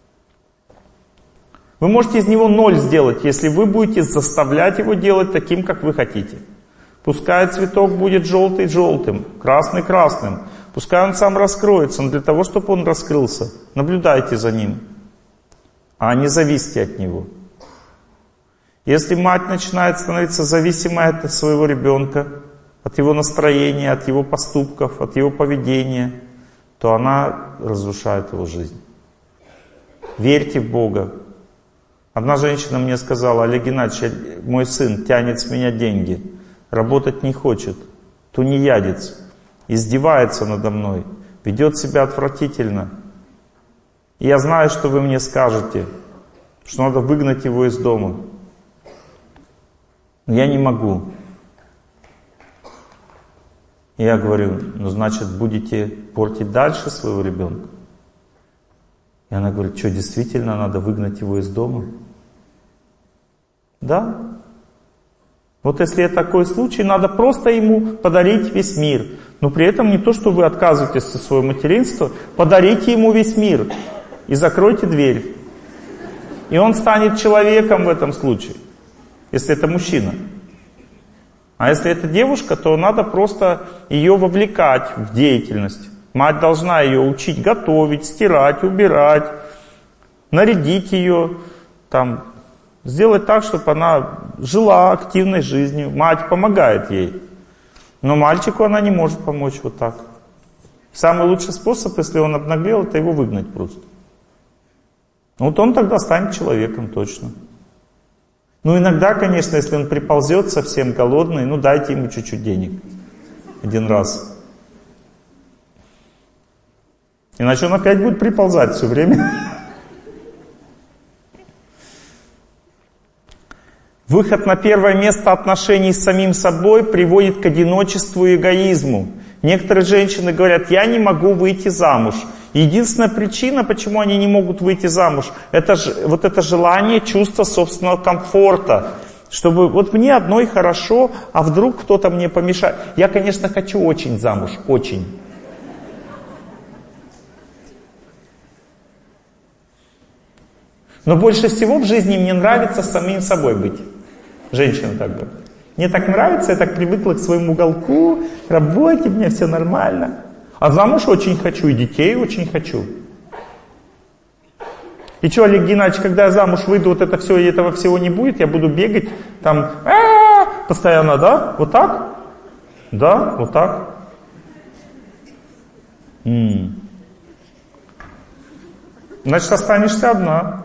Вы можете из него ноль сделать, если вы будете заставлять его делать таким, как вы хотите. Пускай цветок будет желтый желтым, красный красным. Пускай он сам раскроется, но для того, чтобы он раскрылся, наблюдайте за ним, а не зависите от него. Если мать начинает становиться зависимой от своего ребенка, от его настроения, от его поступков, от его поведения, то она разрушает его жизнь. Верьте в Бога. Одна женщина мне сказала: Олег Геннадьевич, мой сын тянет с меня деньги, работать не хочет, тунеядец, издевается надо мной, ведет себя отвратительно. И я знаю, что вы мне скажете, что надо выгнать его из дома. Но я не могу. И я говорю: ну значит, будете портить дальше своего ребенка? И она говорит: что, действительно надо выгнать его из дома? Да. Вот если это такой случай, надо просто ему подарить весь мир. Но при этом не то, что вы отказываетесь от своего материнства, подарите ему весь мир и закройте дверь. И он станет человеком в этом случае, если это мужчина. А если это девушка, то надо просто ее вовлекать в деятельность. Мать должна ее учить готовить, стирать, убирать, нарядить ее, там, сделать так, чтобы она жила активной жизнью. Мать помогает ей. Но мальчику она не может помочь вот так. Самый лучший способ, если он обнаглел, это его выгнать просто. Вот он тогда станет человеком точно. Ну, иногда, конечно, если он приползет совсем голодный, ну, дайте ему чуть-чуть денег. Один раз. Иначе он опять будет приползать все время. Выход на первое место отношений с самим собой приводит к одиночеству и эгоизму. Некоторые женщины говорят: я не могу выйти замуж. Единственная причина, почему они не могут выйти замуж, это же, вот это желание, чувство собственного комфорта. Чтобы вот мне одной хорошо, а вдруг кто-то мне помешает. Я, конечно, хочу очень замуж, очень. Но больше всего в жизни мне нравится самим собой быть. Женщина так говорит. Мне так нравится, я так привыкла к своему уголку, к работе, мне все нормально. А замуж очень хочу, и детей очень хочу. И что, Олег Геннадьевич, когда я замуж выйду, вот это все, и этого всего не будет, я буду бегать там а-а-а, постоянно, да? Вот так? Да, вот так. М-м. Значит, останешься одна.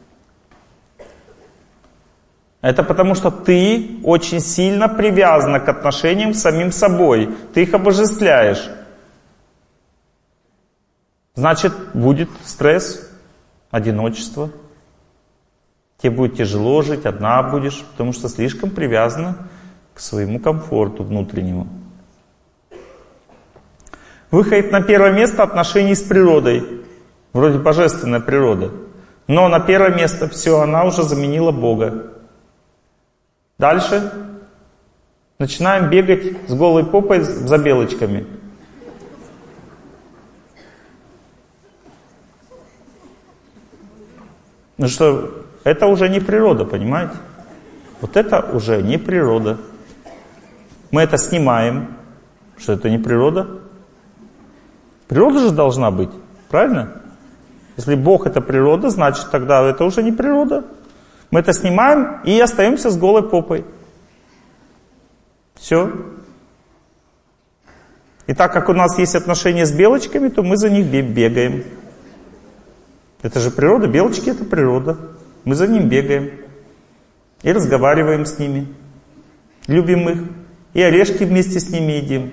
Это потому, что ты очень сильно привязана к отношениям с самим собой. Ты их обожествляешь. Значит, будет стресс, одиночество. Тебе будет тяжело жить, одна будешь, потому что слишком привязана к своему комфорту внутреннему. Выходит на первое место отношений с природой. Вроде божественная природа. Но на первое место все, она уже заменила Бога. Дальше начинаем бегать с голой попой за белочками. Ну что, это уже не природа, понимаете? Вот это уже не природа. Мы это снимаем, что это не природа. Природа же должна быть, правильно? Если Бог это природа, значит тогда это уже не природа. Мы это снимаем и остаемся с голой попой. Все. И так как у нас есть отношения с белочками, то мы за них бегаем. Это же природа, белочки — это природа. Мы за ним бегаем. И разговариваем с ними. Любим их. И орешки вместе с ними едим.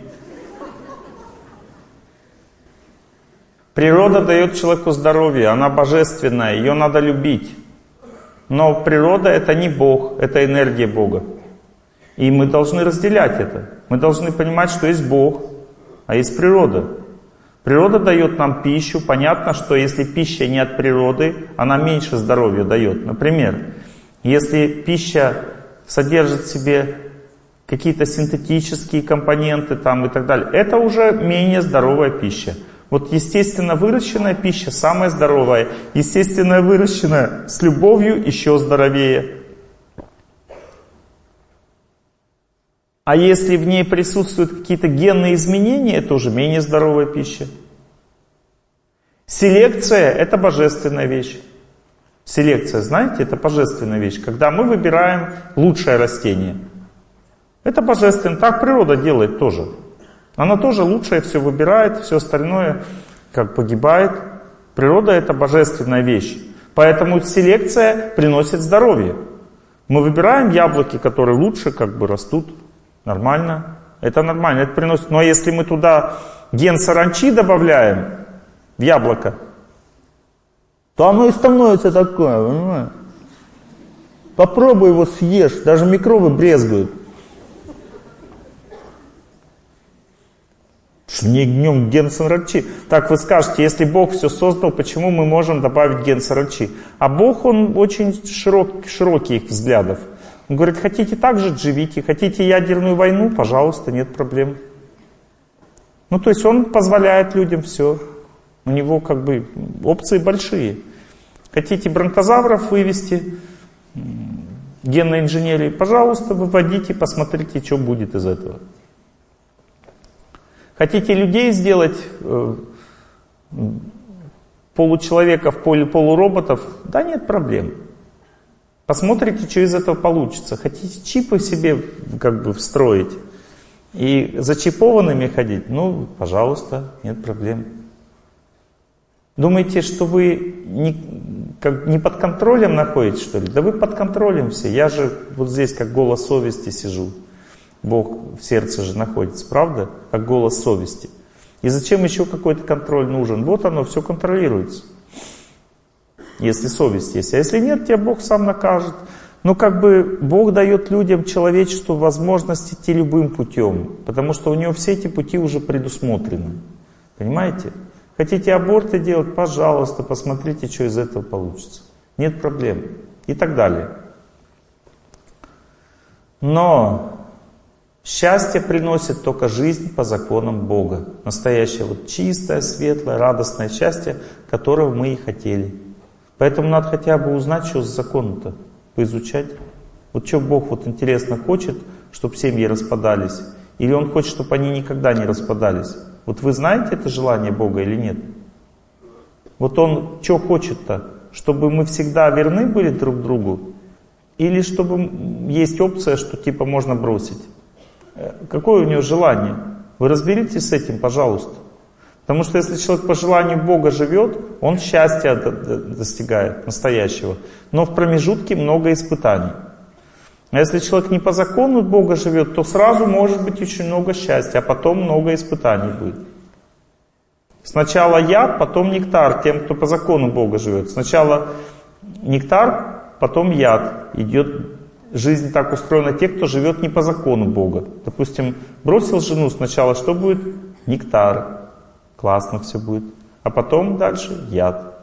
Природа дает человеку здоровье, она божественная, ее надо любить. Но природа — это не Бог, это энергия Бога. И мы должны разделять это. Мы должны понимать, что есть Бог, а есть природа. Природа дает нам пищу. Понятно, что если пища не от природы, она меньше здоровья дает. Например, если пища содержит в себе какие-то синтетические компоненты там и так далее, это уже менее здоровая пища. Вот естественно выращенная пища самая здоровая. Естественно выращенная с любовью еще здоровее. А если в ней присутствуют какие-то генные изменения, это уже менее здоровая пища. Селекция — это божественная вещь. Селекция, знаете, это божественная вещь. Когда мы выбираем лучшее растение. Это божественно. Так природа делает тоже. Она тоже лучшее все выбирает, все остальное как погибает. Природа — это божественная вещь. Поэтому селекция приносит здоровье. Мы выбираем яблоки, которые лучше как бы растут. Нормально. Это нормально, это приносит. Но если мы туда ген саранчи добавляем в яблоко, то оно и становится такое, понимаешь? Попробуй его съешь, даже микробы брезгуют. Не гнем ген саранчи. Так вы скажете, если Бог все создал, почему мы можем добавить ген саранчи? А Бог, Он очень широк, широких взглядов. Он говорит, хотите так же живите, хотите ядерную войну, пожалуйста, нет проблем. Ну, то есть Он позволяет людям все. У Него как бы опции большие. Хотите бронтозавров вывести, генной инженерии, пожалуйста, выводите, посмотрите, что будет из этого. Хотите людей сделать э, получеловеков, полуроботов, да нет проблем. Посмотрите, что из этого получится. Хотите чипы себе как бы встроить и зачипованными ходить? Ну, пожалуйста, нет проблем. Думаете, что вы не, как, не под контролем находитесь, что ли? Да вы под контролем все. Я же вот здесь как голос совести сижу. Бог в сердце же находится, правда? Как голос совести. И зачем еще какой-то контроль нужен? Вот оно, все контролируется. Если совесть есть. А если нет, тебя Бог сам накажет. Но как бы Бог дает людям, человечеству возможность идти любым путем. Потому что у него все эти пути уже предусмотрены. Понимаете? Хотите аборты делать? Пожалуйста, посмотрите, что из этого получится. Нет проблем. И так далее. Но счастье приносит только жизнь по законам Бога. Настоящее вот чистое, светлое, радостное счастье, которого мы и хотели. Поэтому надо хотя бы узнать, что за закон-то, поизучать. Вот что Бог вот интересно хочет, чтобы семьи распадались, или Он хочет, чтобы они никогда не распадались. Вот вы знаете это желание Бога или нет? Вот Он что хочет-то? Чтобы мы всегда верны были друг другу? Или чтобы есть опция, что типа можно бросить? Какое у него желание? Вы разберитесь с этим, пожалуйста. Потому что если человек по желанию Бога живет, он счастья достигает настоящего. Но в промежутке много испытаний. А если человек не по закону Бога живет, то сразу может быть очень много счастья, а потом много испытаний будет. Сначала яд, потом нектар тем, кто по закону Бога живет. Сначала нектар, потом яд. Идет жизнь так устроена, те, кто живет не по закону Бога. Допустим, бросил жену сначала, что будет? Нектар. Классно все будет. А потом дальше яд.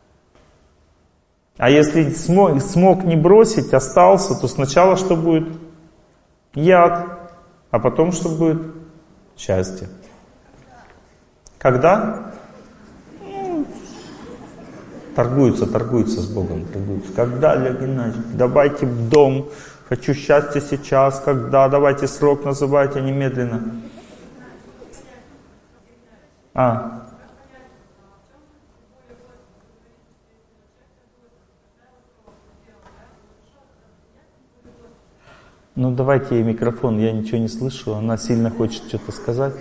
А если смог, смог не бросить, остался, то сначала что будет? Яд. А потом что будет? Счастье. Когда? Торгуются, торгуются с Богом. Торгуются. Когда, Олег Геннадьевич? Давайте в дом. Хочу счастья сейчас. Когда? Давайте срок называйте немедленно. А. Ну давайте ей микрофон, я ничего не слышу, она сильно хочет что-то сказать.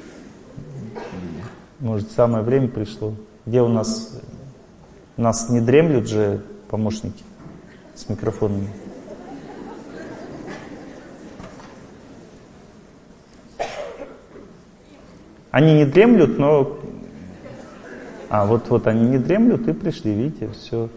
Может, самое время пришло. Где у нас? У нас не дремлют же помощники с микрофонами. Они не дремлют, но... А, вот-вот они не дремлют и пришли, видите, все.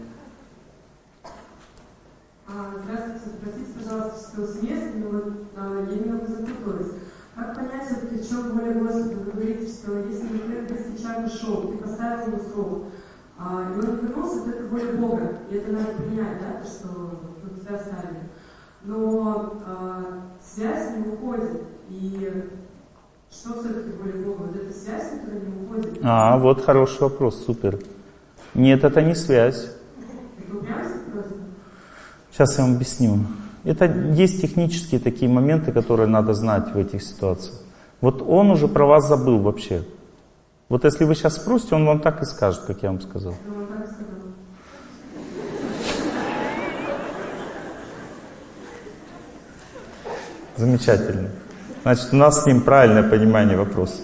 Здравствуйте, простите, пожалуйста, что с места, но вот а, я немного запуталась. Как понять, в чем воля Господа? Вы говорите, что если, например, Христиан ушел, ты поставил ему срок, а, и он вернулся, то это воля Бога, и это надо принять, да, то, что вы тебя оставили. Но а, связь не уходит, и что все-таки воля Бога? Вот эта связь, которая не уходит? А, вот хороший вопрос, супер. Нет, это не связь. Это упрямство просто? Сейчас я вам объясню. Это есть технические такие моменты, которые надо знать в этих ситуациях. Вот он уже про вас забыл вообще. Вот если вы сейчас спросите, он вам так и скажет, как я вам сказал. Ну, он так и сказал. Замечательно. Значит, у нас с ним правильное понимание вопроса.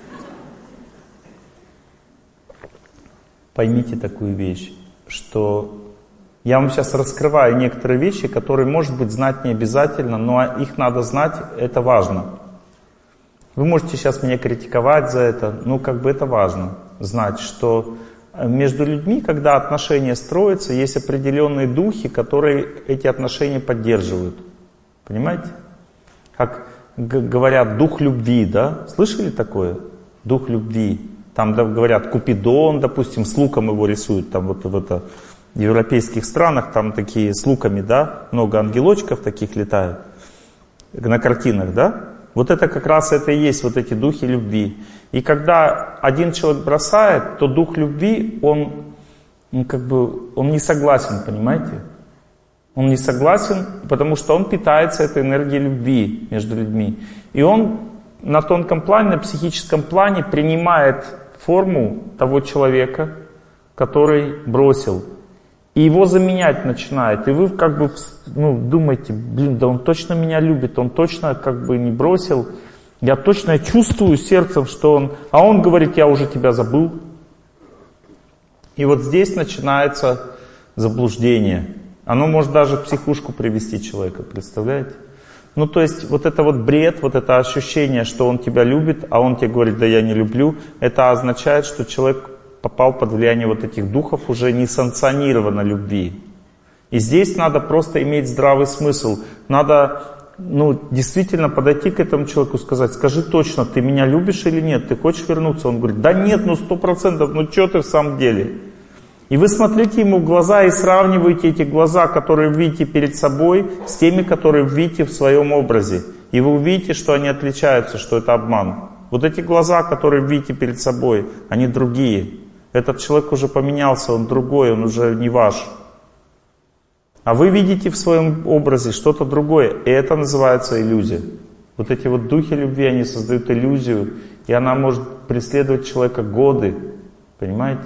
Поймите такую вещь, что я вам сейчас раскрываю некоторые вещи, которые, может быть, знать не обязательно, но их надо знать, это важно. Вы можете сейчас меня критиковать за это, но как бы это важно знать, что между людьми, когда отношения строятся, есть определенные духи, которые эти отношения поддерживают. Понимаете? Как говорят, дух любви, да? Слышали такое? Дух любви. Там да, говорят, Купидон, допустим, с луком его рисуют, там вот в это... В европейских странах там такие с луками, да, много ангелочков таких летают на картинах, да. Вот это как раз это и есть вот эти духи любви. И когда один человек бросает, то дух любви, он, он как бы, он не согласен, понимаете? Он не согласен, потому что он питается этой энергией любви между людьми. И он на тонком плане, на психическом плане принимает форму того человека, который бросил. И его заменять начинает. И вы как бы ну, думаете, блин, да он точно меня любит, он точно как бы не бросил. Я точно чувствую сердцем, что он... А он говорит, я уже тебя забыл. И вот здесь начинается заблуждение. Оно может даже в психушку привести человека, представляете? Ну то есть вот это вот бред, вот это ощущение, что он тебя любит, а он тебе говорит, да я не люблю, это означает, что человек... попал под влияние вот этих духов уже несанкционированно любви. И здесь надо просто иметь здравый смысл. Надо ну, действительно подойти к этому человеку и сказать, скажи точно, ты меня любишь или нет, ты хочешь вернуться? Он говорит, да нет, ну сто процентов, ну что ты в самом деле? И вы смотрите ему в глаза и сравниваете эти глаза, которые вы видите перед собой, с теми, которые вы видите в своем образе. И вы увидите, что они отличаются, что это обман. Вот эти глаза, которые вы видите перед собой, они другие. Этот человек уже поменялся, он другой, он уже не ваш. А вы видите в своем образе что-то другое, и это называется иллюзия. Вот эти вот духи любви, они создают иллюзию, и она может преследовать человека годы. Понимаете?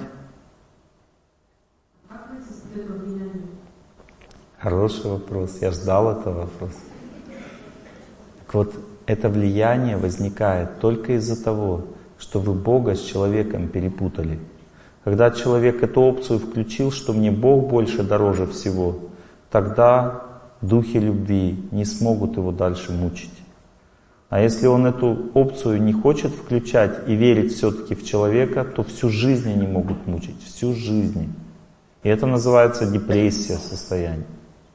Как выйти из этого влияния? Хороший вопрос, я ждал этого вопроса. Так вот, это влияние возникает только из-за того, что вы Бога с человеком перепутали. Когда человек эту опцию включил, что мне Бог больше дороже всего, тогда духи любви не смогут его дальше мучить. А если он эту опцию не хочет включать и верит все-таки в человека, то всю жизнь они могут мучить, всю жизнь. И это называется депрессия состояния.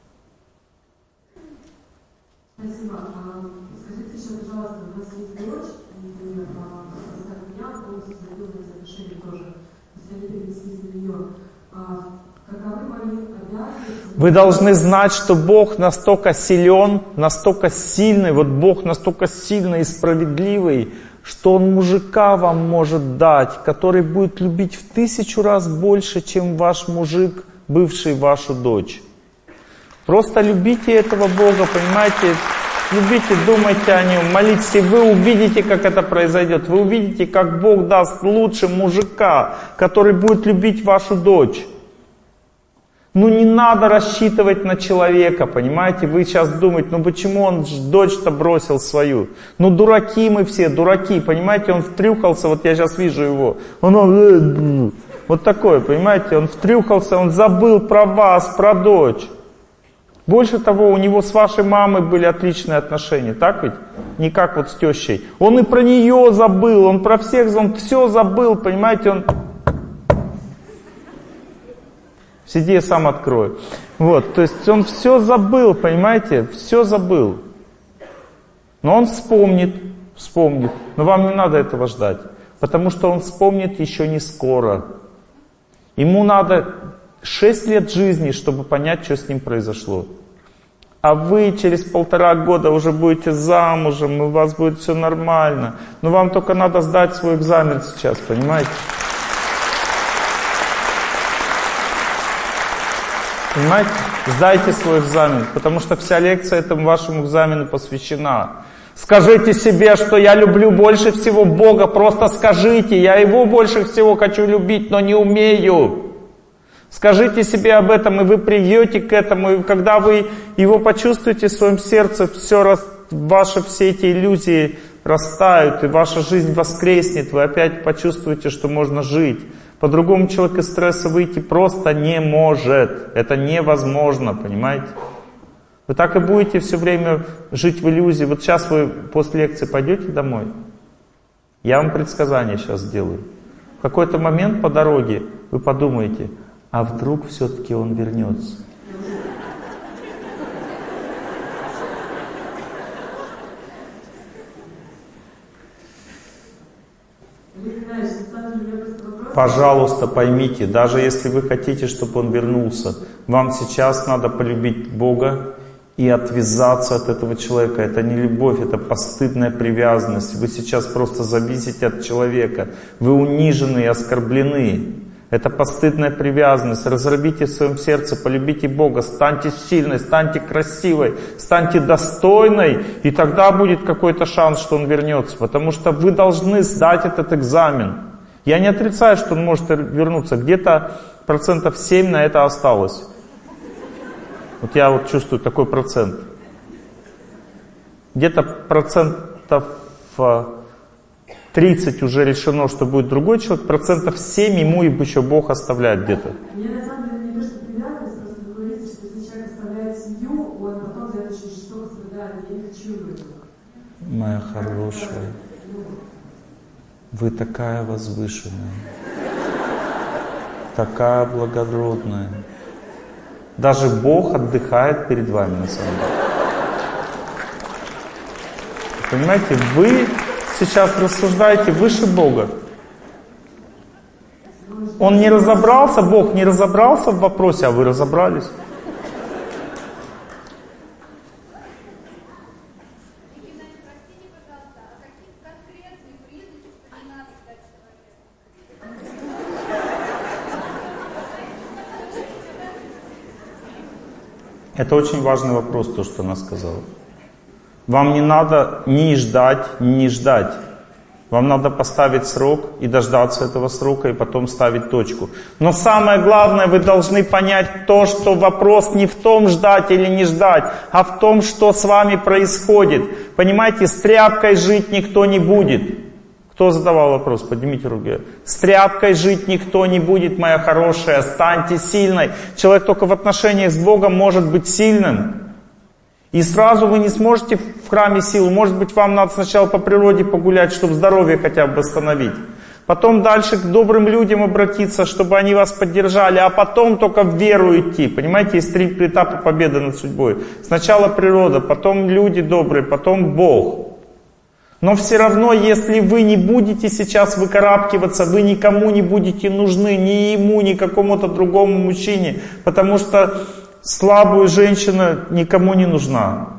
Спасибо. Скажите еще, пожалуйста, у вас есть дочь, и меня полностью забил на завершение тоже. Они перенеслись на нее. Каковы мои обязанности? Вы должны знать, что Бог настолько силен, настолько сильный, вот Бог настолько сильный и справедливый, что Он мужика вам может дать, который будет любить в тысячу раз больше, чем ваш мужик, бывший вашу дочь. Просто любите этого Бога, понимаете? Любите, думайте о Нем, молитесь, и вы увидите, как это произойдет. Вы увидите, как Бог даст лучше мужика, который будет любить вашу дочь. Ну не надо рассчитывать на человека, понимаете? Вы сейчас думаете, ну почему он дочь-то бросил свою? Ну дураки мы все, дураки, понимаете? Он втрюхался, вот я сейчас вижу его. Он, он вот такой, понимаете? Он втрюхался, он забыл про вас, про дочь. Больше того, у него с вашей мамой были отличные отношения, так ведь? Не как вот с тещей. Он и про нее забыл, он про всех, он все забыл, понимаете? Он... Сиди, я сам открою. Вот, то есть он все забыл, понимаете? Все забыл. Но он вспомнит, вспомнит. Но вам не надо этого ждать. Потому что он вспомнит еще не скоро. Ему надо шесть лет жизни, чтобы понять, что с ним произошло. А вы через полтора года уже будете замужем, и у вас будет все нормально. Но вам только надо сдать свой экзамен сейчас, понимаете? Понимаете? Сдайте свой экзамен, потому что вся лекция этому вашему экзамену посвящена. Скажите себе, что я люблю больше всего Бога, просто скажите, я Его больше всего хочу любить, но не умею. Скажите себе об этом, и вы придете к этому, и когда вы Его почувствуете в своем сердце, все, раз, ваши все эти иллюзии растают, и ваша жизнь воскреснет, вы опять почувствуете, что можно жить. По-другому человек из стресса выйти просто не может. Это невозможно, понимаете? Вы так и будете все время жить в иллюзии. Вот сейчас вы после лекции пойдете домой. Я вам предсказание сейчас сделаю. В какой-то момент по дороге вы подумаете, а вдруг все-таки он вернется. Пожалуйста, поймите, даже если вы хотите, чтобы он вернулся, вам сейчас надо полюбить Бога и отвязаться от этого человека. Это не любовь, это постыдная привязанность. Вы сейчас просто зависите от человека. Вы унижены и оскорблены. Это постыдная привязанность. Разорвите в своем сердце, полюбите Бога, станьте сильной, станьте красивой, станьте достойной, и тогда будет какой-то шанс, что он вернется. Потому что вы должны сдать этот экзамен. Я не отрицаю, что он может вернуться. Где-то процентов семь на это осталось. Вот я вот чувствую такой процент. Где-то процентов тридцать уже решено, что будет другой человек. Процентов семь ему еще Бог оставляет где-то. Мне на самом деле не то, что привязанность, просто вы говорите, что если человек оставляет семью, он потом за это очень жестоко страдает. Я не хочу этого. Моя хорошая. Вы такая возвышенная, такая благородная. Даже Бог отдыхает перед вами на самом деле. Понимаете, вы сейчас рассуждаете выше Бога. Он не разобрался, Бог не разобрался в вопросе, а вы разобрались. Это очень важный вопрос, то, что она сказала. Вам не надо ни ждать, ни ждать. Вам надо поставить срок и дождаться этого срока, и потом ставить точку. Но самое главное, вы должны понять то, что вопрос не в том, ждать или не ждать, а в том, что с вами происходит. Понимаете, с тряпкой жить никто не будет. Кто задавал вопрос? Поднимите руки. С тряпкой жить никто не будет, моя хорошая. Станьте сильной. Человек только в отношениях с Богом может быть сильным. И сразу вы не сможете в храме сил. Может быть, вам надо сначала по природе погулять, чтобы здоровье хотя бы восстановить. Потом дальше к добрым людям обратиться, чтобы они вас поддержали. А потом только в веру идти. Понимаете, есть три этапа победы над судьбой. Сначала природа, потом люди добрые, потом Бог. Но все равно, если вы не будете сейчас выкарабкиваться, вы никому не будете нужны, ни ему, ни какому-то другому мужчине, потому что слабую женщину никому не нужна.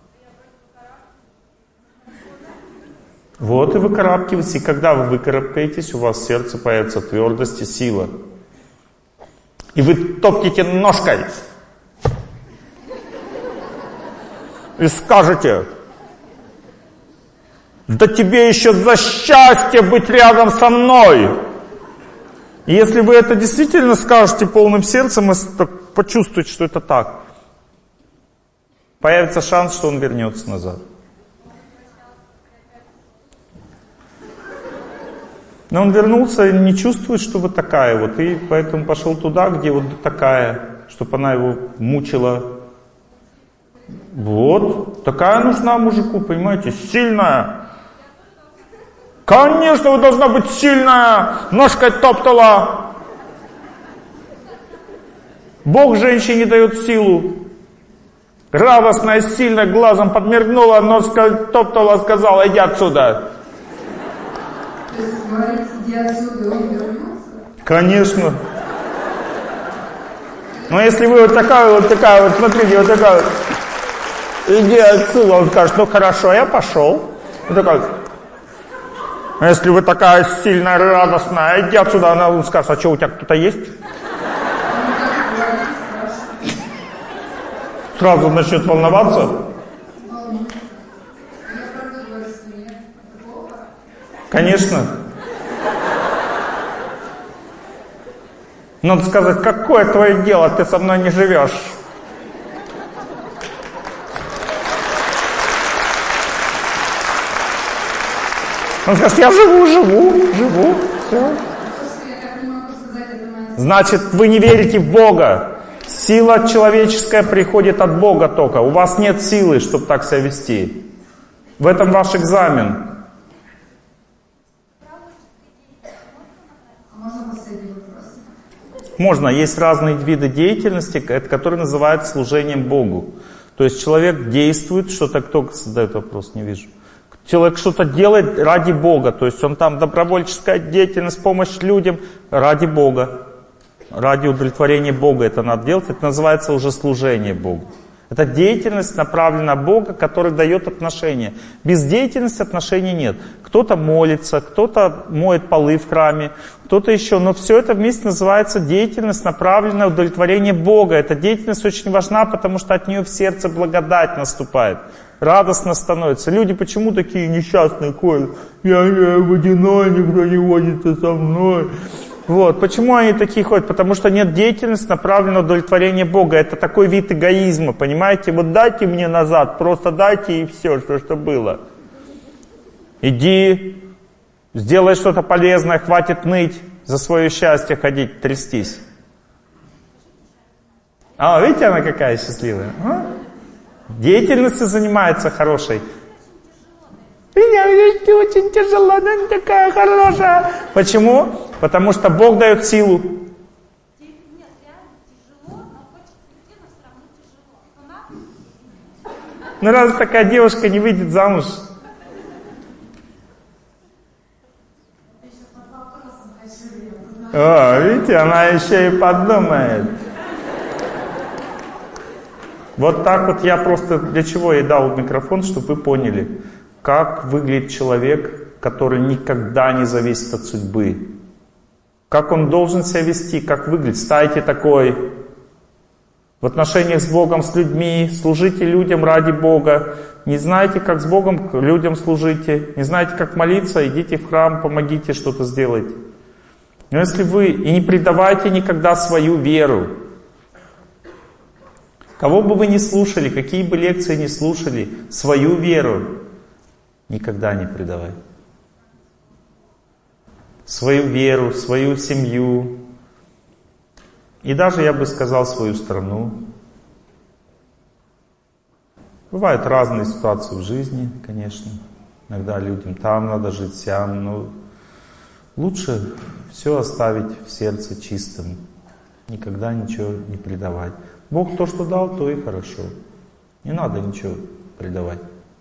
Вот и выкарабкивайтесь, и когда вы выкарабкаетесь, у вас в сердце появится твердость и сила. И вы топнете ножкой и скажете: да тебе еще за счастье быть рядом со мной. И если вы это действительно скажете полным сердцем, и почувствуете, что это так, появится шанс, что он вернется назад. Но он вернулся и не чувствует, что вы такая вот, и поэтому пошел туда, где вот такая, чтобы она его мучила. Вот, такая нужна мужику, понимаете, сильная. Конечно, вы должна быть сильная, ножкой топтала. Бог женщине дает силу. Радостная, сильная, глазом подмигнула, ножкой топтала, сказала: иди отсюда. То есть, говорить, иди отсюда, он вернется? Конечно. Но если вы вот такая, вот такая, вот смотрите, вот такая, иди отсюда, он скажет: ну хорошо, я пошел. Вот такая. А если вы такая сильная, радостная, иди отсюда, она скажет: а что, у тебя кто-то есть? Сразу начнет волноваться. Конечно. Надо сказать: какое твое дело, ты со мной не живешь. Он скажет: я живу, живу, живу, все. Значит, вы не верите в Бога. Сила человеческая приходит от Бога только. У вас нет силы, чтобы так себя вести. В этом ваш экзамен. Можно. Есть разные виды деятельности, которые называют служением Богу. То есть человек действует, что-то, кто задает вопрос, не вижу. Человек что-то делает ради Бога. То есть он там добровольческая деятельность, помощь людям ради Бога. Ради удовлетворения Бога это надо делать. Это называется уже служение Богу. Это деятельность направлена на Бога, который дает отношения. Без деятельности отношений нет. Кто-то молится, кто-то моет полы в храме, кто-то еще. Но все это вместе называется деятельность, направленная на удовлетворение Бога. Эта деятельность очень важна, потому что от нее в сердце благодать наступает. Радостно становится. Люди почему такие несчастные ходят? Я, я водяной, никто не водится со мной. Вот. Почему они такие ходят? Потому что нет деятельности, направленной на удовлетворение Бога. Это такой вид эгоизма, понимаете? Вот дайте мне назад, просто дайте и все, что, что было. Иди, сделай что-то полезное, хватит ныть, за свое счастье ходить, трястись. А, видите, она какая счастливая? А? Деятельностью занимается хорошей. Меня очень тяжело, она такая хорошая. Почему? Потому что Бог дает силу. Нет, реально тяжело, но хочется идти, но все равно тяжело. Ну раз такая девушка не выйдет замуж. О, видите, она еще и подумает. Вот так вот я просто для чего я дал микрофон, чтобы вы поняли, как выглядит человек, который никогда не зависит от судьбы. Как он должен себя вести, как выглядит. Станьте такой в отношениях с Богом, с людьми, служите людям ради Бога. Не знаете, как с Богом, людям служите. Не знаете, как молиться, идите в храм, помогите, что-то сделайте. Но если вы и не предавайте никогда свою веру, кого бы вы ни слушали, какие бы лекции ни слушали, свою веру никогда не предавай. Свою веру, свою семью. И даже, я бы сказал, свою страну. Бывают разные ситуации в жизни, конечно. Иногда людям там надо жить, сям. Но лучше все оставить в сердце чистым. Никогда ничего не предавать. Бог то, что дал, то и хорошо. Не надо ничего предавать.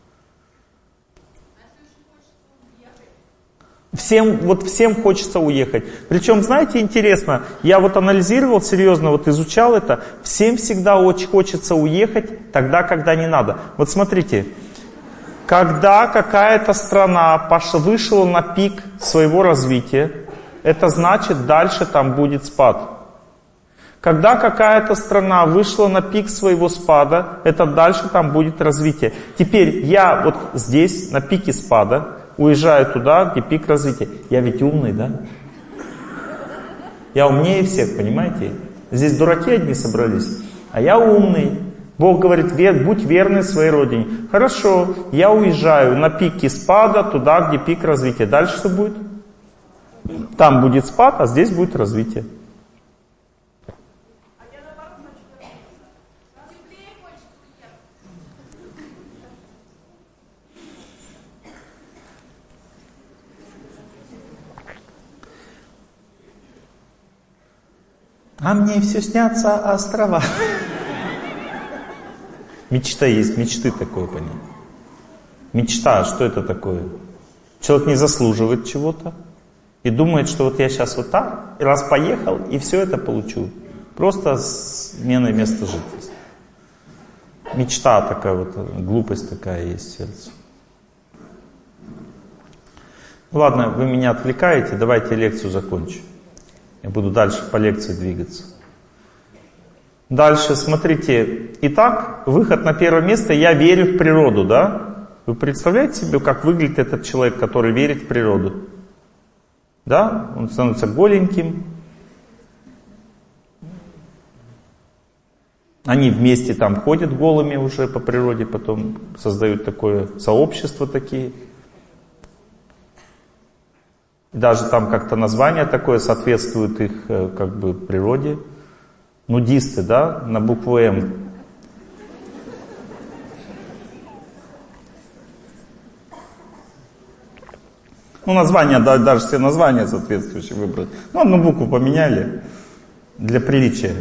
Всем, вот всем хочется уехать. Причем, знаете, интересно, я вот анализировал серьезно, вот изучал это. Всем всегда очень хочется уехать тогда, когда не надо. Вот смотрите, когда какая-то страна пошла, вышла на пик своего развития, это значит, дальше там будет спад. Когда какая-то страна вышла на пик своего спада, это дальше там будет развитие. Теперь я вот здесь, на пике спада, уезжаю туда, где пик развития. Я ведь умный, да? Я умнее всех, понимаете? Здесь дураки одни собрались, а я умный. Бог говорит, вер, будь верный своей родине. Хорошо, я уезжаю на пике спада туда, где пик развития. Дальше что будет? Там будет спад, а здесь будет развитие. А мне все снятся острова. Мечта есть, мечты такое понятие. Мечта, что это такое? Человек не заслуживает чего-то и думает, что вот я сейчас вот так, и раз поехал, и все это получу. Просто сменой места жительства. Мечта такая вот, глупость такая есть в сердце. Ладно, вы меня отвлекаете, давайте лекцию закончу. Я буду дальше по лекции двигаться. Дальше, смотрите. Итак, выход на первое место. Я верю в природу, да? Вы представляете себе, как выглядит этот человек, который верит в природу? Да? Он становится голеньким. Они вместе там ходят голыми уже по природе, потом создают такое сообщество такие. Даже там как-то название такое соответствует их как бы природе. Нудисты, да, на букву М. Ну, название, да, даже все названия соответствующие выбрать. Ну, одну букву поменяли для приличия.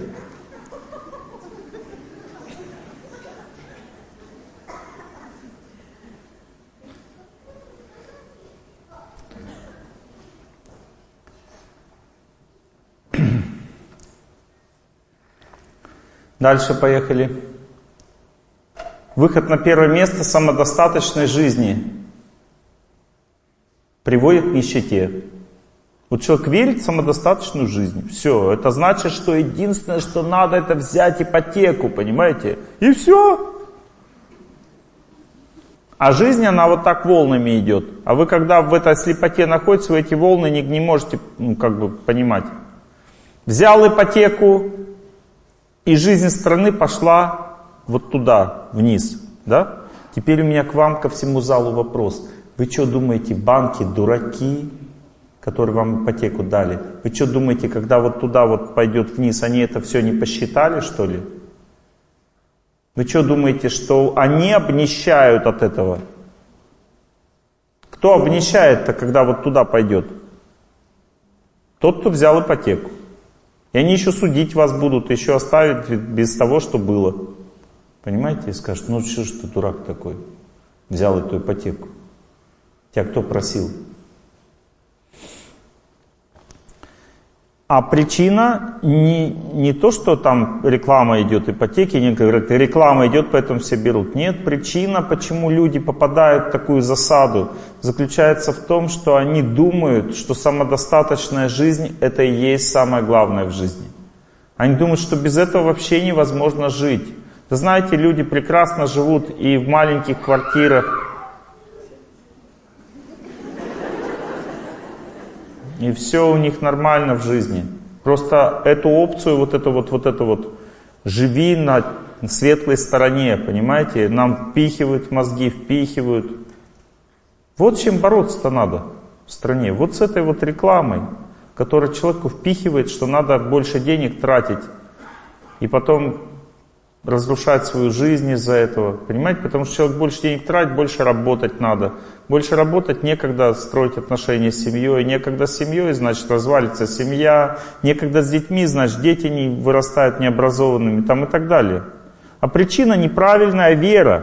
Дальше поехали. Выход на первое место самодостаточной жизни приводит к нищете. Вот человек верит в самодостаточную жизнь. Все. Это значит, что единственное, что надо, это взять ипотеку, понимаете? И все. А жизнь, она вот так волнами идет. А вы, когда в этой слепоте находитесь, вы эти волны не, не можете, ну, как бы понимать. Взял ипотеку, и жизнь страны пошла вот туда, вниз. Да? Теперь у меня к вам, ко всему залу вопрос. Вы что думаете, банки дураки, которые вам ипотеку дали? Вы что думаете, когда вот туда вот пойдет вниз, они это все не посчитали, что ли? Вы что думаете, что они обнищают от этого? Кто обнищает-то, когда вот туда пойдет? Тот, кто взял ипотеку. И они еще судить вас будут, еще оставить без того, что было. Понимаете? И скажут, ну что ж ты дурак такой, взял эту ипотеку. Тебя кто просил? А причина не, не то, что там реклама идет, ипотеки, не говорят, реклама идет, поэтому все берут. Нет, причина, почему люди попадают в такую засаду, заключается в том, что они думают, что самодостаточная жизнь — это и есть самое главное в жизни. Они думают, что без этого вообще невозможно жить. Вы знаете, люди прекрасно живут и в маленьких квартирах, и все у них нормально в жизни. Просто эту опцию, вот это вот, вот это вот, живи на светлой стороне, понимаете? Нам впихивают в мозги, впихивают. Вот с чем бороться-то надо в стране. Вот с этой вот рекламой, которая человеку впихивает, что надо больше денег тратить. И потом разрушать свою жизнь из-за этого. Понимаете? Потому что человек больше денег тратит, больше работать надо. Больше работать, некогда строить отношения с семьей. Некогда с семьей, значит, развалится семья. Некогда с детьми, значит, дети не вырастают необразованными там, и так далее. А причина — неправильная вера.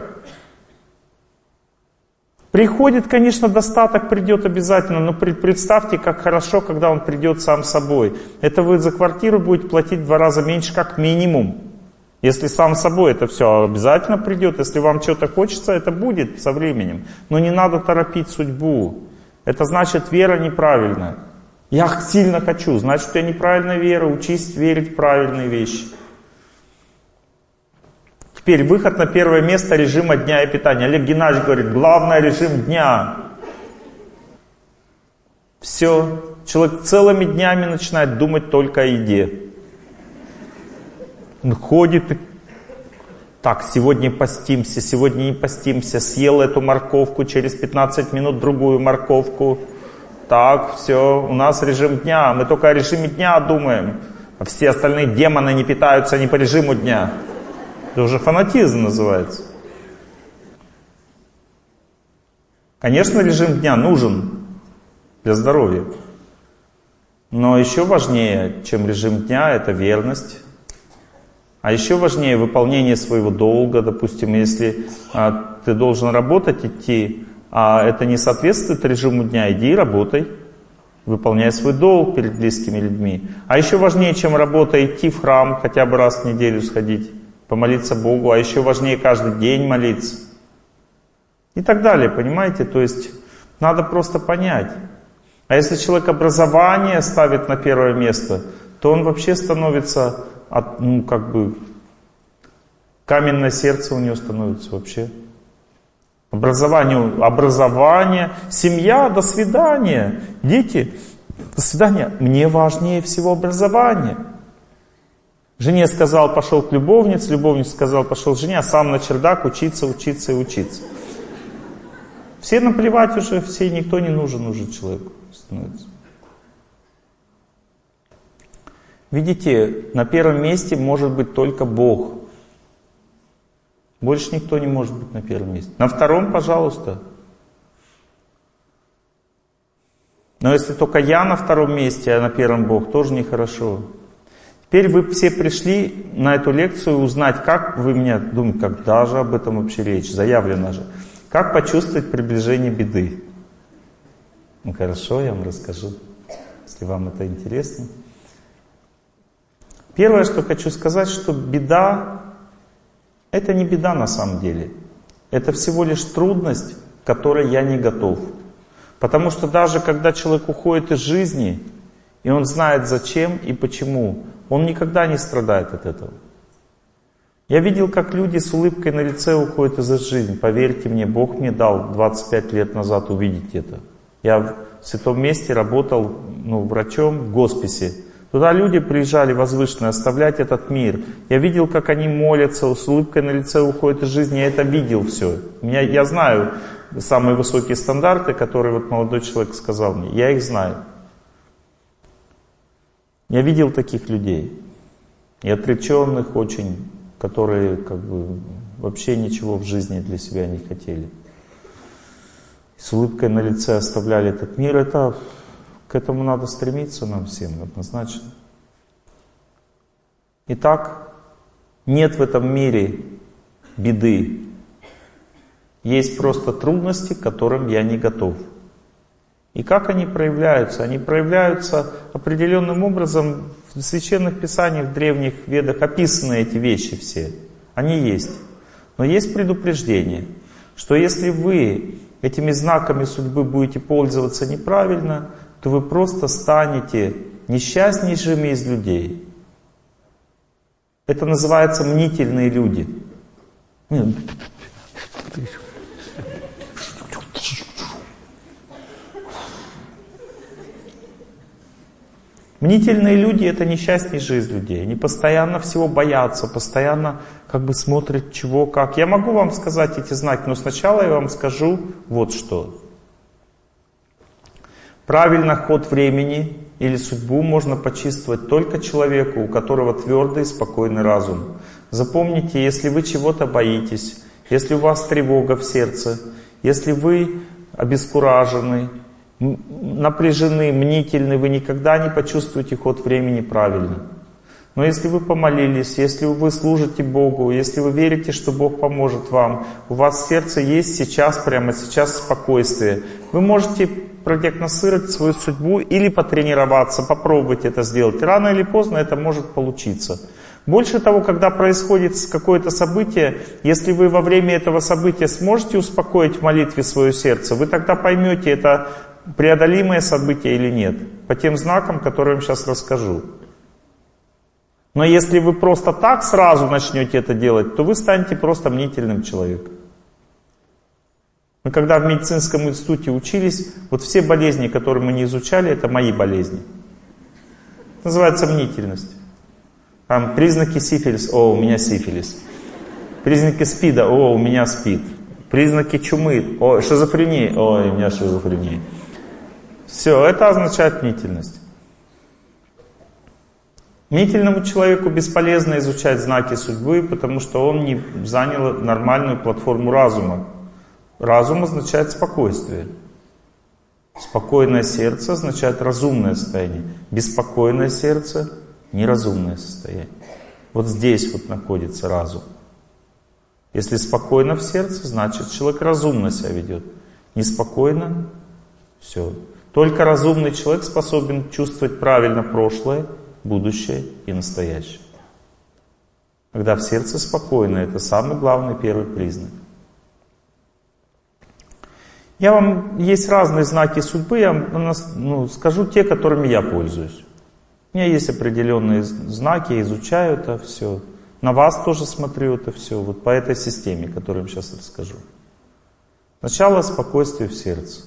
Приходит, конечно, достаток, придет обязательно, но представьте, как хорошо, когда он придет сам собой. Это вы за квартиру будете платить в два раза меньше, как минимум. Если сам собой это все обязательно придет, если вам что-то хочется, это будет со временем. Но не надо торопить судьбу. Это значит, вера неправильная. Я сильно хочу, значит, у тебя неправильная вера, учись верить в правильные вещи. Теперь выход на первое место режима дня и питания. Олег Геннадьевич говорит, главное режим дня. Все. Человек целыми днями начинает думать только о еде. Он ходит и... Так, сегодня постимся, сегодня не постимся. Съел эту морковку, через пятнадцать минут другую морковку. Так, все, у нас режим дня. Мы только о режиме дня думаем. А все остальные демоны не питаются не по режиму дня. Это уже фанатизм называется. Конечно, режим дня нужен для здоровья. Но еще важнее, чем режим дня, это верность. А еще важнее выполнение своего долга. Допустим, если а, ты должен работать, идти, а это не соответствует режиму дня, иди и работай. Выполняй свой долг перед близкими людьми. А еще важнее, чем работа, идти в храм, хотя бы раз в неделю сходить, помолиться Богу. А еще важнее каждый день молиться. И так далее, понимаете? То есть надо просто понять. А если человек образование ставит на первое место, то он вообще становится, от, ну как бы, каменное сердце у него становится вообще. Образование, образование, семья, до свидания. Дети, до свидания. Мне важнее всего образование. Жене сказал, пошел к любовнице, любовница сказал, пошел к жене, а сам на чердак учиться, учиться и учиться. Все наплевать уже, все, никто не нужен уже человеку становится. Видите, на первом месте может быть только Бог. Больше никто не может быть на первом месте. На втором, пожалуйста. Но если только я на втором месте, а на первом Бог, тоже нехорошо. Теперь вы все пришли на эту лекцию узнать, как вы меня думаете, когда же об этом вообще речь, заявлено же. Как почувствовать приближение беды? Ну хорошо, я вам расскажу, если вам это интересно. Первое, что хочу сказать, что беда — это не беда на самом деле. Это всего лишь трудность, к которой я не готов. Потому что даже когда человек уходит из жизни, и он знает зачем и почему, он никогда не страдает от этого. Я видел, как люди с улыбкой на лице уходят из жизни. Поверьте мне, Бог мне дал двадцать пять лет назад увидеть это. Я в святом месте работал ну, врачом в госписе. Туда люди приезжали возвышенные оставлять этот мир. Я видел, как они молятся, с улыбкой на лице уходят из жизни. Я это видел все. Меня, я знаю самые высокие стандарты, которые вот молодой человек сказал мне. Я их знаю. Я видел таких людей. И отреченных очень, которые как бы вообще ничего в жизни для себя не хотели. С улыбкой на лице оставляли этот мир. Это, к этому надо стремиться нам всем, однозначно. Итак, нет в этом мире беды. Есть просто трудности, к которым я не готов. И как они проявляются? Они проявляются определенным образом. В священных писаниях, в древних ведах описаны эти вещи все. Они есть. Но есть предупреждение, что если вы этими знаками судьбы будете пользоваться неправильно, то вы просто станете несчастнейшими из людей. Это называется мнительные люди. Мнительные люди — это несчастнейшие из людей. Они постоянно всего боятся, постоянно как бы смотрят чего, как. Я могу вам сказать эти знаки, но сначала я вам скажу вот что. Правильно ход времени или судьбу можно почувствовать только человеку, у которого твердый и спокойный разум. Запомните, если вы чего-то боитесь, если у вас тревога в сердце, если вы обескуражены, напряжены, мнительны, вы никогда не почувствуете ход времени правильно. Но если вы помолились, если вы служите Богу, если вы верите, что Бог поможет вам, у вас в сердце есть сейчас, прямо сейчас спокойствие, вы можете продиагностировать свою судьбу или потренироваться, попробовать это сделать. Рано или поздно это может получиться. Больше того, когда происходит какое-то событие, если вы во время этого события сможете успокоить в молитве свое сердце, вы тогда поймете, это преодолимое событие или нет, по тем знакам, которые я вам сейчас расскажу. Но если вы просто так сразу начнете это делать, то вы станете просто мнительным человеком. Мы когда в медицинском институте учились, вот все болезни, которые мы не изучали, это мои болезни. Это называется мнительность. Там признаки сифилиса, о, у меня сифилис. Признаки СПИДа, о, у меня СПИД. Признаки чумы, о, шизофрения, о, у меня шизофрения. Все, это означает мнительность. Мнительному человеку бесполезно изучать знаки судьбы, потому что он не занял нормальную платформу разума. Разум означает спокойствие. Спокойное сердце означает разумное состояние. Беспокойное сердце — неразумное состояние. Вот здесь вот находится разум. Если спокойно в сердце, значит человек разумно себя ведет. Неспокойно — все. Только разумный человек способен чувствовать правильно прошлое, будущее и настоящее. Когда в сердце спокойно, это самый главный первый признак. Я вам, есть разные знаки судьбы, я вам ну, скажу те, которыми я пользуюсь. У меня есть определенные знаки, я изучаю это все. На вас тоже смотрю это все, вот по этой системе, которую я вам сейчас расскажу. Сначала спокойствие в сердце.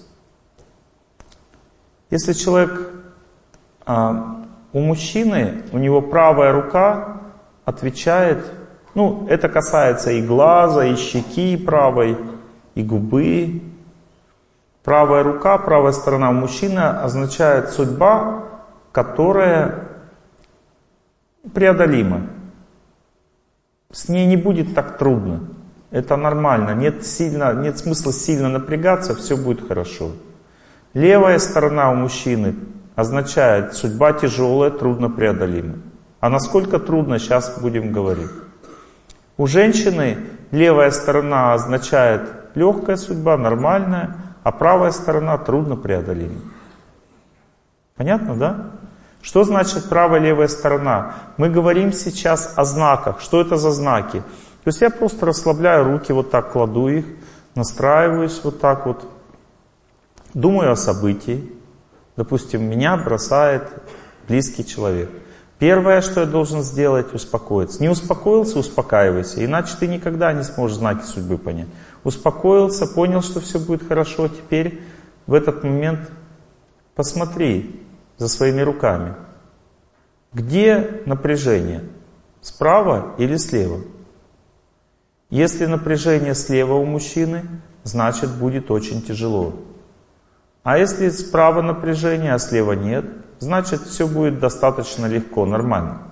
Если человек, а, у мужчины, у него правая рука отвечает, ну, это касается и глаза, и щеки правой, и губы. Правая рука, правая сторона у мужчины означает судьба, которая преодолима. С ней не будет так трудно. Это нормально. Нет, сильно, нет смысла сильно напрягаться, все будет хорошо. Левая сторона у мужчины означает судьба тяжелая, трудно преодолима. А насколько трудно, сейчас будем говорить. У женщины левая сторона означает легкая судьба, нормальная, а правая сторона трудно преодолима. Понятно, да? Что значит правая и левая сторона? Мы говорим сейчас о знаках. Что это за знаки? То есть я просто расслабляю руки, вот так кладу их, настраиваюсь вот так вот, думаю о событии. Допустим, меня бросает близкий человек. Первое, что я должен сделать, успокоиться. Не успокоился, успокаивайся, иначе ты никогда не сможешь знаки судьбы понять. Успокоился, понял, что все будет хорошо, теперь в этот момент посмотри за своими руками. Где напряжение? Справа или слева? Если напряжение слева у мужчины, значит будет очень тяжело. А если справа напряжение, а слева нет, значит все будет достаточно легко, нормально.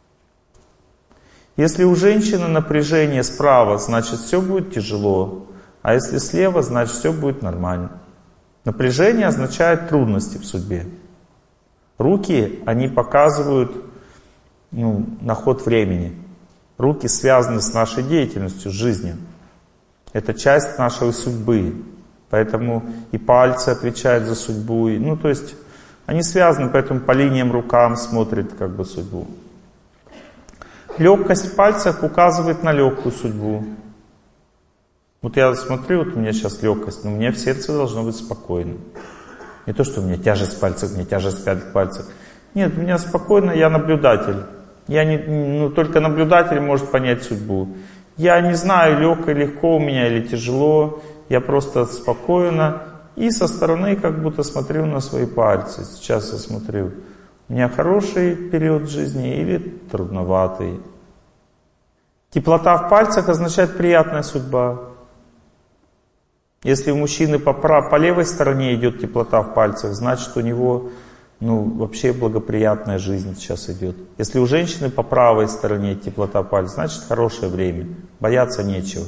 Если у женщины напряжение справа, значит все будет тяжело. А если слева, значит все будет нормально. Напряжение означает трудности в судьбе. Руки, они показывают ну, на ход времени. Руки связаны с нашей деятельностью, с жизнью. Это часть нашей судьбы. Поэтому и пальцы отвечают за судьбу. И, ну, то есть они связаны, поэтому по линиям рукам смотрят как бы судьбу. Легкость в пальцах указывает на легкую судьбу. Вот я смотрю, вот у меня сейчас легкость, но у меня в сердце должно быть спокойно. Не то, что у меня тяжесть в пальцах, у меня тяжесть в пальцах. Нет, у меня спокойно, я наблюдатель. Я не, ну, только наблюдатель может понять судьбу. Я не знаю, легко, легко у меня или тяжело. Я просто спокойно и со стороны как будто смотрю на свои пальцы. Сейчас я смотрю, у меня хороший период жизни или трудноватый. Теплота в пальцах означает приятная судьба. Если у мужчины по, прав, по левой стороне идет теплота в пальцах, значит у него ну, вообще благоприятная жизнь сейчас идет. Если у женщины по правой стороне теплота в пальцах, значит хорошее время, бояться нечего.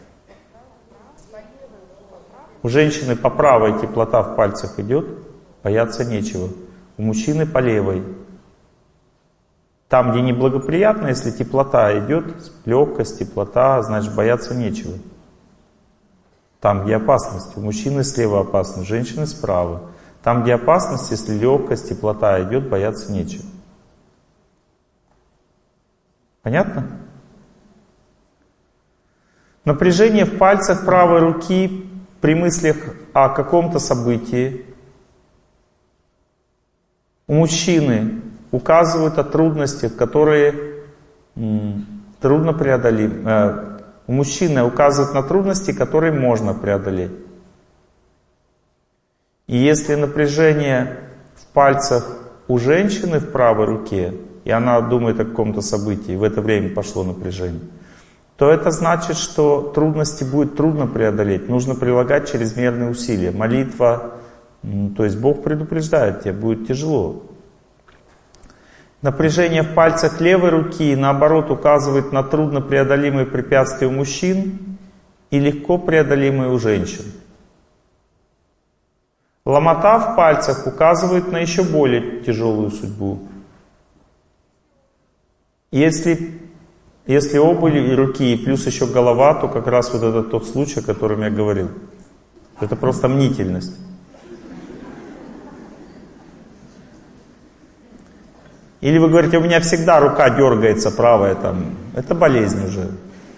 У женщины по правой теплота в пальцах идет, бояться нечего. У мужчины по левой. Там, где неблагоприятно, если теплота идет, легкость, теплота, значит бояться нечего. Там, где опасность, у мужчины слева опасно, у женщины справа. Там, где опасность, если легкость, теплота идет, бояться нечего. Понятно? Напряжение в пальцах правой руки при мыслях о каком-то событии у мужчины указывают о трудностях, которые м, трудно преодолимы. Э, у мужчины указывают на трудности, которые можно преодолеть. И если напряжение в пальцах у женщины в правой руке, и она думает о каком-то событии, и в это время пошло напряжение, то это значит, что трудности будет трудно преодолеть. Нужно прилагать чрезмерные усилия. Молитва, то есть Бог предупреждает, тебе будет тяжело. Напряжение в пальцах левой руки, наоборот, указывает на труднопреодолимые препятствия у мужчин и легко преодолимые у женщин. Ломота в пальцах указывает на еще более тяжелую судьбу. Если, если оба руки и плюс еще голова, то как раз вот это тот случай, о котором я говорил. Это просто мнительность. Или вы говорите, у меня всегда рука дергается правая, там, это болезнь уже.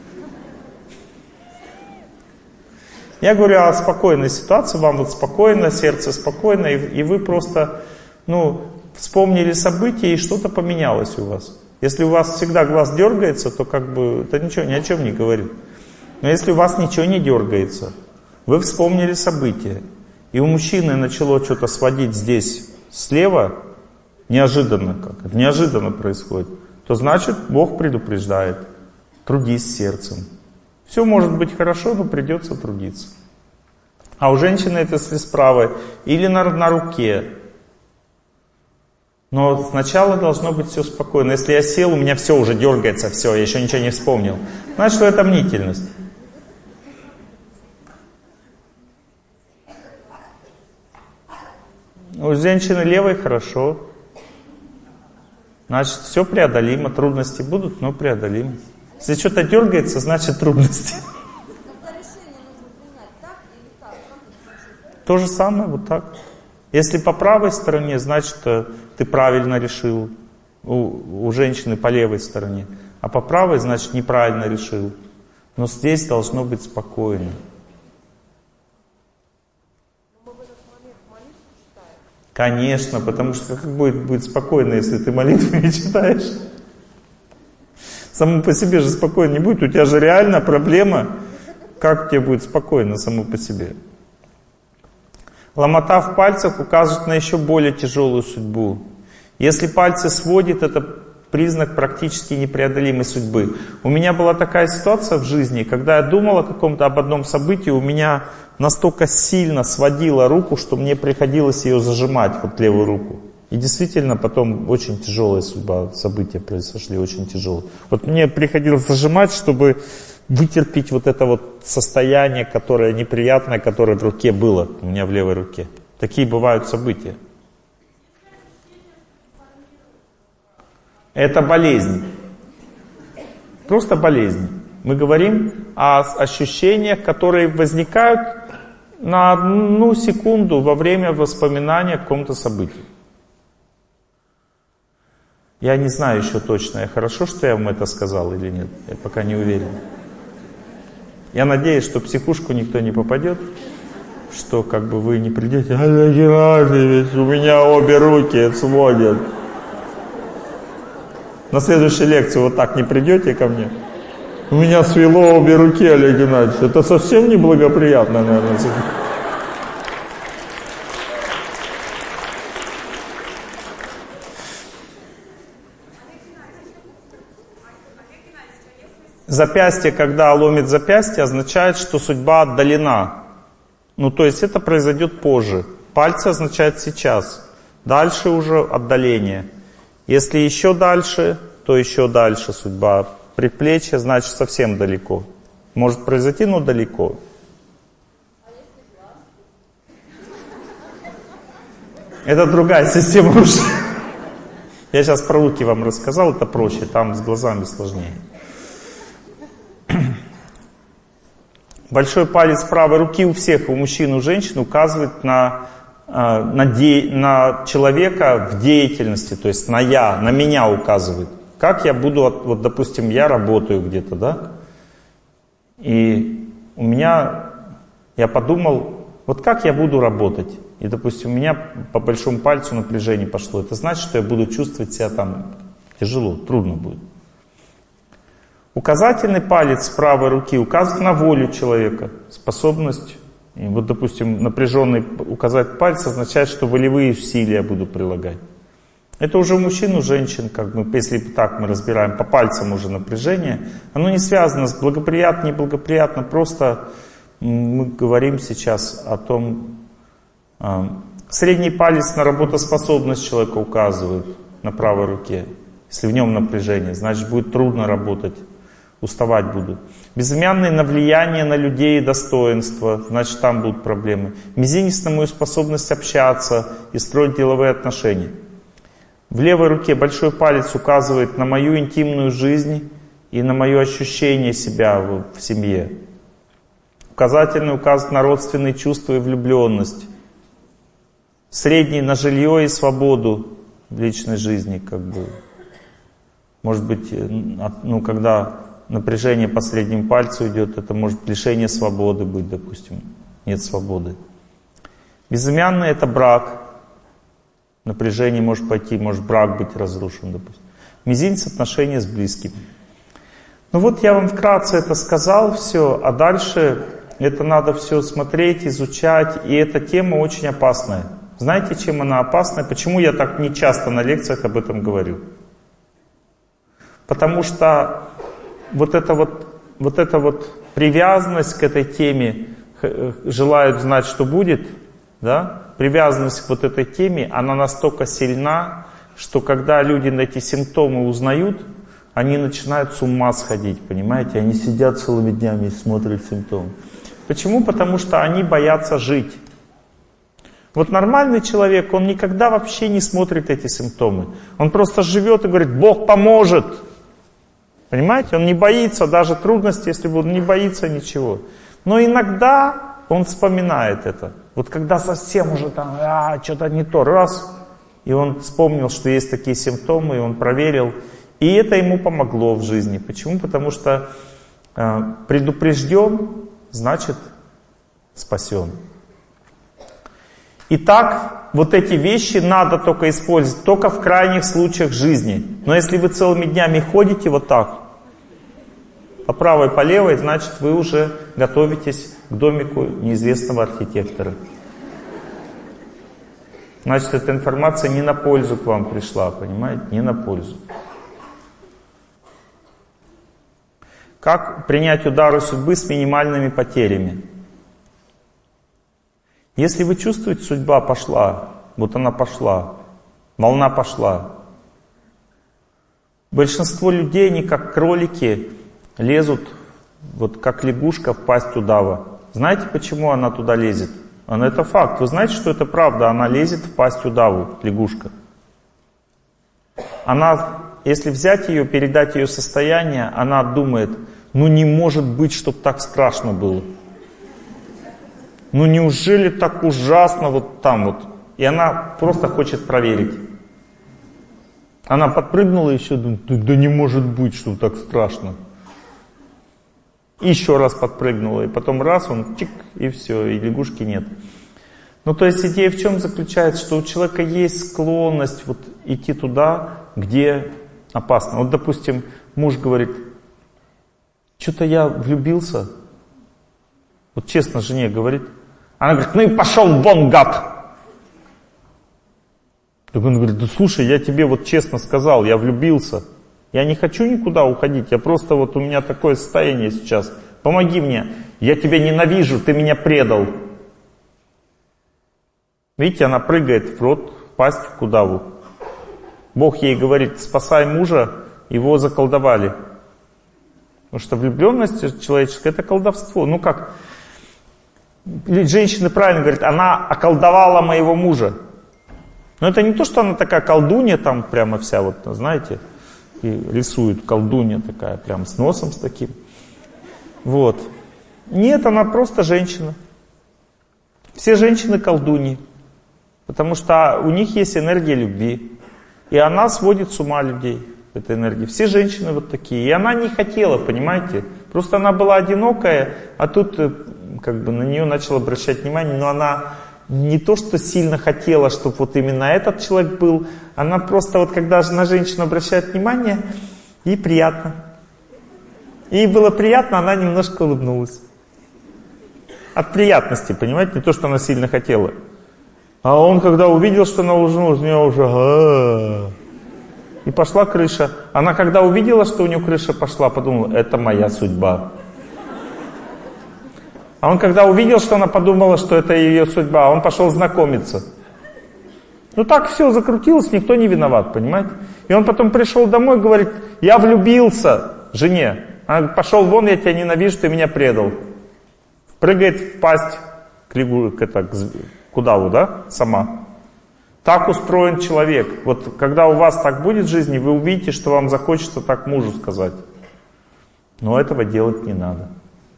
Я говорю о спокойной ситуации, вам вот спокойно, сердце спокойно, и, и вы просто, ну, вспомнили события, и что-то поменялось у вас. Если у вас всегда глаз дергается, то как бы это ничего, ни о чем не говорит. Но если у вас ничего не дергается, вы вспомнили события, и у мужчины начало что-то сводить здесь слева, неожиданно как, это неожиданно происходит, то значит Бог предупреждает, трудись сердцем. Все может быть хорошо, но придется трудиться. А у женщины это если с правой или на, на руке. Но сначала должно быть все спокойно. Если я сел, у меня все уже дергается, все, я еще ничего не вспомнил. Значит, что это мнительность. У женщины левой хорошо. Значит, все преодолимо. Трудности будут, но преодолимо. Если что-то дергается, значит трудности. Когда решение нужно принять, так или так? Как То же самое, вот так. Если по правой стороне, значит, ты правильно решил. У, у женщины по левой стороне. А по правой, значит, неправильно решил. Но здесь должно быть спокойно. Конечно, потому что как будет, будет спокойно, если ты молитву не читаешь? Само по себе же спокойно не будет. У тебя же реально проблема. Как тебе будет спокойно само по себе? Ломота в пальцах указывает на еще более тяжелую судьбу. Если пальцы сводит, это признак практически непреодолимой судьбы. У меня была такая ситуация в жизни, когда я думал о каком-то об одном событии, у меня настолько сильно сводила руку, что мне приходилось ее зажимать, вот левую руку. И действительно потом очень тяжелая судьба, события произошли, очень тяжелые. Вот мне приходилось зажимать, чтобы вытерпеть вот это вот состояние, которое неприятное, которое в руке было, у меня в левой руке. Такие бывают события. Это болезнь. Просто болезнь. Мы говорим о ощущениях, которые возникают на одну секунду во время воспоминания о каком-то событии. Я не знаю еще точно, я хорошо, что я вам это сказал или нет. Я пока не уверен. Я надеюсь, что в психушку никто не попадет, что как бы вы не придете, Олег Геннадьевич, у меня обе руки сводят. На следующей лекции вот так не придете ко мне. У меня свело обе руки, Олег Геннадьевич. Это совсем неблагоприятно, наверное. Запястье, когда ломит запястье, означает, что судьба отдалена. Ну, то есть это произойдет позже. Пальцы означает сейчас. Дальше уже отдаление. Если еще дальше, то еще дальше судьба. Предплечье, значит, совсем далеко. Может произойти, но далеко. Это другая система уже. Я сейчас про руки вам рассказал, это проще, там с глазами сложнее. Большой палец правой руки у всех, у мужчин, у женщин указывает на, на, де, на человека в деятельности, то есть на я, на меня указывает. Как я буду, вот допустим, я работаю где-то, да? И у меня, я подумал, вот как я буду работать? И, допустим, у меня по большому пальцу напряжение пошло. Это значит, что я буду чувствовать себя там тяжело, трудно будет. Указательный палец правой руки указывает на волю человека, способность И вот, допустим, напряженный указать пальцы означает, что волевые усилия буду прилагать. Это уже у мужчин, у женщин, как бы, если так мы разбираем, по пальцам уже напряжение. Оно не связано с благоприятно, неблагоприятно, просто мы говорим сейчас о том... Средний палец на работоспособность человека указывает на правой руке. Если в нем напряжение, значит будет трудно работать, уставать будут. Безымянный на влияние на людей и достоинство, значит там будут проблемы. Мизинец на мою способность общаться и строить деловые отношения. В левой руке большой палец указывает на мою интимную жизнь и на мое ощущение себя в, в семье. Указательный указывает на родственные чувства и влюбленность. Средний на жилье и свободу в личной жизни, как бы. Может быть, ну, когда напряжение по среднему пальцу идет, это может лишение свободы быть, допустим. Нет свободы. Безымянный — это брак. Напряжение может пойти, может брак быть разрушен, допустим. Мизинец — отношения с близкими. Ну вот я вам вкратце это сказал, все, а дальше это надо все смотреть, изучать, и эта тема очень опасная. Знаете, чем она опасна? Почему я так не часто на лекциях об этом говорю? Потому что вот эта вот, вот эта вот привязанность к этой теме, желают знать, что будет, да? Привязанность к вот этой теме, она настолько сильна, что когда люди на эти симптомы узнают, они начинают с ума сходить, понимаете? Они сидят целыми днями и смотрят симптомы. Почему? Потому что они боятся жить. Вот нормальный человек, он никогда вообще не смотрит эти симптомы. Он просто живет и говорит: Бог поможет. Понимаете? Он не боится даже трудностей, если он не боится ничего. Но иногда он вспоминает это. Вот когда совсем уже там, а, что-то не то, раз, и он вспомнил, что есть такие симптомы, и он проверил. И это ему помогло в жизни. Почему? Потому что э, предупрежден, значит спасен. Итак, вот эти вещи надо только использовать, только в крайних случаях жизни. Но если вы целыми днями ходите вот так, по правой, по левой, значит вы уже готовитесь к домику неизвестного архитектора. Значит, эта информация не на пользу к вам пришла, понимаете? Не на пользу. Как принять удары судьбы с минимальными потерями? Если вы чувствуете, судьба пошла, вот она пошла, волна пошла. Большинство людей, они как кролики, лезут, вот как лягушка в пасть удава. Знаете, почему она туда лезет? Она, это факт. Вы знаете, что это правда? Она лезет в пасть удаву, лягушка. Она, если взять ее, передать ее состояние, она думает: ну не может быть, чтобы так страшно было. Ну неужели так ужасно вот там вот? И она просто хочет проверить. Она подпрыгнула и еще думает: да не может быть, что так страшно. И еще раз подпрыгнула, и потом раз, он чик, и все, и лягушки нет. Ну то есть идея в чем заключается? Что у человека есть склонность вот идти туда, где опасно. Вот допустим, муж говорит: что-то я влюбился. Вот честно жене говорит. Она говорит: ну и пошел вон, гад. Так он говорит: да слушай, я тебе вот честно сказал, я влюбился. Я не хочу никуда уходить, я просто вот у меня такое состояние сейчас. Помоги мне, я тебя ненавижу, ты меня предал. Видите, она прыгает в рот, в пасть, в удаву. Бог ей говорит: спасай мужа, его заколдовали. Потому что влюбленность человеческая — это колдовство. Ну как? Женщины правильно говорят: она околдовала моего мужа. Но это не то, что она такая колдунья там прямо вся вот, знаете, и рисует колдунья такая, прям с носом с таким. Вот. Нет, она просто женщина. Все женщины колдуньи. Потому что у них есть энергия любви. И она сводит с ума людей, эта энергия. Все женщины вот такие. И она не хотела, понимаете? Просто она была одинокая, а тут как бы на нее начал обращать внимание. Но она не то, что сильно хотела, чтобы вот именно этот человек был. Она просто вот когда на женщину обращает внимание, ей приятно. Ей было приятно, она немножко улыбнулась. От приятности, понимаете, не то, что она сильно хотела. А он, когда увидел, что она улыбнулась, у нее уже... А-а-а. И пошла крыша. Она, когда увидела, что у нее крыша пошла, подумала, это моя судьба. А он, когда увидел, что она подумала, что это ее судьба, он пошел знакомиться. Ну так все закрутилось, никто не виноват, понимаете? И он потом пришел домой и говорит, я влюбился жене. Она говорит, пошел вон, я тебя ненавижу, ты меня предал. Прыгает в пасть к, лягу, к, это, к удаву, да, сама. Так устроен человек. Вот когда у вас так будет в жизни, вы увидите, что вам захочется так мужу сказать. Но этого делать не надо.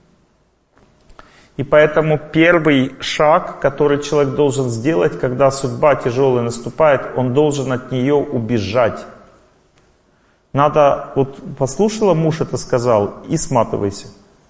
И поэтому первый шаг, который человек должен сделать, когда судьба тяжелая наступает, он должен от нее убежать. Надо, вот послушала, муж это сказал, и сматывайся.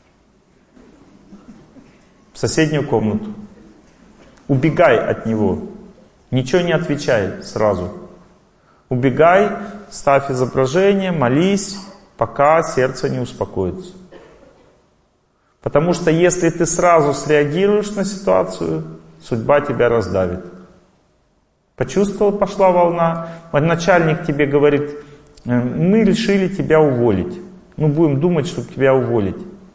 В соседнюю комнату. Убегай от него. Ничего не отвечай сразу. Убегай, ставь изображение, молись, пока сердце не успокоится. Потому что если ты сразу среагируешь на ситуацию, судьба тебя раздавит. Почувствовал, пошла волна, начальник тебе говорит, мы решили тебя уволить. Ну, будем думать, чтобы тебя уволить.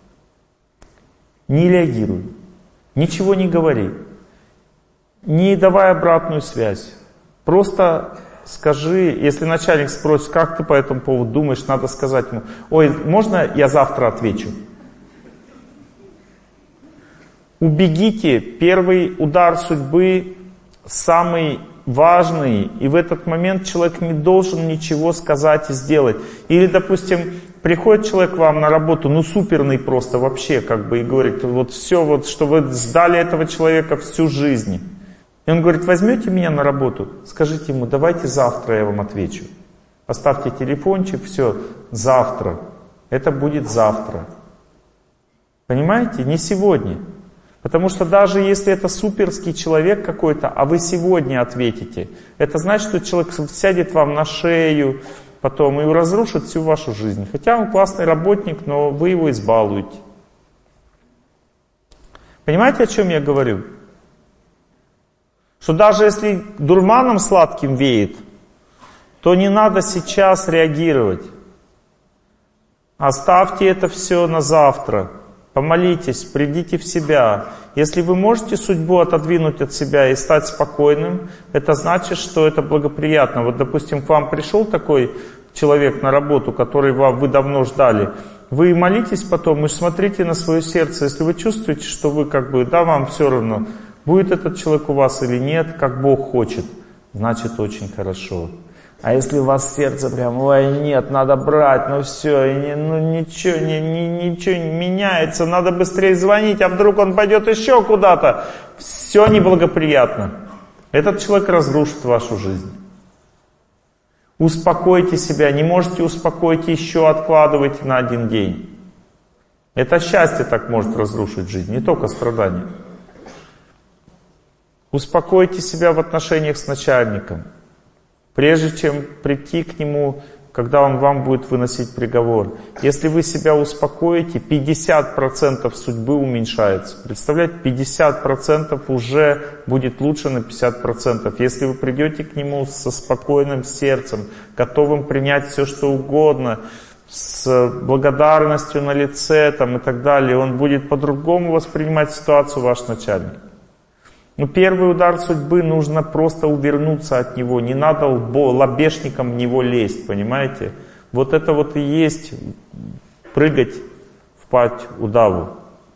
Не реагируй, ничего не говори, не давай обратную связь. Просто скажи, если начальник спросит, как ты по этому поводу думаешь, надо сказать ему, ой, можно я завтра отвечу? Убегите, первый удар судьбы самый важный, и в этот момент человек не должен ничего сказать и сделать. Или, допустим, приходит человек к вам на работу, ну суперный просто вообще, как бы, и говорит, вот все, вот, что вы сдали этого человека всю жизнь. И он говорит, возьмете меня на работу, скажите ему, давайте завтра я вам отвечу. Оставьте телефончик, все, завтра. Это будет завтра. Понимаете? Не сегодня. Потому что даже если это суперский человек какой-то, а вы сегодня ответите, это значит, что человек сядет вам на шею потом и разрушит всю вашу жизнь. Хотя он классный работник, но вы его избалуете. Понимаете, о чем я говорю? Что даже если дурманом сладким веет, то не надо сейчас реагировать. Оставьте это все на завтра. Помолитесь, придите в себя. Если вы можете судьбу отодвинуть от себя и стать спокойным, это значит, что это благоприятно. Вот, допустим, к вам пришел такой человек на работу, который вам, вы давно ждали. Вы молитесь потом и смотрите на свое сердце. Если вы чувствуете, что вы как бы, да, вам все равно, будет этот человек у вас или нет, как Бог хочет, значит очень хорошо. А если у вас сердце прям, ой, нет, надо брать, ну все, не, ну ничего, не, не, ничего не меняется, надо быстрее звонить, а вдруг он пойдет еще куда-то, все неблагоприятно. Этот человек разрушит вашу жизнь. Успокойте себя, не можете успокоить, еще откладывайте на один день. Это счастье так может разрушить жизнь, не только страдания. Успокойте себя в отношениях с начальником. Прежде чем прийти к нему, когда он вам будет выносить приговор. Если вы себя успокоите, пятьдесят процентов судьбы уменьшается. Представляете, пятьдесят процентов уже будет лучше на пятьдесят процентов. Если вы придете к нему со спокойным сердцем, готовым принять все, что угодно, с благодарностью на лице там, и так далее, он будет по-другому воспринимать ситуацию, ваш начальник. Но первый удар судьбы, нужно просто увернуться от него. Не надо лбо, лобешником в него лезть, понимаете? Вот это вот и есть прыгать в пасть удаву.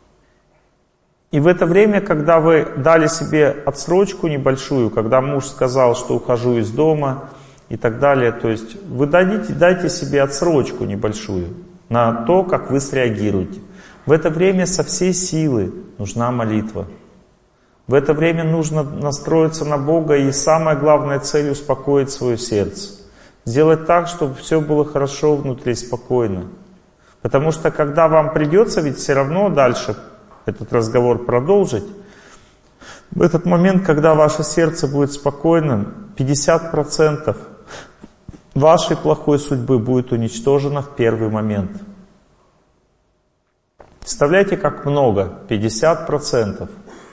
И в это время, когда вы дали себе отсрочку небольшую, когда муж сказал, что ухожу из дома и так далее, то есть вы дадите, дайте себе отсрочку небольшую на то, как вы среагируете. В это время со всей силы нужна молитва. В это время нужно настроиться на Бога, и самая главная цель — успокоить свое сердце. Сделать так, чтобы все было хорошо внутри, спокойно. Потому что когда вам придется ведь все равно дальше этот разговор продолжить, в этот момент, когда ваше сердце будет спокойным, пятьдесят процентов вашей плохой судьбы будет уничтожено в первый момент. Представляете, как много? пятьдесят процентов.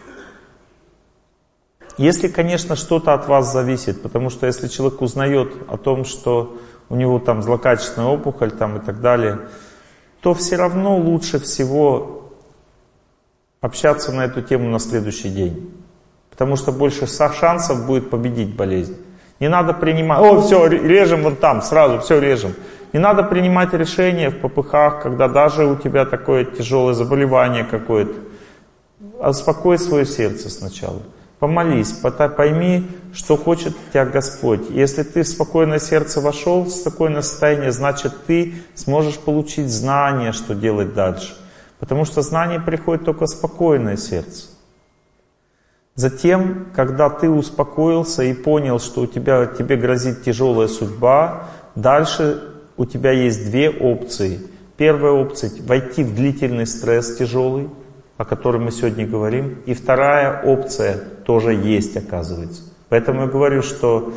Если, конечно, что-то от вас зависит, потому что если человек узнает о том, что у него там злокачественная опухоль там, и так далее, то все равно лучше всего общаться на эту тему на следующий день. Потому что больше шансов будет победить болезнь. Не надо принимать, о, все, режем вон там, сразу, все режем. Не надо принимать решения в попыхах, когда даже у тебя такое тяжелое заболевание какое-то. Успокой свое сердце сначала. Помолись, пойми, что хочет от тебя Господь. Если ты в спокойное сердце вошел, в спокойное состояние, значит ты сможешь получить знание, что делать дальше. Потому что знание приходит только в спокойное сердце. Затем, когда ты успокоился и понял, что у тебя, тебе грозит тяжелая судьба, дальше у тебя есть две опции. Первая опция — войти в длительный стресс тяжелый, о котором мы сегодня говорим. И вторая опция тоже есть, оказывается. Поэтому я говорю, что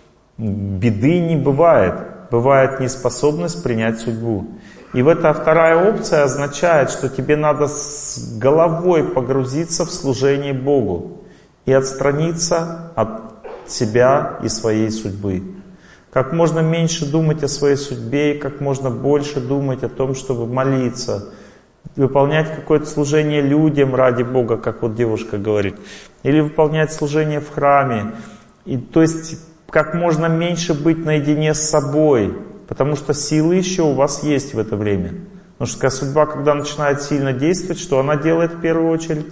беды не бывает. Бывает неспособность принять судьбу. И вот эта вторая опция означает, что тебе надо с головой погрузиться в служение Богу и отстраниться от себя и своей судьбы. Как можно меньше думать о своей судьбе, и как можно больше думать о том, чтобы молиться, выполнять какое-то служение людям ради Бога, как вот девушка говорит, или выполнять служение в храме. И, то есть как можно меньше быть наедине с собой, потому что силы еще у вас есть в это время. Потому что судьба, когда начинает сильно действовать, что она делает в первую очередь?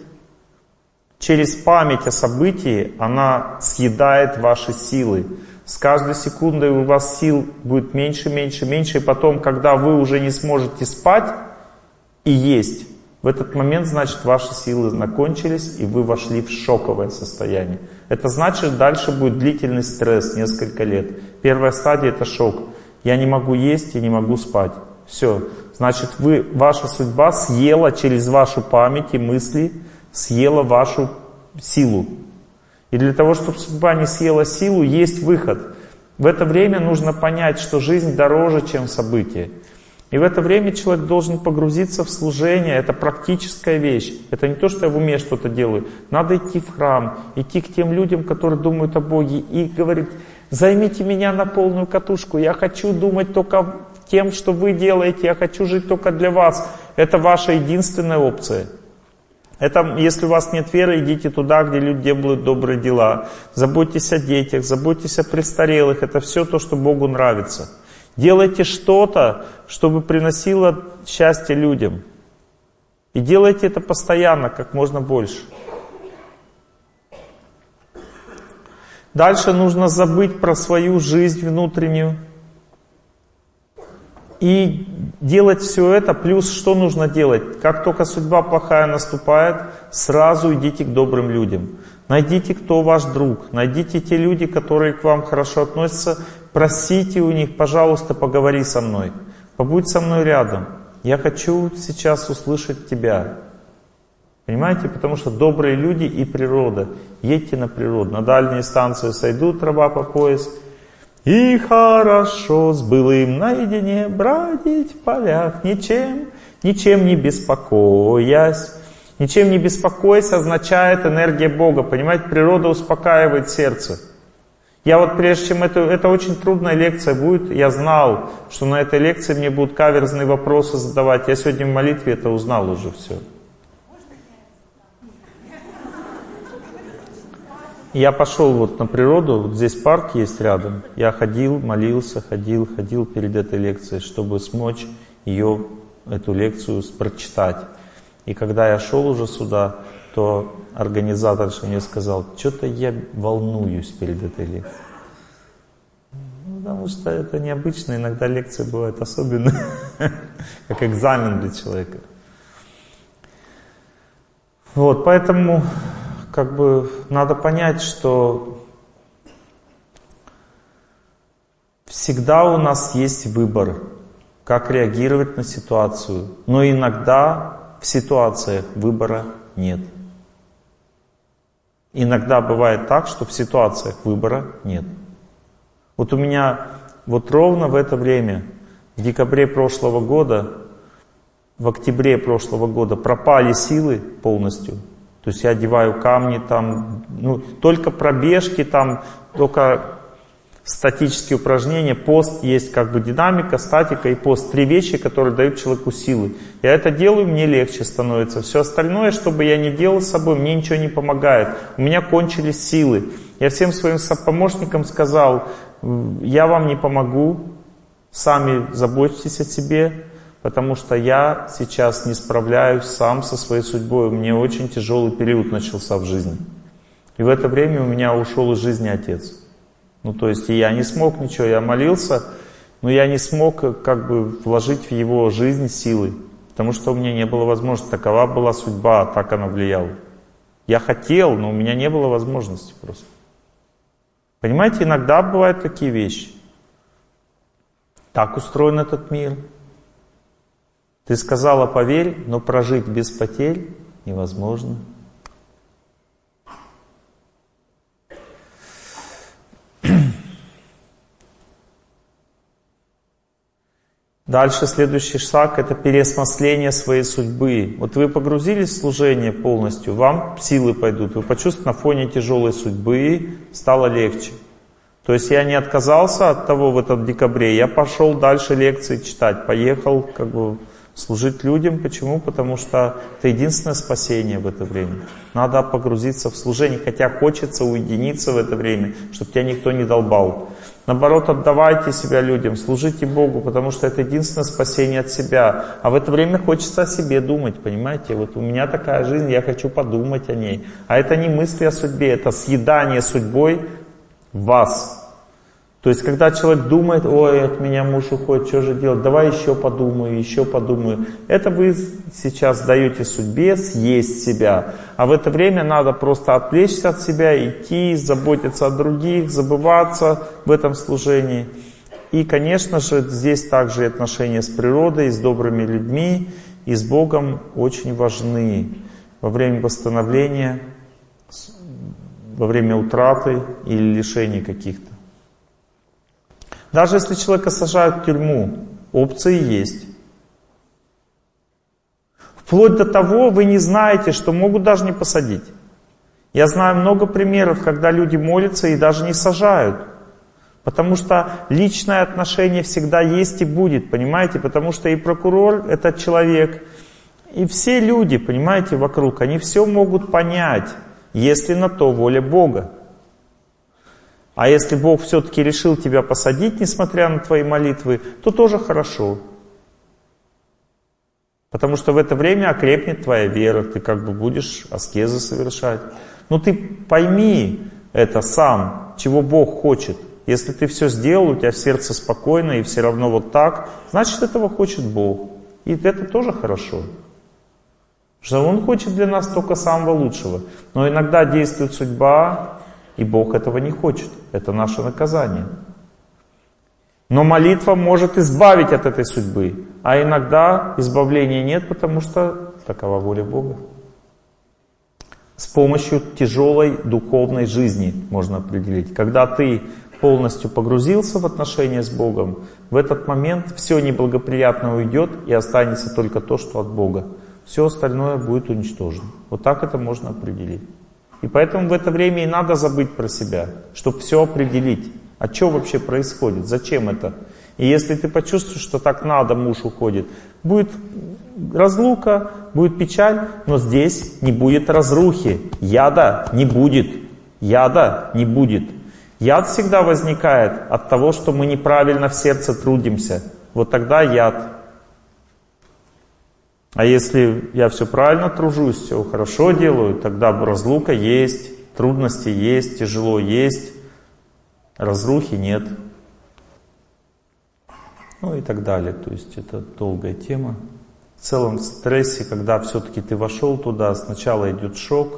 Через память о событии она съедает ваши силы. С каждой секундой у вас сил будет меньше, меньше, меньше. И потом, когда вы уже не сможете спать и есть, в этот момент, значит, ваши силы закончились, и вы вошли в шоковое состояние. Это значит, дальше будет длительный стресс, несколько лет. Первая стадия — это шок. Я не могу есть, я не могу спать. Все. Значит, вы, ваша судьба съела через вашу память и мысли, съела вашу силу. И для того, чтобы судьба не съела силу, есть выход. В это время нужно понять, что жизнь дороже, чем события. И в это время человек должен погрузиться в служение. Это практическая вещь. Это не то, что я в уме что-то делаю. Надо идти в храм, идти к тем людям, которые думают о Боге, и говорить: займите меня на полную катушку. Я хочу думать только тем, что вы делаете. Я хочу жить только для вас. Это ваша единственная опция. Это, если у вас нет веры, идите туда, где люди делают добрые дела. Заботьтесь о детях, заботьтесь о престарелых. Это все то, что Богу нравится. Делайте что-то, чтобы приносило счастье людям. И делайте это постоянно, как можно больше. Дальше нужно забыть про свою жизнь внутреннюю. И делать все это, плюс что нужно делать? Как только судьба плохая наступает, сразу идите к добрым людям. Найдите, кто ваш друг, найдите те люди, которые к вам хорошо относятся, просите у них: пожалуйста, поговори со мной, побудь со мной рядом. Я хочу сейчас услышать тебя. Понимаете? Потому что добрые люди и природа. Едьте на природу. На дальние станции сойдут трава по пояс. И хорошо с былым наедине бродить в полях, ничем, ничем не беспокоясь. Ничем не беспокоясь означает энергия Бога. Понимаете, природа успокаивает сердце. Я вот прежде чем это, это очень трудная лекция будет, я знал, что на этой лекции мне будут каверзные вопросы задавать. Я сегодня в молитве это узнал уже все. Я пошел вот на природу, вот здесь парк есть рядом. Я ходил, молился, ходил, ходил перед этой лекцией, чтобы смочь ее, эту лекцию, прочитать. И когда я шел уже сюда, то организаторша мне сказал: что-то я волнуюсь перед этой лекцией. Ну, потому что это необычно, иногда лекции бывают особенные, как экзамен для человека. Вот, поэтому как бы надо понять, что всегда у нас есть выбор, как реагировать на ситуацию, но иногда в ситуациях выбора нет. Иногда бывает так, что в ситуациях выбора нет. Вот у меня вот ровно в это время, в декабре прошлого года, в октябре прошлого года пропали силы полностью. То есть я одеваю камни там, ну, только пробежки там, только статические упражнения, пост есть как бы динамика, статика и пост. Три вещи, которые дают человеку силы. Я это делаю, мне легче становится. Все остальное, что бы я ни делал с собой, мне ничего не помогает. У меня кончились силы. Я всем своим помощникам сказал, я вам не помогу, сами заботьтесь о себе, потому что я сейчас не справляюсь сам со своей судьбой. У меня очень тяжелый период начался в жизни. И в это время у меня ушел из жизни отец. Ну, то есть и я не смог ничего, я молился, но я не смог как бы вложить в его жизнь силы, потому что у меня не было возможности. Такова была судьба, так она влияла. Я хотел, но у меня не было возможности просто. Понимаете, иногда бывают такие вещи. Так устроен этот мир. Ты сказала, поверь, но прожить без потерь невозможно. Дальше следующий шаг — это переосмысление своей судьбы. Вот вы погрузились в служение полностью, вам силы пойдут. Вы почувствуете, на фоне тяжелой судьбы стало легче. То есть я не отказался от того в этом декабре, я пошел дальше лекции читать, поехал как бы служить людям. Почему? Потому что это единственное спасение в это время. Надо погрузиться в служение, хотя хочется уединиться в это время, чтобы тебя никто не долбал. Наоборот, отдавайте себя людям, служите Богу, потому что это единственное спасение от себя. А в это время хочется о себе думать, понимаете? Вот у меня такая жизнь, я хочу подумать о ней. А это не мысли о судьбе, это съедание судьбой вас. То есть, когда человек думает, ой, от меня муж уходит, что же делать, давай еще подумаю, еще подумаю. Это вы сейчас даете судьбе съесть себя. А в это время надо просто отвлечься от себя, идти, заботиться о других, забываться в этом служении. И, конечно же, здесь также и отношения с природой, и с добрыми людьми, и с Богом очень важны. Во время восстановления, во время утраты или лишений каких-то. Даже если человека сажают в тюрьму, опции есть. Вплоть до того, вы не знаете, что могут даже не посадить. Я знаю много примеров, когда люди молятся и даже не сажают. Потому что личное отношение всегда есть и будет, понимаете? Потому что и прокурор — это человек, и все люди, понимаете, вокруг, они все могут понять, если на то воля Бога. А если Бог все-таки решил тебя посадить, несмотря на твои молитвы, то тоже хорошо. Потому что в это время окрепнет твоя вера, ты как бы будешь аскезы совершать. Но ты пойми это сам, чего Бог хочет. Если ты все сделал, у тебя в сердце спокойно и все равно вот так, значит, этого хочет Бог. И это тоже хорошо. Потому что Он хочет для нас только самого лучшего. Но иногда действует судьба, и Бог этого не хочет. Это наше наказание. Но молитва может избавить от этой судьбы. А иногда избавления нет, потому что такова воля Бога. С помощью тяжелой духовной жизни можно определить. Когда ты полностью погрузился в отношения с Богом, в этот момент все неблагоприятное уйдет и останется только то, что от Бога. Все остальное будет уничтожено. Вот так это можно определить. И поэтому в это время и надо забыть про себя, чтобы все определить. А что вообще происходит? Зачем это? И если ты почувствуешь, что так надо, муж уходит, будет разлука, будет печаль, но здесь не будет разрухи. Яда не будет. Яда не будет. Яд всегда возникает от того, что мы неправильно в сердце трудимся. Вот тогда яд. А если я все правильно тружусь, все хорошо делаю, тогда разлука есть, трудности есть, тяжело есть, разрухи нет. Ну и так далее. То есть это долгая тема. В целом в стрессе, когда все-таки ты вошел туда, сначала идет шок,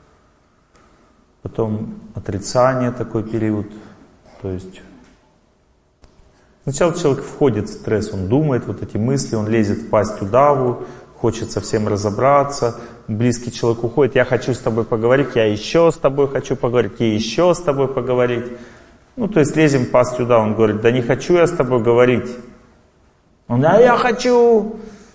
потом отрицание, такой период. То есть сначала человек входит в стресс, он думает вот эти мысли, он лезет в пасть удаву, хочет со всем разобраться, близкий человек уходит, я хочу с тобой поговорить, я еще с тобой хочу поговорить, и еще с тобой поговорить. Ну, то есть лезем в пасть удаву, он говорит, да не хочу я с тобой говорить. Он, а я хочу.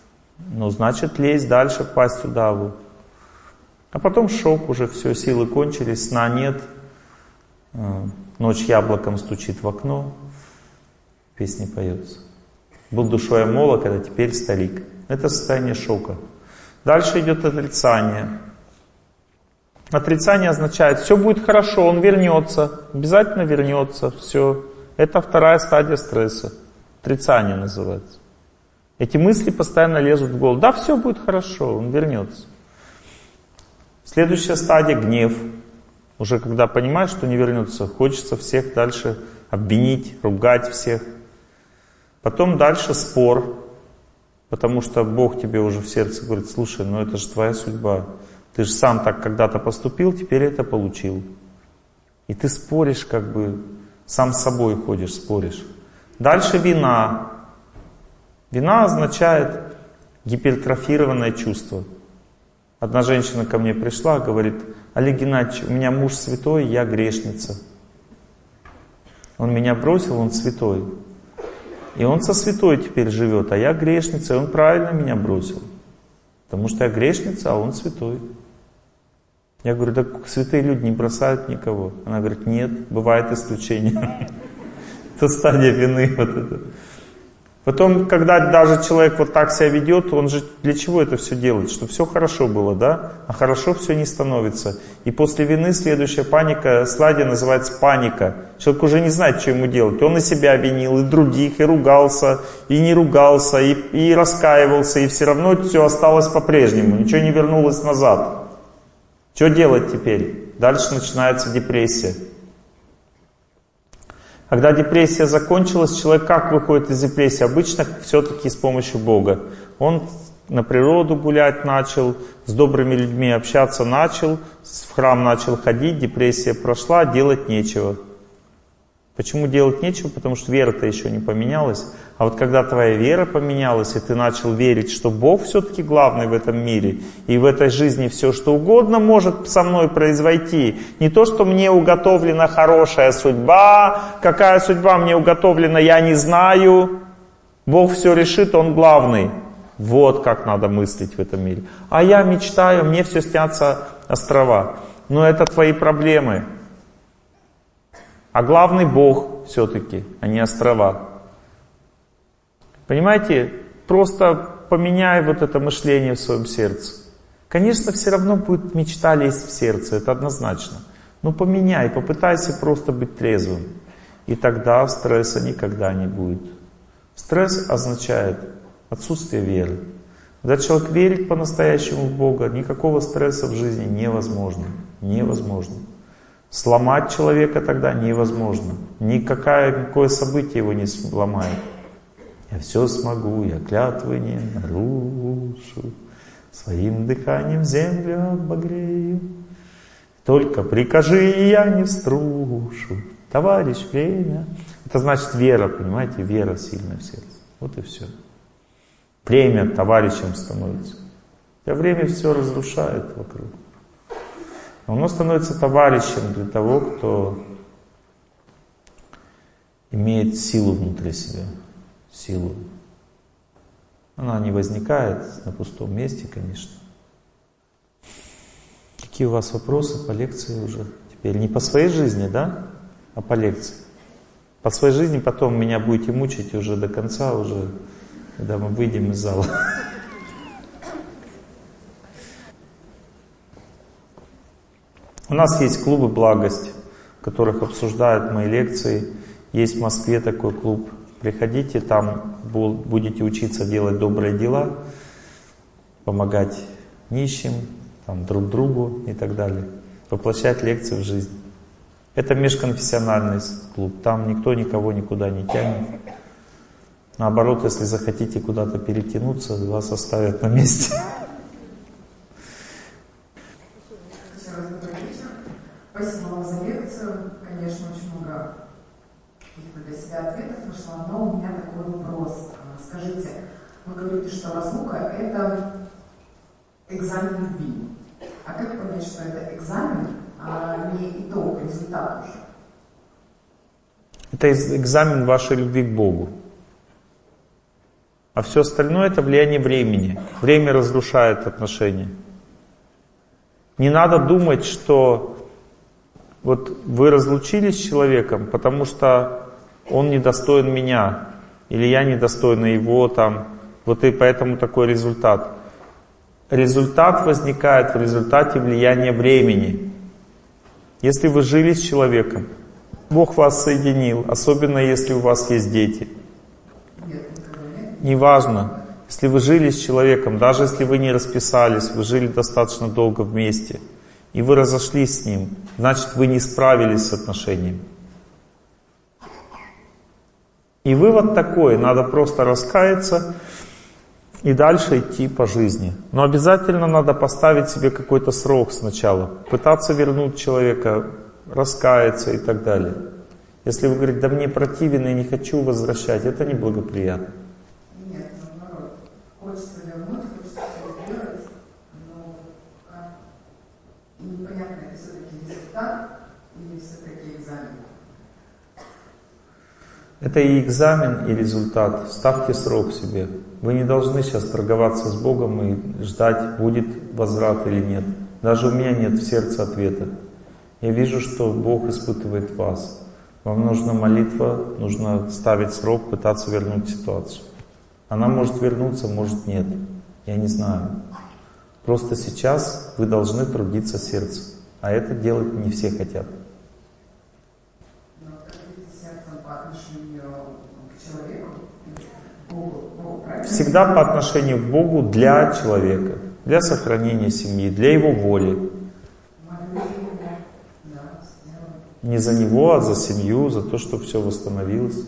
Ну, значит, лезь дальше, пасть туда. А потом шок, уже все, силы кончились, сна нет. Ночь яблоком стучит в окно. Песни поется. Был душой молок, а теперь старик. Это состояние шока. Дальше идет отрицание. Отрицание означает, все будет хорошо, он вернется, обязательно вернется, все. Это вторая стадия стресса. Отрицание называется. Эти мысли постоянно лезут в голову. Да, все будет хорошо, он вернется. Следующая стадия — гнев. Уже когда понимаешь, что не вернется, хочется всех дальше обвинить, ругать всех. Потом дальше спор, потому что Бог тебе уже в сердце говорит: слушай, ну это же твоя судьба. Ты же сам так когда-то поступил, теперь это получил. И ты споришь, как бы сам с собой ходишь, споришь. Дальше вина. Вина означает гипертрофированное чувство. Одна женщина ко мне пришла, говорит: Олег Геннадьевич, у меня муж святой, я грешница. Он меня бросил, он святой. И он со святой теперь живет, а я грешница, и он правильно меня бросил. Потому что я грешница, а он святой. Я говорю: так святые люди не бросают никого. Она говорит: нет, бывает исключение. Это стадия вины вот это. Потом, когда даже человек вот так себя ведет, он же для чего это все делает? Чтобы все хорошо было, да? А хорошо все не становится. И после вины следующая паника, стадия называется паника. Человек уже не знает, что ему делать. Он и себя винил, и других, и ругался, и не ругался, и, и раскаивался, и все равно все осталось по-прежнему. Ничего не вернулось назад. Что делать теперь? Дальше начинается депрессия. Когда депрессия закончилась, человек как выходит из депрессии? Обычно все-таки с помощью Бога. Он на природу гулять начал, с добрыми людьми общаться начал, в храм начал ходить, депрессия прошла, делать нечего. Почему делать нечего? Потому что вера-то еще не поменялась. А вот когда твоя вера поменялась, и ты начал верить, что Бог все-таки главный в этом мире, и в этой жизни все, что угодно может со мной произойти. Не то, что мне уготовлена хорошая судьба, какая судьба мне уготовлена, я не знаю. Бог все решит, Он главный. Вот как надо мыслить в этом мире. А я мечтаю, мне все снятся острова. Но это твои проблемы. А главный Бог все-таки, а не острова. Понимаете, просто поменяй вот это мышление в своем сердце. Конечно, все равно будет мечта лезть в сердце, это однозначно. Но поменяй, попытайся просто быть трезвым. И тогда стресса никогда не будет. Стресс означает отсутствие веры. Когда человек верит по-настоящему в Бога, никакого стресса в жизни невозможно. Невозможно. Сломать человека тогда невозможно. Никакое, никакое событие его не сломает. Я все смогу, я клятвы не нарушу, своим дыханием землю обогрею. Только прикажи, и я не струшу. Товарищ, время. Это значит вера, понимаете, вера сильная в сердце. Вот и все. Время товарищем становится. А время все разрушает вокруг. Оно становится товарищем для того, кто имеет силу внутри себя. Силу. Она не возникает на пустом месте, конечно. Какие у вас вопросы по лекции уже? Теперь не по своей жизни, да? А по лекции. По своей жизни потом меня будете мучить уже до конца, уже, когда мы выйдем из зала. У нас есть клубы «Благость», в которых обсуждают мои лекции. Есть в Москве такой клуб. Приходите, там будете учиться делать добрые дела, помогать нищим, там, друг другу и так далее. Воплощать лекции в жизнь. Это межконфессиональный клуб. Там никто никого никуда не тянет. Наоборот, если захотите куда-то перетянуться, вас оставят на месте. Спасибо вам за лекцию. Конечно, очень много для себя ответов нашло, но у меня такой вопрос. Скажите, вы говорите, что разлука — это экзамен любви. А как понять, что это экзамен, а не итог, результат уже? Это экзамен вашей любви к Богу. А все остальное — это влияние времени. Время разрушает отношения. Не надо думать, что вот вы разлучились с человеком, потому что он недостоин меня, или я недостойна его, там, вот и поэтому такой результат. Результат возникает в результате влияния времени. Если вы жили с человеком, Бог вас соединил, особенно если у вас есть дети. Неважно, если вы жили с человеком, даже если вы не расписались, вы жили достаточно долго вместе, и вы разошлись с ним, значит, вы не справились с отношениями. И вывод такой: надо просто раскаяться и дальше идти по жизни. Но обязательно надо поставить себе какой-то срок сначала, пытаться вернуть человека, раскаяться и так далее. Если вы говорите: да мне противно, я не хочу возвращать, это неблагоприятно. Нет, наоборот. Хочется вернуть, хочется все сделать, но и непонятно, это все-таки результат или все-таки экзамен. Это и экзамен, и результат. Ставьте срок себе. Вы не должны сейчас торговаться с Богом и ждать, будет возврат или нет. Даже у меня нет в сердце ответа. Я вижу, что Бог испытывает вас. Вам нужна молитва, нужно ставить срок, пытаться вернуть ситуацию. Она может вернуться, может нет. Я не знаю. Просто сейчас вы должны трудиться сердцем. А это делать не все хотят. Но трудиться сердцем по отношению к человеку, к Богу, Богу, правильно? Всегда по отношению к Богу для человека. Для сохранения семьи, для Его воли. Не за него, а за семью, за то, чтобы все восстановилось.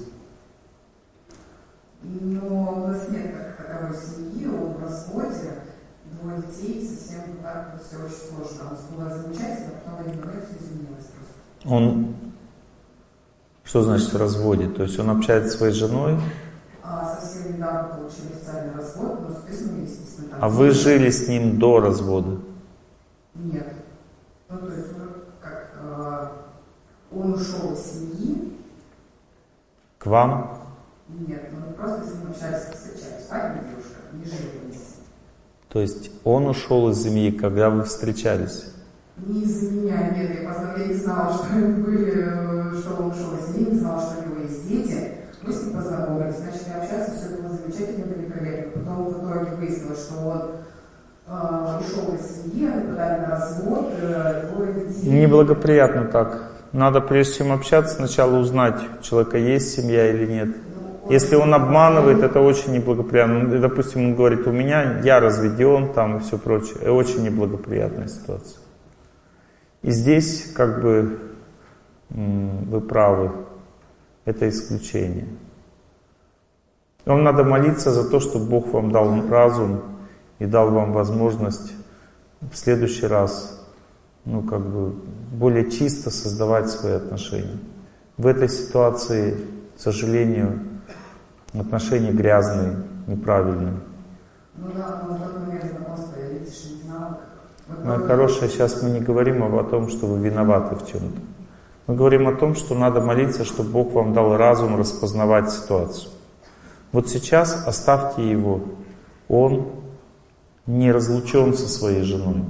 Но у нас нет таковой семьи, он в разводе, двое детей, совсем так все очень сложно. У нас было замечательно, потом один момент все изменилось просто. Он, что значит в разводе? То есть он общается со своей женой? А совсем недавно получили официальный развод, но с письмами, естественно, там... А вы жили с ним до развода? Нет. Ну, то есть, как... Он ушел из семьи. К вам? Нет, мы просто с ним общались, встречались. Парень и девушка, не жили вместе. То есть он ушел из семьи, когда вы встречались? Не из-за меня, нет. Я, познал, я не знала, что, были, что он ушел из семьи, не знала, что у него есть дети. Мы с ним познакомились, начали общаться, все было замечательно, великолепно. Потом в итоге выяснилось, что он э, ушел из семьи, они подали на развод, э, двое детей. Неблагоприятно так. Надо, прежде чем общаться, сначала узнать, у человека есть семья или нет. Если он обманывает, это очень неблагоприятно. Допустим, он говорит: у меня, я разведен, там и все прочее. Это очень неблагоприятная ситуация. И здесь, как бы, вы правы. Это исключение. Вам надо молиться за то, чтобы Бог вам дал разум и дал вам возможность в следующий раз, ну, как бы, более чисто создавать свои отношения. В этой ситуации, к сожалению, отношения грязные, неправильные. Ну да, но в тот момент знакомства я видишь, не знала. Моя хорошая, сейчас мы не говорим о том, что вы виноваты в чем-то. Мы говорим о том, что надо молиться, чтобы Бог вам дал разум распознавать ситуацию. Вот сейчас оставьте его. Он не разлучен со своей женой.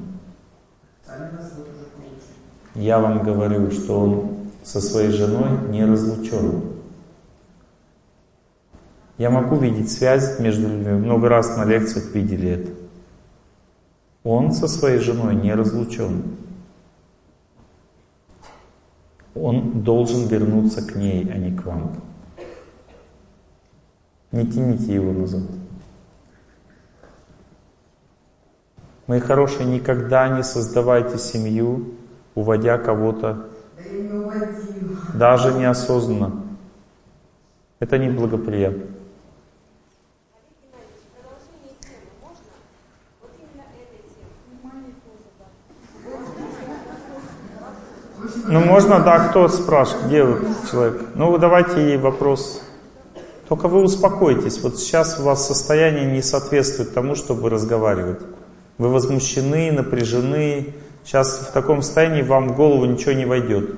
Я вам говорю, что он со своей женой не разлучен. Я могу видеть связь между людьми. Много раз на лекциях видели это. Он со своей женой не разлучен. Он должен вернуться к ней, а не к вам. Не тяните его назад. Мои хорошие, никогда не создавайте семью, уводя кого-то, Да я не уводила. даже неосознанно. Это неблагоприятно. Ну можно, да, кто спрашивает, где вот человек? Ну давайте ей вопрос. Только вы успокойтесь, вот сейчас у вас состояние не соответствует тому, чтобы разговаривать. Вы возмущены, напряжены. Сейчас в таком состоянии вам в голову ничего не войдет.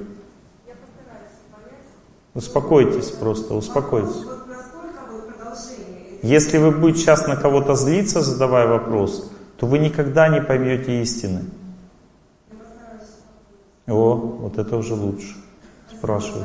Успокойтесь просто, успокойтесь. Вот насколько вот продолжение Если вы будете сейчас на кого-то злиться, задавая вопрос, то вы никогда не поймете истины. О, вот это уже лучше. Спрашивают.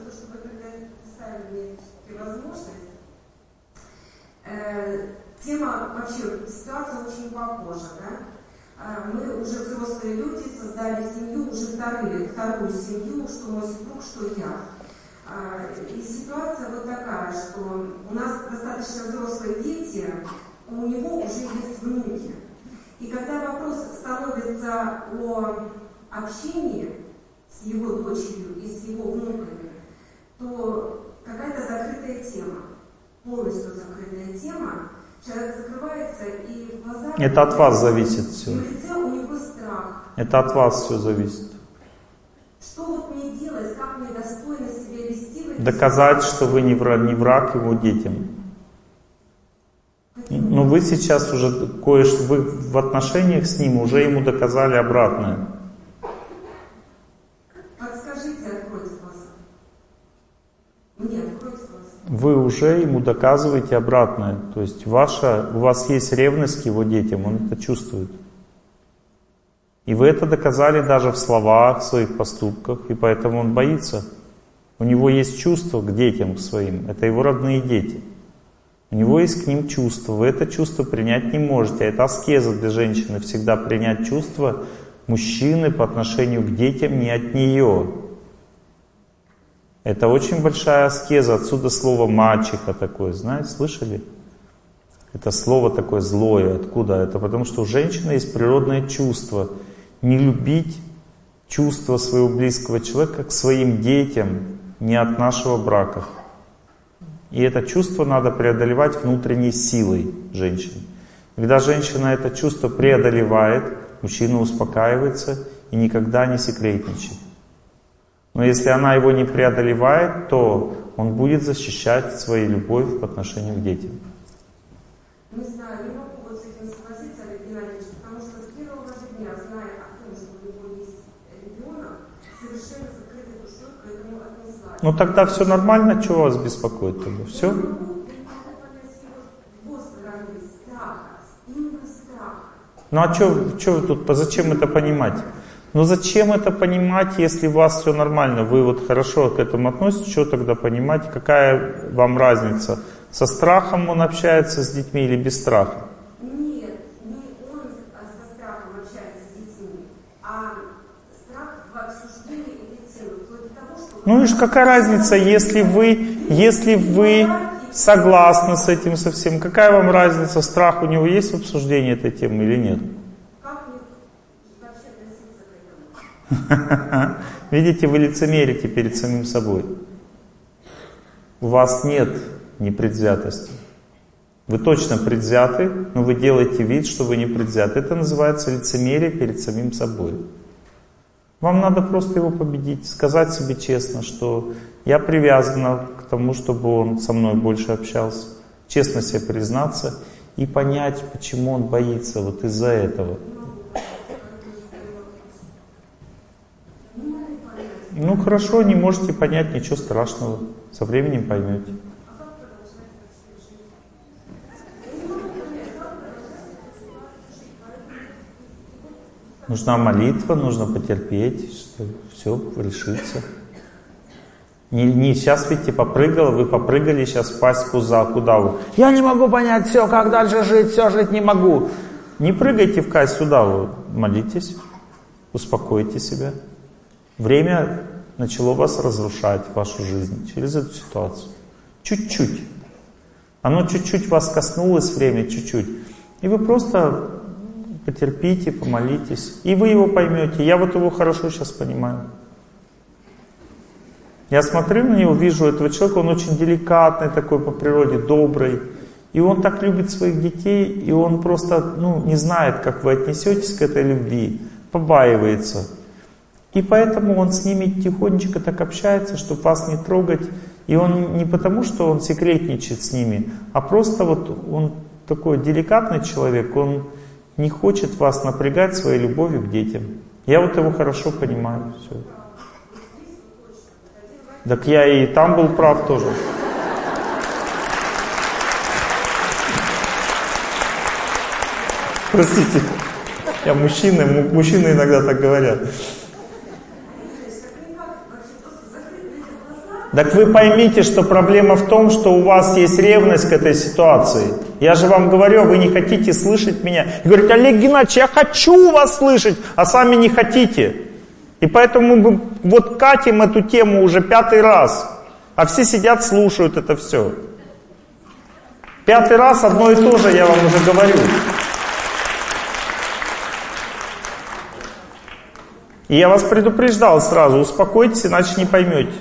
Тема, вообще, ситуация очень похожа, да? Мы уже взрослые люди, создали семью, уже вторые, вторую семью, что мой супруг, что я. И ситуация вот такая, что у нас достаточно взрослые дети, у него уже есть внуки. И когда вопрос становится о общении с его дочерью и с его внуками, то какая-то закрытая тема, полностью закрытая тема, человек закрывается и в глазах... Это от вас зависит все. И в лице у него страх. Это от вас все зависит. Что вот мне делать, как мне достойно себя вести? В Доказать, что вы не враг, не враг его детям. Но вы сейчас уже кое-что, вы в отношениях с ним уже ему доказали обратное. Подскажите, откройте глаза. Мне откройте глаза. Вы уже ему доказываете обратное. То есть ваша, у вас есть ревность к его детям, он это чувствует. И вы это доказали даже в словах, в своих поступках, и поэтому он боится. У него есть чувство к детям своим, это его родные дети. У него есть к ним чувство, вы это чувство принять не можете. Это аскеза для женщины, всегда принять чувство мужчины по отношению к детям не от нее. Это очень большая аскеза, отсюда слово мачеха такое, знаете, слышали? Это слово такое злое, откуда это? Потому что у женщины есть природное чувство. Не любить чувство своего близкого человека к своим детям, не от нашего брака. И это чувство надо преодолевать внутренней силой женщины. Когда женщина это чувство преодолевает, мужчина успокаивается и никогда не секретничает. Но если она его не преодолевает, то он будет защищать свою любовь по отношению к детям. Не знаю, не могу вот с этим согласиться, Олег Геннадьевич, потому что с первого же дня, зная о том, что у него есть ребенок, совершенно закрытой душой к этому отнеслась. Ну тогда все нормально, чего вас беспокоит тогда? Все? Я могу понять его стороны страха, именно страха. Ну а что вы тут, зачем это понимать? Ну зачем это понимать, если у вас все нормально? Вы вот хорошо к этому относитесь, что тогда понимать? Какая вам разница? Со страхом он общается с детьми или без страха? Нет, не он со страхом общается с детьми, а страх в обсуждении этой темы. Вплоть до того, что... Ну и ж какая разница, если вы, если вы согласны с этим совсем, какая вам разница, страх у него есть в обсуждении этой темы или нет? Как мне вообще относиться к этому? Видите, вы лицемерите перед самим собой. У вас нет непредвзятости. Вы точно предвзяты, но вы делаете вид, что вы не предвзяты. Это называется лицемерие перед самим собой. Вам надо просто его победить, сказать себе честно, что я привязана к тому, чтобы он со мной больше общался. Честно себе признаться и понять, почему он боится вот из-за этого. Ну хорошо, не можете понять, ничего страшного. Со временем поймете. Нужна молитва, нужно потерпеть, что все решится. Не, не сейчас, видите, попрыгала, вы попрыгали, сейчас впасть куда, куда вы? Я не могу понять все, как дальше жить, все жить не могу. Не прыгайте в кайф сюда, вы молитесь, успокойте себя. Время начало вас разрушать, вашу жизнь, через эту ситуацию. Чуть-чуть. Оно чуть-чуть вас коснулось, время чуть-чуть. И вы просто потерпите, помолитесь. И вы его поймете. Я вот его хорошо сейчас понимаю. Я смотрю на него, вижу этого человека, он очень деликатный такой по природе, добрый. И он так любит своих детей, и он просто ну, не знает, как вы отнесетесь к этой любви, побаивается. И поэтому он с ними тихонечко так общается, чтобы вас не трогать. И он не потому, что он секретничает с ними, а просто вот он такой деликатный человек, он не хочет вас напрягать своей любовью к детям. Я вот его хорошо понимаю. Все. Так я и там был прав тоже. Простите, я мужчина, мужчины иногда так говорят. Так вы поймите, что проблема в том, что у вас есть ревность к этой ситуации. Я же вам говорю, вы не хотите слышать меня. И говорите: Олег Геннадьевич, я хочу вас слышать, а сами не хотите. И поэтому мы вот катим эту тему уже пятый раз. А все сидят, слушают это все. Пятый раз одно и то же я вам уже говорю. И я вас предупреждал сразу: успокойтесь, иначе не поймете.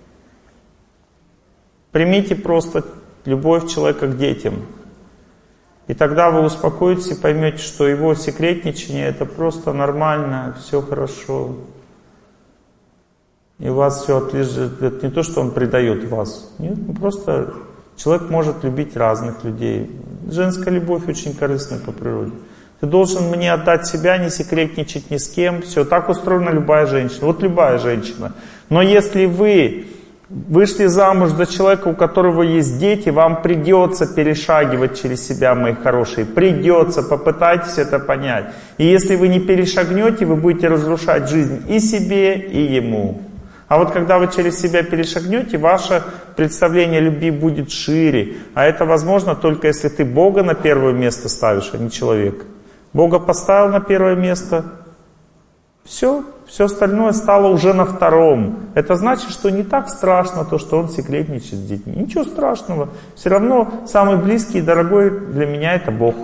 Примите просто любовь человека к детям. И тогда вы успокоитесь и поймете, что его секретничание — это просто нормально, все хорошо. И у вас все отлежит. Это не то, что он предает вас. Нет, просто человек может любить разных людей. Женская любовь очень корыстна по природе. Ты должен мне отдать себя, не секретничать ни с кем. Все, так устроена любая женщина. Вот любая женщина. Но если вы вышли замуж за человека, у которого есть дети, вам придется перешагивать через себя, мои хорошие. Придется, попытайтесь это понять. И если вы не перешагнете, вы будете разрушать жизнь и себе, и ему. А вот когда вы через себя перешагнете, ваше представление о любви будет шире. А это возможно только если ты Бога на первое место ставишь, а не человека. Бога поставил на первое место, все, все остальное стало уже на втором. Это значит, что не так страшно то, что он секретничает с детьми. Ничего страшного. Все равно самый близкий и дорогой для меня — это Бог.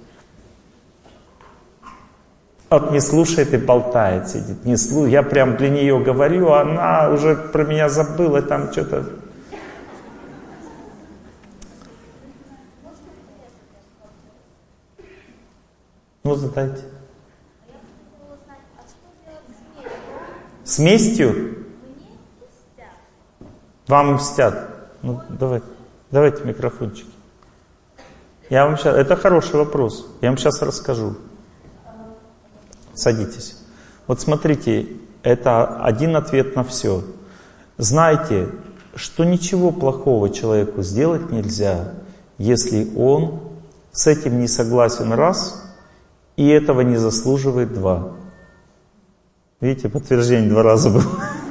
Вот не слушает и болтает, сидит. Не слу... Я прям для нее говорю, а она уже про меня забыла, там что-то... Ну, задайте. С местью? Вам мстят. Ну, давайте, давайте микрофончики. Я вам сейчас... Это хороший вопрос. Я вам сейчас расскажу. Садитесь. Вот смотрите, это один ответ на все. Знайте, что ничего плохого человеку сделать нельзя, если он с этим не согласен раз, и этого не заслуживает два. Видите, подтверждение два раза было.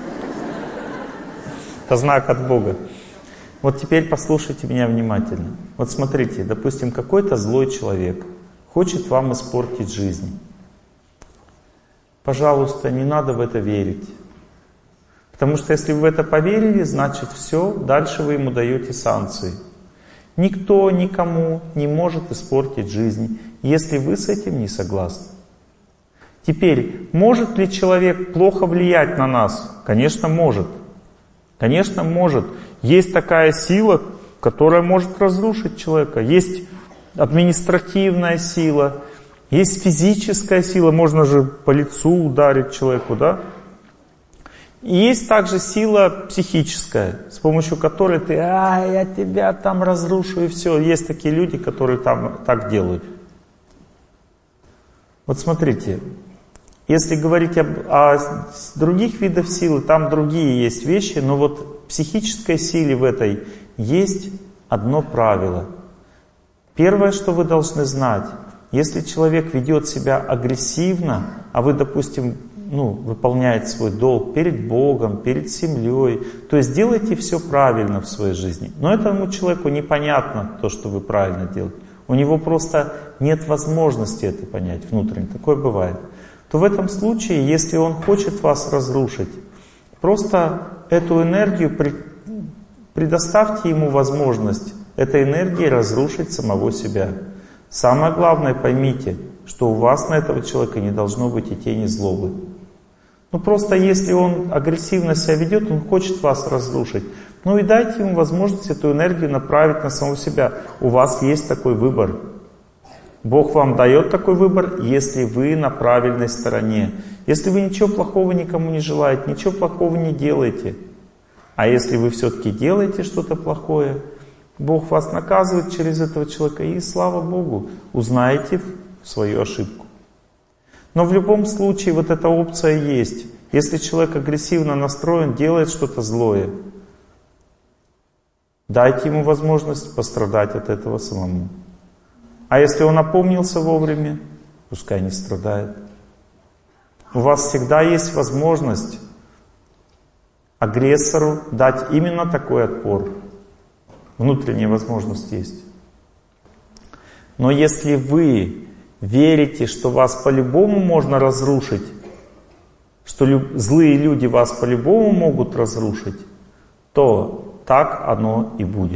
Это знак от Бога. Вот теперь послушайте меня внимательно. Вот смотрите, допустим, какой-то злой человек хочет вам испортить жизнь. Пожалуйста, не надо в это верить. Потому что если вы в это поверили, значит все, дальше вы ему даете санкции. Никто никому не может испортить жизнь, если вы с этим не согласны. Теперь, может ли человек плохо влиять на нас? Конечно, может. Конечно, может. Есть такая сила, которая может разрушить человека. Есть административная сила, есть физическая сила, можно же по лицу ударить человеку, да? И есть также сила психическая, с помощью которой ты, а, я тебя там разрушу и все. Есть такие люди, которые там так делают. Вот смотрите, если говорить об, о других видах силы, там другие есть вещи, но вот в психической силе в этой есть одно правило. Первое, что вы должны знать, если человек ведет себя агрессивно, а вы, допустим, ну, выполняете свой долг перед Богом, перед семьей, то есть делайте все правильно в своей жизни. Но этому человеку непонятно то, что вы правильно делаете. У него просто нет возможности это понять внутренне, такое бывает. То в этом случае, если он хочет вас разрушить, просто эту энергию предоставьте ему возможность этой энергией разрушить самого себя. Самое главное, поймите, что у вас на этого человека не должно быть и тени злобы. Ну просто если он агрессивно себя ведет, он хочет вас разрушить. Ну и дайте ему возможность эту энергию направить на самого себя. У вас есть такой выбор. Бог вам дает такой выбор, если вы на правильной стороне. Если вы ничего плохого никому не желаете, ничего плохого не делаете. А если вы все-таки делаете что-то плохое, Бог вас наказывает через этого человека, и слава Богу, узнаете свою ошибку. Но в любом случае вот эта опция есть. Если человек агрессивно настроен, делает что-то злое, дайте ему возможность пострадать от этого самому. А если он опомнился вовремя, пускай не страдает. У вас всегда есть возможность агрессору дать именно такой отпор. Внутренняя возможность есть. Но если вы верите, что вас по-любому можно разрушить, что лю- злые люди вас по-любому могут разрушить, то так оно и будет.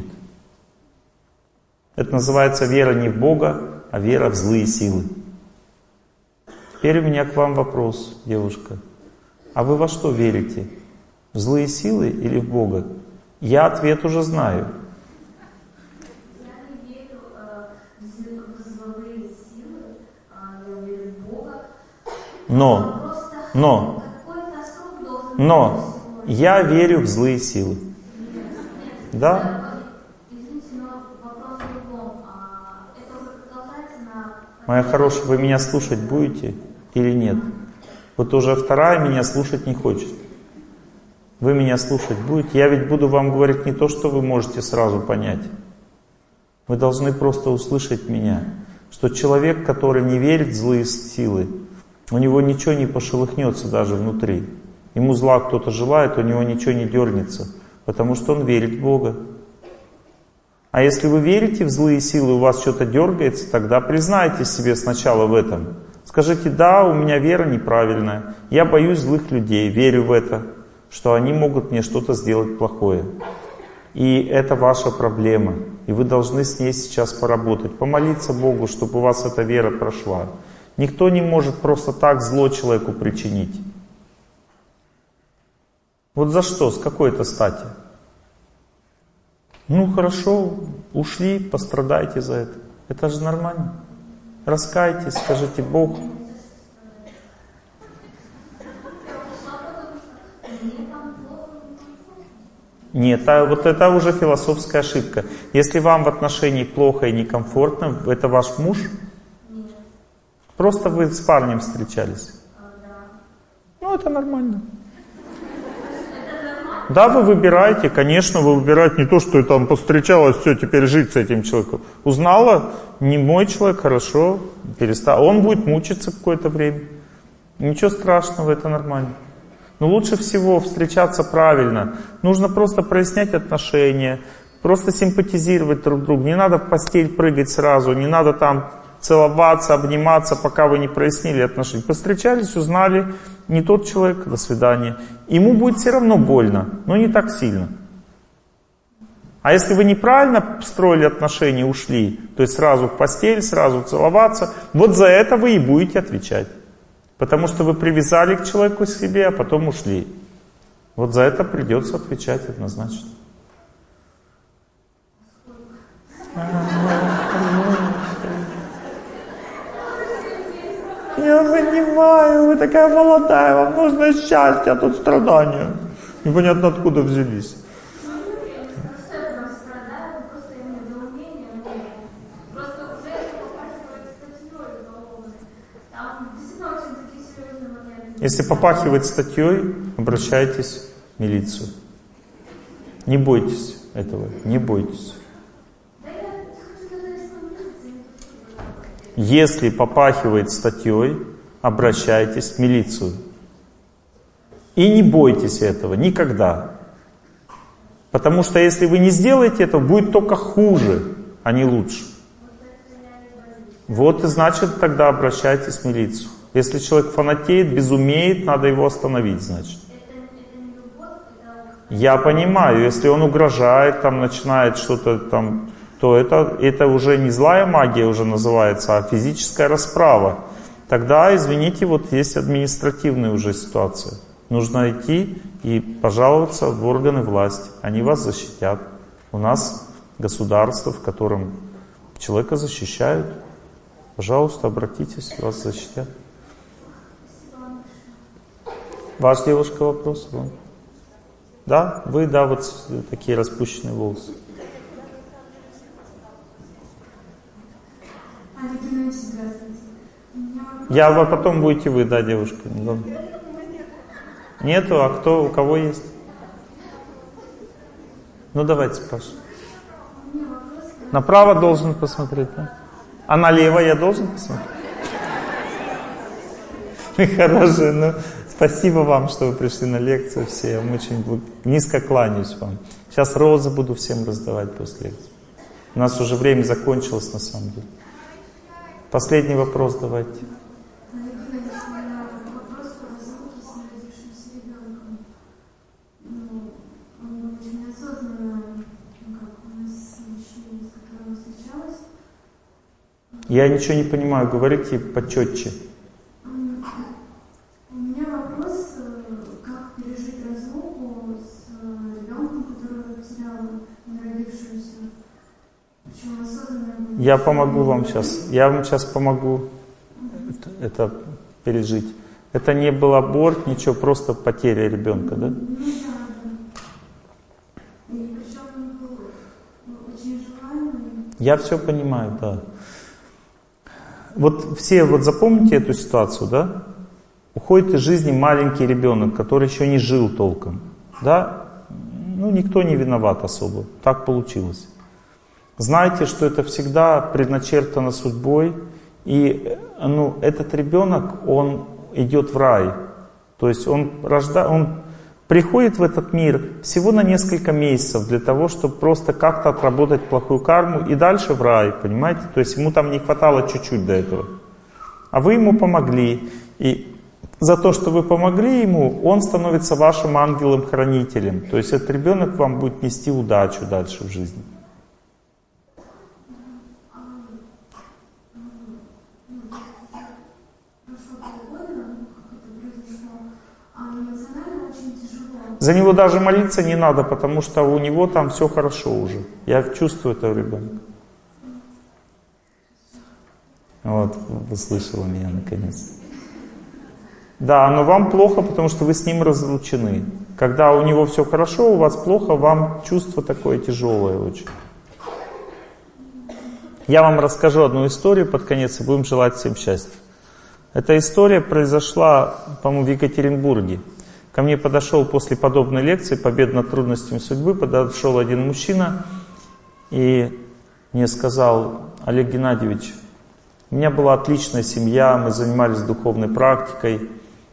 Это называется вера не в Бога, а вера в злые силы. Теперь у меня к вам вопрос, девушка. А вы во что верите? В злые силы или в Бога? Я ответ уже знаю. Я не верю э, в злые силы, э, я верю в Бога. Но, Просто но, какой-то срок должен но я верю в злые силы. Да? Извините, но вопрос в другом. А, это уже продолжается на... Моя хорошая, вы меня слушать будете или нет? Вот уже вторая меня слушать не хочет. Вы меня слушать будете? Я ведь буду вам говорить не то, что вы можете сразу понять. Вы должны просто услышать меня. Что человек, который не верит в злые силы, у него ничего не пошелыхнется даже внутри. Ему зла кто-то желает, у него ничего не дернется. Потому что он верит в Бога. А если вы верите в злые силы, у вас что-то дергается, тогда признайте себе сначала в этом. Скажите: да, у меня вера неправильная, я боюсь злых людей, верю в это, что они могут мне что-то сделать плохое. И это ваша проблема, и вы должны с ней сейчас поработать, помолиться Богу, чтобы у вас эта вера прошла. Никто не может просто так зло человеку причинить. Вот за что? С какой-то стати? Ну хорошо, ушли, пострадайте за это. Это же нормально. Раскайтесь, скажите: Бог. Нет, а вот это уже философская ошибка. Если вам в отношении плохо и некомфортно, это ваш муж? Нет. Просто вы с парнем встречались? А, да. Ну это нормально. Да, вы выбираете, конечно, вы выбираете не то, что там повстречалась, все, теперь жить с этим человеком. Узнала, не мой человек, хорошо, перестал. Он будет мучиться какое-то время. Ничего страшного, это нормально. Но лучше всего встречаться правильно. Нужно просто прояснять отношения, просто симпатизировать друг другу. Не надо в постель прыгать сразу, не надо там целоваться, обниматься, пока вы не прояснили отношения. Повстречались, узнали, не тот человек, до свидания. Ему будет все равно больно, но не так сильно. А если вы неправильно строили отношения, ушли, то есть сразу в постель, сразу целоваться, вот за это вы и будете отвечать. Потому что вы привязали к человеку к себе, а потом ушли. Вот за это придется отвечать однозначно. Я понимаю, вы такая молодая, вам нужно счастье, а тут страдания. Непонятно откуда взялись. Если попахивает статьей, обращайтесь в милицию. Не бойтесь этого, не бойтесь. Если попахивает статьей, обращайтесь в милицию. И не бойтесь этого никогда. Потому что если вы не сделаете этого, будет только хуже, а не лучше. Вот и значит тогда обращайтесь в милицию. Если человек фанатеет, безумеет, надо его остановить, значит. Я понимаю, если он угрожает, там начинает что-то там, то это, это уже не злая магия уже называется, а физическая расправа. Тогда, извините, вот есть административная уже ситуация. Нужно идти и пожаловаться в органы власти. Они вас защитят. У нас государство, в котором человека защищают. Пожалуйста, обратитесь, вас защитят. Ваш, девушка, вопрос? Вам? Да? Вы, да, вот такие распущенные волосы. Я, а потом будете вы, да, девушка? Нету, а кто, у кого есть? Ну давайте, спрашивайте. Направо должен посмотреть, да? А налево я должен посмотреть? Хорошие, ну, спасибо вам, что вы пришли на лекцию все. Я вам очень низко кланяюсь вам. Сейчас розы буду всем раздавать после лекции. У нас уже время закончилось на самом деле. Последний вопрос давайте. Вопрос по разлуке с неродившимся ребенком. Ну, он очень осознанно, как у нас мужчина, с которым встречалась. Я ничего не понимаю, говорите почетче. У меня вопрос, как пережить разлуку с ребенком, которого потеряла, неродившуюся. Почему осознанно... Я помогу вам сейчас. Я вам сейчас помогу это, это пережить. Это не был аборт, ничего, просто потеря ребенка, да? Ну да, да. И причем он был очень желаемый. Я все понимаю, да. Вот все вот запомните эту ситуацию, да? Уходит из жизни маленький ребенок, который еще не жил толком, да? Ну, никто не виноват особо, так получилось. Знайте, что это всегда предначертано судьбой, и ну, этот ребенок, он идет в рай. То есть он, рожда... он приходит в этот мир всего на несколько месяцев для того, чтобы просто как-то отработать плохую карму и дальше в рай, понимаете? То есть ему там не хватало чуть-чуть до этого. А вы ему помогли, и за то, что вы помогли ему, он становится вашим ангелом-хранителем. То есть этот ребенок вам будет нести удачу дальше в жизни. За него даже молиться не надо, потому что у него там все хорошо уже. Я чувствую этого ребенка. Вот, услышала меня наконец. Да, но вам плохо, потому что вы с ним разлучены. Когда у него все хорошо, у вас плохо, вам чувство такое тяжелое очень. Я вам расскажу одну историю под конец и будем желать всем счастья. Эта история произошла, по-моему, в Екатеринбурге. Ко мне подошел после подобной лекции «Победа над трудностями судьбы», подошел один мужчина и мне сказал: Олег Геннадьевич, у меня была отличная семья, мы занимались духовной практикой.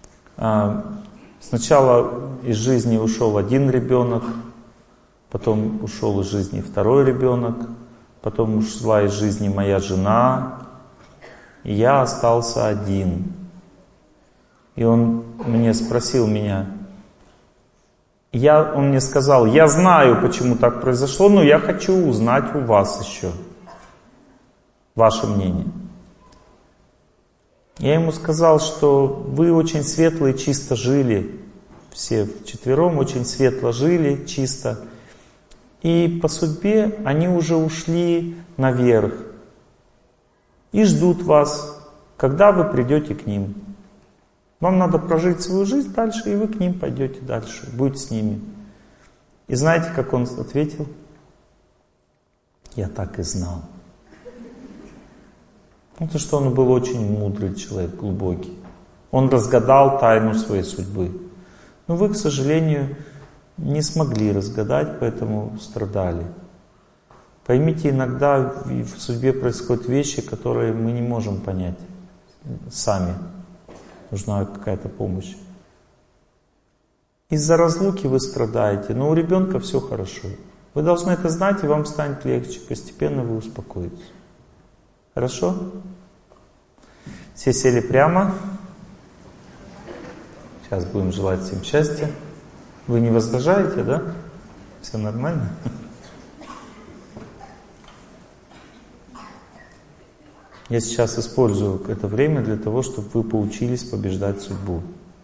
Сначала из жизни ушел один ребенок, потом ушел из жизни второй ребенок, потом ушла из жизни моя жена, и я остался один. И он мне спросил меня, я, он мне сказал: я знаю, почему так произошло, но я хочу узнать у вас еще ваше мнение. Я ему сказал, что вы очень светло и чисто жили, все вчетвером очень светло жили, чисто. И по судьбе они уже ушли наверх и ждут вас, когда вы придете к ним. Вам надо прожить свою жизнь дальше, и вы к ним пойдете дальше, будете с ними. И знаете, как он ответил? Я так и знал. Потому что он был очень мудрый человек, глубокий. Он разгадал тайну своей судьбы. Но вы, к сожалению, не смогли разгадать, поэтому страдали. Поймите, иногда в судьбе происходят вещи, которые мы не можем понять сами. Нужна какая-то помощь. Из-за разлуки вы страдаете, но у ребенка все хорошо. Вы должны это знать, и вам станет легче. Постепенно вы успокоитесь. Хорошо? Все сели прямо. Сейчас будем желать всем счастья. Вы не возражаете, да? Все нормально? Я сейчас использую это время для того, чтобы вы поучились побеждать судьбу.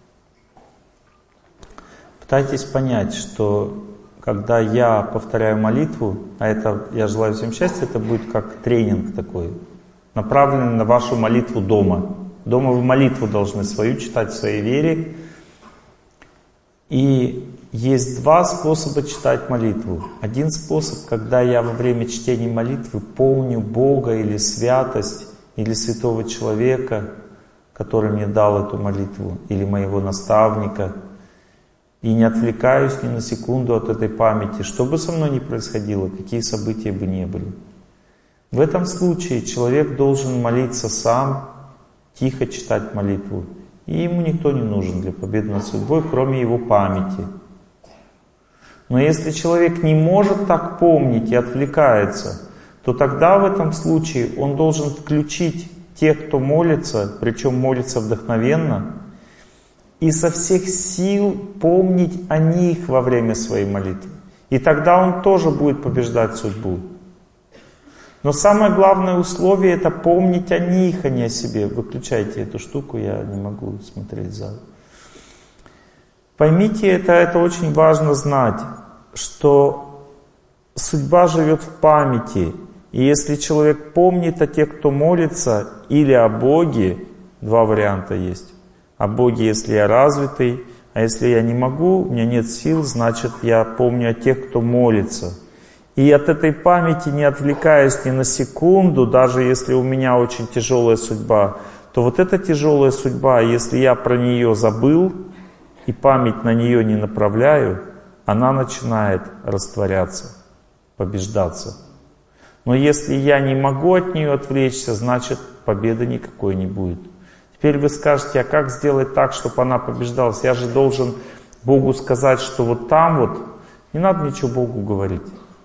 Пытайтесь понять, что когда я повторяю молитву, а это, я желаю всем счастья, это будет как тренинг такой, направленный на вашу молитву дома. Дома вы молитву должны свою читать в своей вере. И есть два способа читать молитву. Один способ, когда я во время чтения молитвы помню Бога или святость, или святого человека, который мне дал эту молитву, или моего наставника, и не отвлекаюсь ни на секунду от этой памяти, что бы со мной ни происходило, какие события бы ни были. В этом случае человек должен молиться сам, тихо читать молитву, И ему никто не нужен для победы над судьбой, кроме его памяти. Но если человек не может так помнить и отвлекается, то тогда в этом случае он должен включить тех, кто молится, причем молится вдохновенно, и со всех сил помнить о них во время своей молитвы. И тогда он тоже будет побеждать судьбу. Но самое главное условие — это помнить о них, а не о себе. Выключайте эту штуку, я не могу смотреть зал. Поймите это, это очень важно знать, что судьба живет в памяти. И если человек помнит о тех, кто молится, или о Боге, два варианта есть. О Боге, если я развитый, а если я не могу, у меня нет сил, значит я помню о тех, кто молится. И от этой памяти не отвлекаясь ни на секунду, даже если у меня очень тяжелая судьба, то вот эта тяжелая судьба, если я про нее забыл и память на нее не направляю, она начинает растворяться, побеждаться. Но если я не могу от нее отвлечься, значит победы никакой не будет. Теперь вы скажете, а как сделать так, чтобы она побеждалась? Я же должен Богу сказать, что вот там вот, не надо ничего Богу говорить.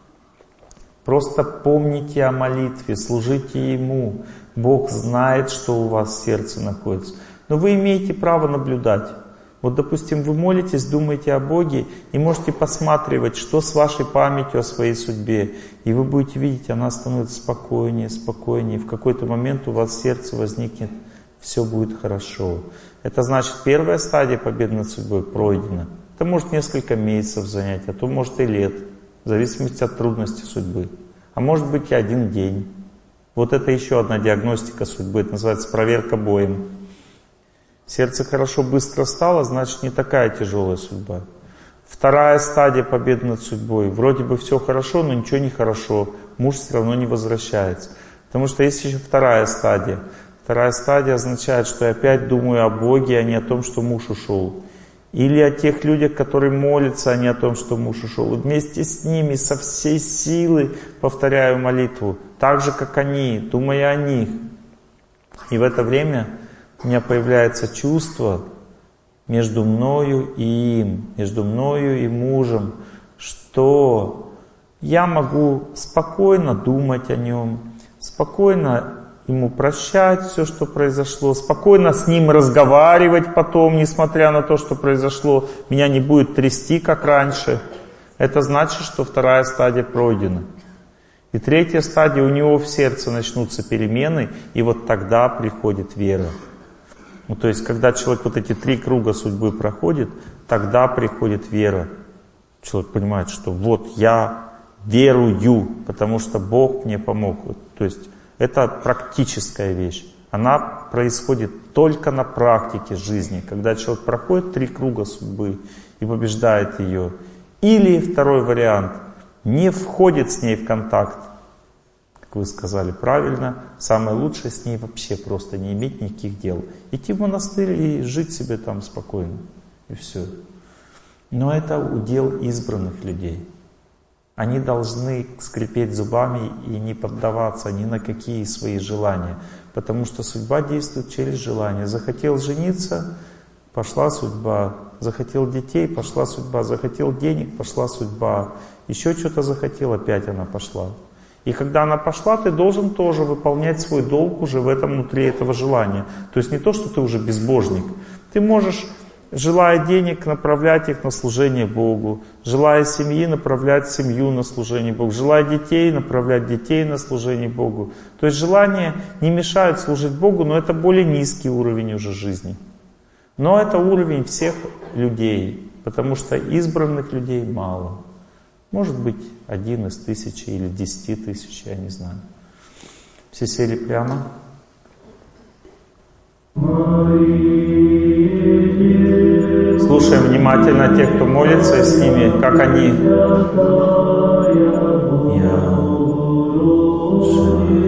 Просто помните о молитве, служите Ему. Бог знает, что у вас в сердце находится. Но вы имеете право наблюдать. Вот, допустим, вы молитесь, думаете о Боге и можете посматривать, что с вашей памятью о своей судьбе. И вы будете видеть, она становится спокойнее, спокойнее. В какой-то момент у вас в сердце возникнет, все будет хорошо. Это значит, первая стадия победы над судьбой пройдена. Это может несколько месяцев занять, а то может и лет. В зависимости от трудности судьбы. А может быть и один день. Вот это еще одна диагностика судьбы. Это называется проверка боем. Сердце хорошо быстро стало, значит не такая тяжелая судьба. Вторая стадия победы над судьбой. Вроде бы все хорошо, но ничего не хорошо. Муж все равно не возвращается. Потому что есть еще вторая стадия. Вторая стадия означает, что я опять думаю о Боге, а не о том, что муж ушел. Или о тех людях, которые молятся, а не о том, что муж ушел. И вместе с ними со всей силы повторяю молитву, так же, как они, думая о них. И в это время у меня появляется чувство между мною и им, между мною и мужем, что я могу спокойно думать о нем, спокойно ему прощать все, что произошло, спокойно с ним разговаривать потом, несмотря на то, что произошло, меня не будет трясти, как раньше. Это значит, что вторая стадия пройдена. И третья стадия, у него в сердце начнутся перемены, и вот тогда приходит вера. Ну, то есть, когда человек вот эти три круга судьбы проходит, тогда приходит вера. Человек понимает, что вот я верую, потому что Бог мне помог. То есть, это практическая вещь. Она происходит только на практике жизни, когда человек проходит три круга судьбы и побеждает ее. Или второй вариант, не входит с ней в контакт. Как вы сказали правильно, самое лучшее с ней вообще просто не иметь никаких дел. Идти в монастырь и жить себе там спокойно. И все. Но это удел избранных людей. Они должны скрипеть зубами и не поддаваться ни на какие свои желания. Потому что судьба действует через желание. Захотел жениться, пошла судьба. Захотел детей, пошла судьба. Захотел денег, пошла судьба. Еще что-то захотел, опять она пошла. И когда она пошла, ты должен тоже выполнять свой долг уже в этом, внутри этого желания. То есть не то, что ты уже безбожник. Ты можешь, желая денег, направлять их на служение Богу. Желая семьи, направлять семью на служение Богу. Желая детей, направлять детей на служение Богу. То есть желания не мешают служить Богу, но это более низкий уровень уже жизни. Но это уровень всех людей, потому что избранных людей мало. Может быть, один из тысячи или десяти тысяч, я не знаю. Все сели прямо. Слушаем внимательно тех, кто молится, и с ними, как они. Я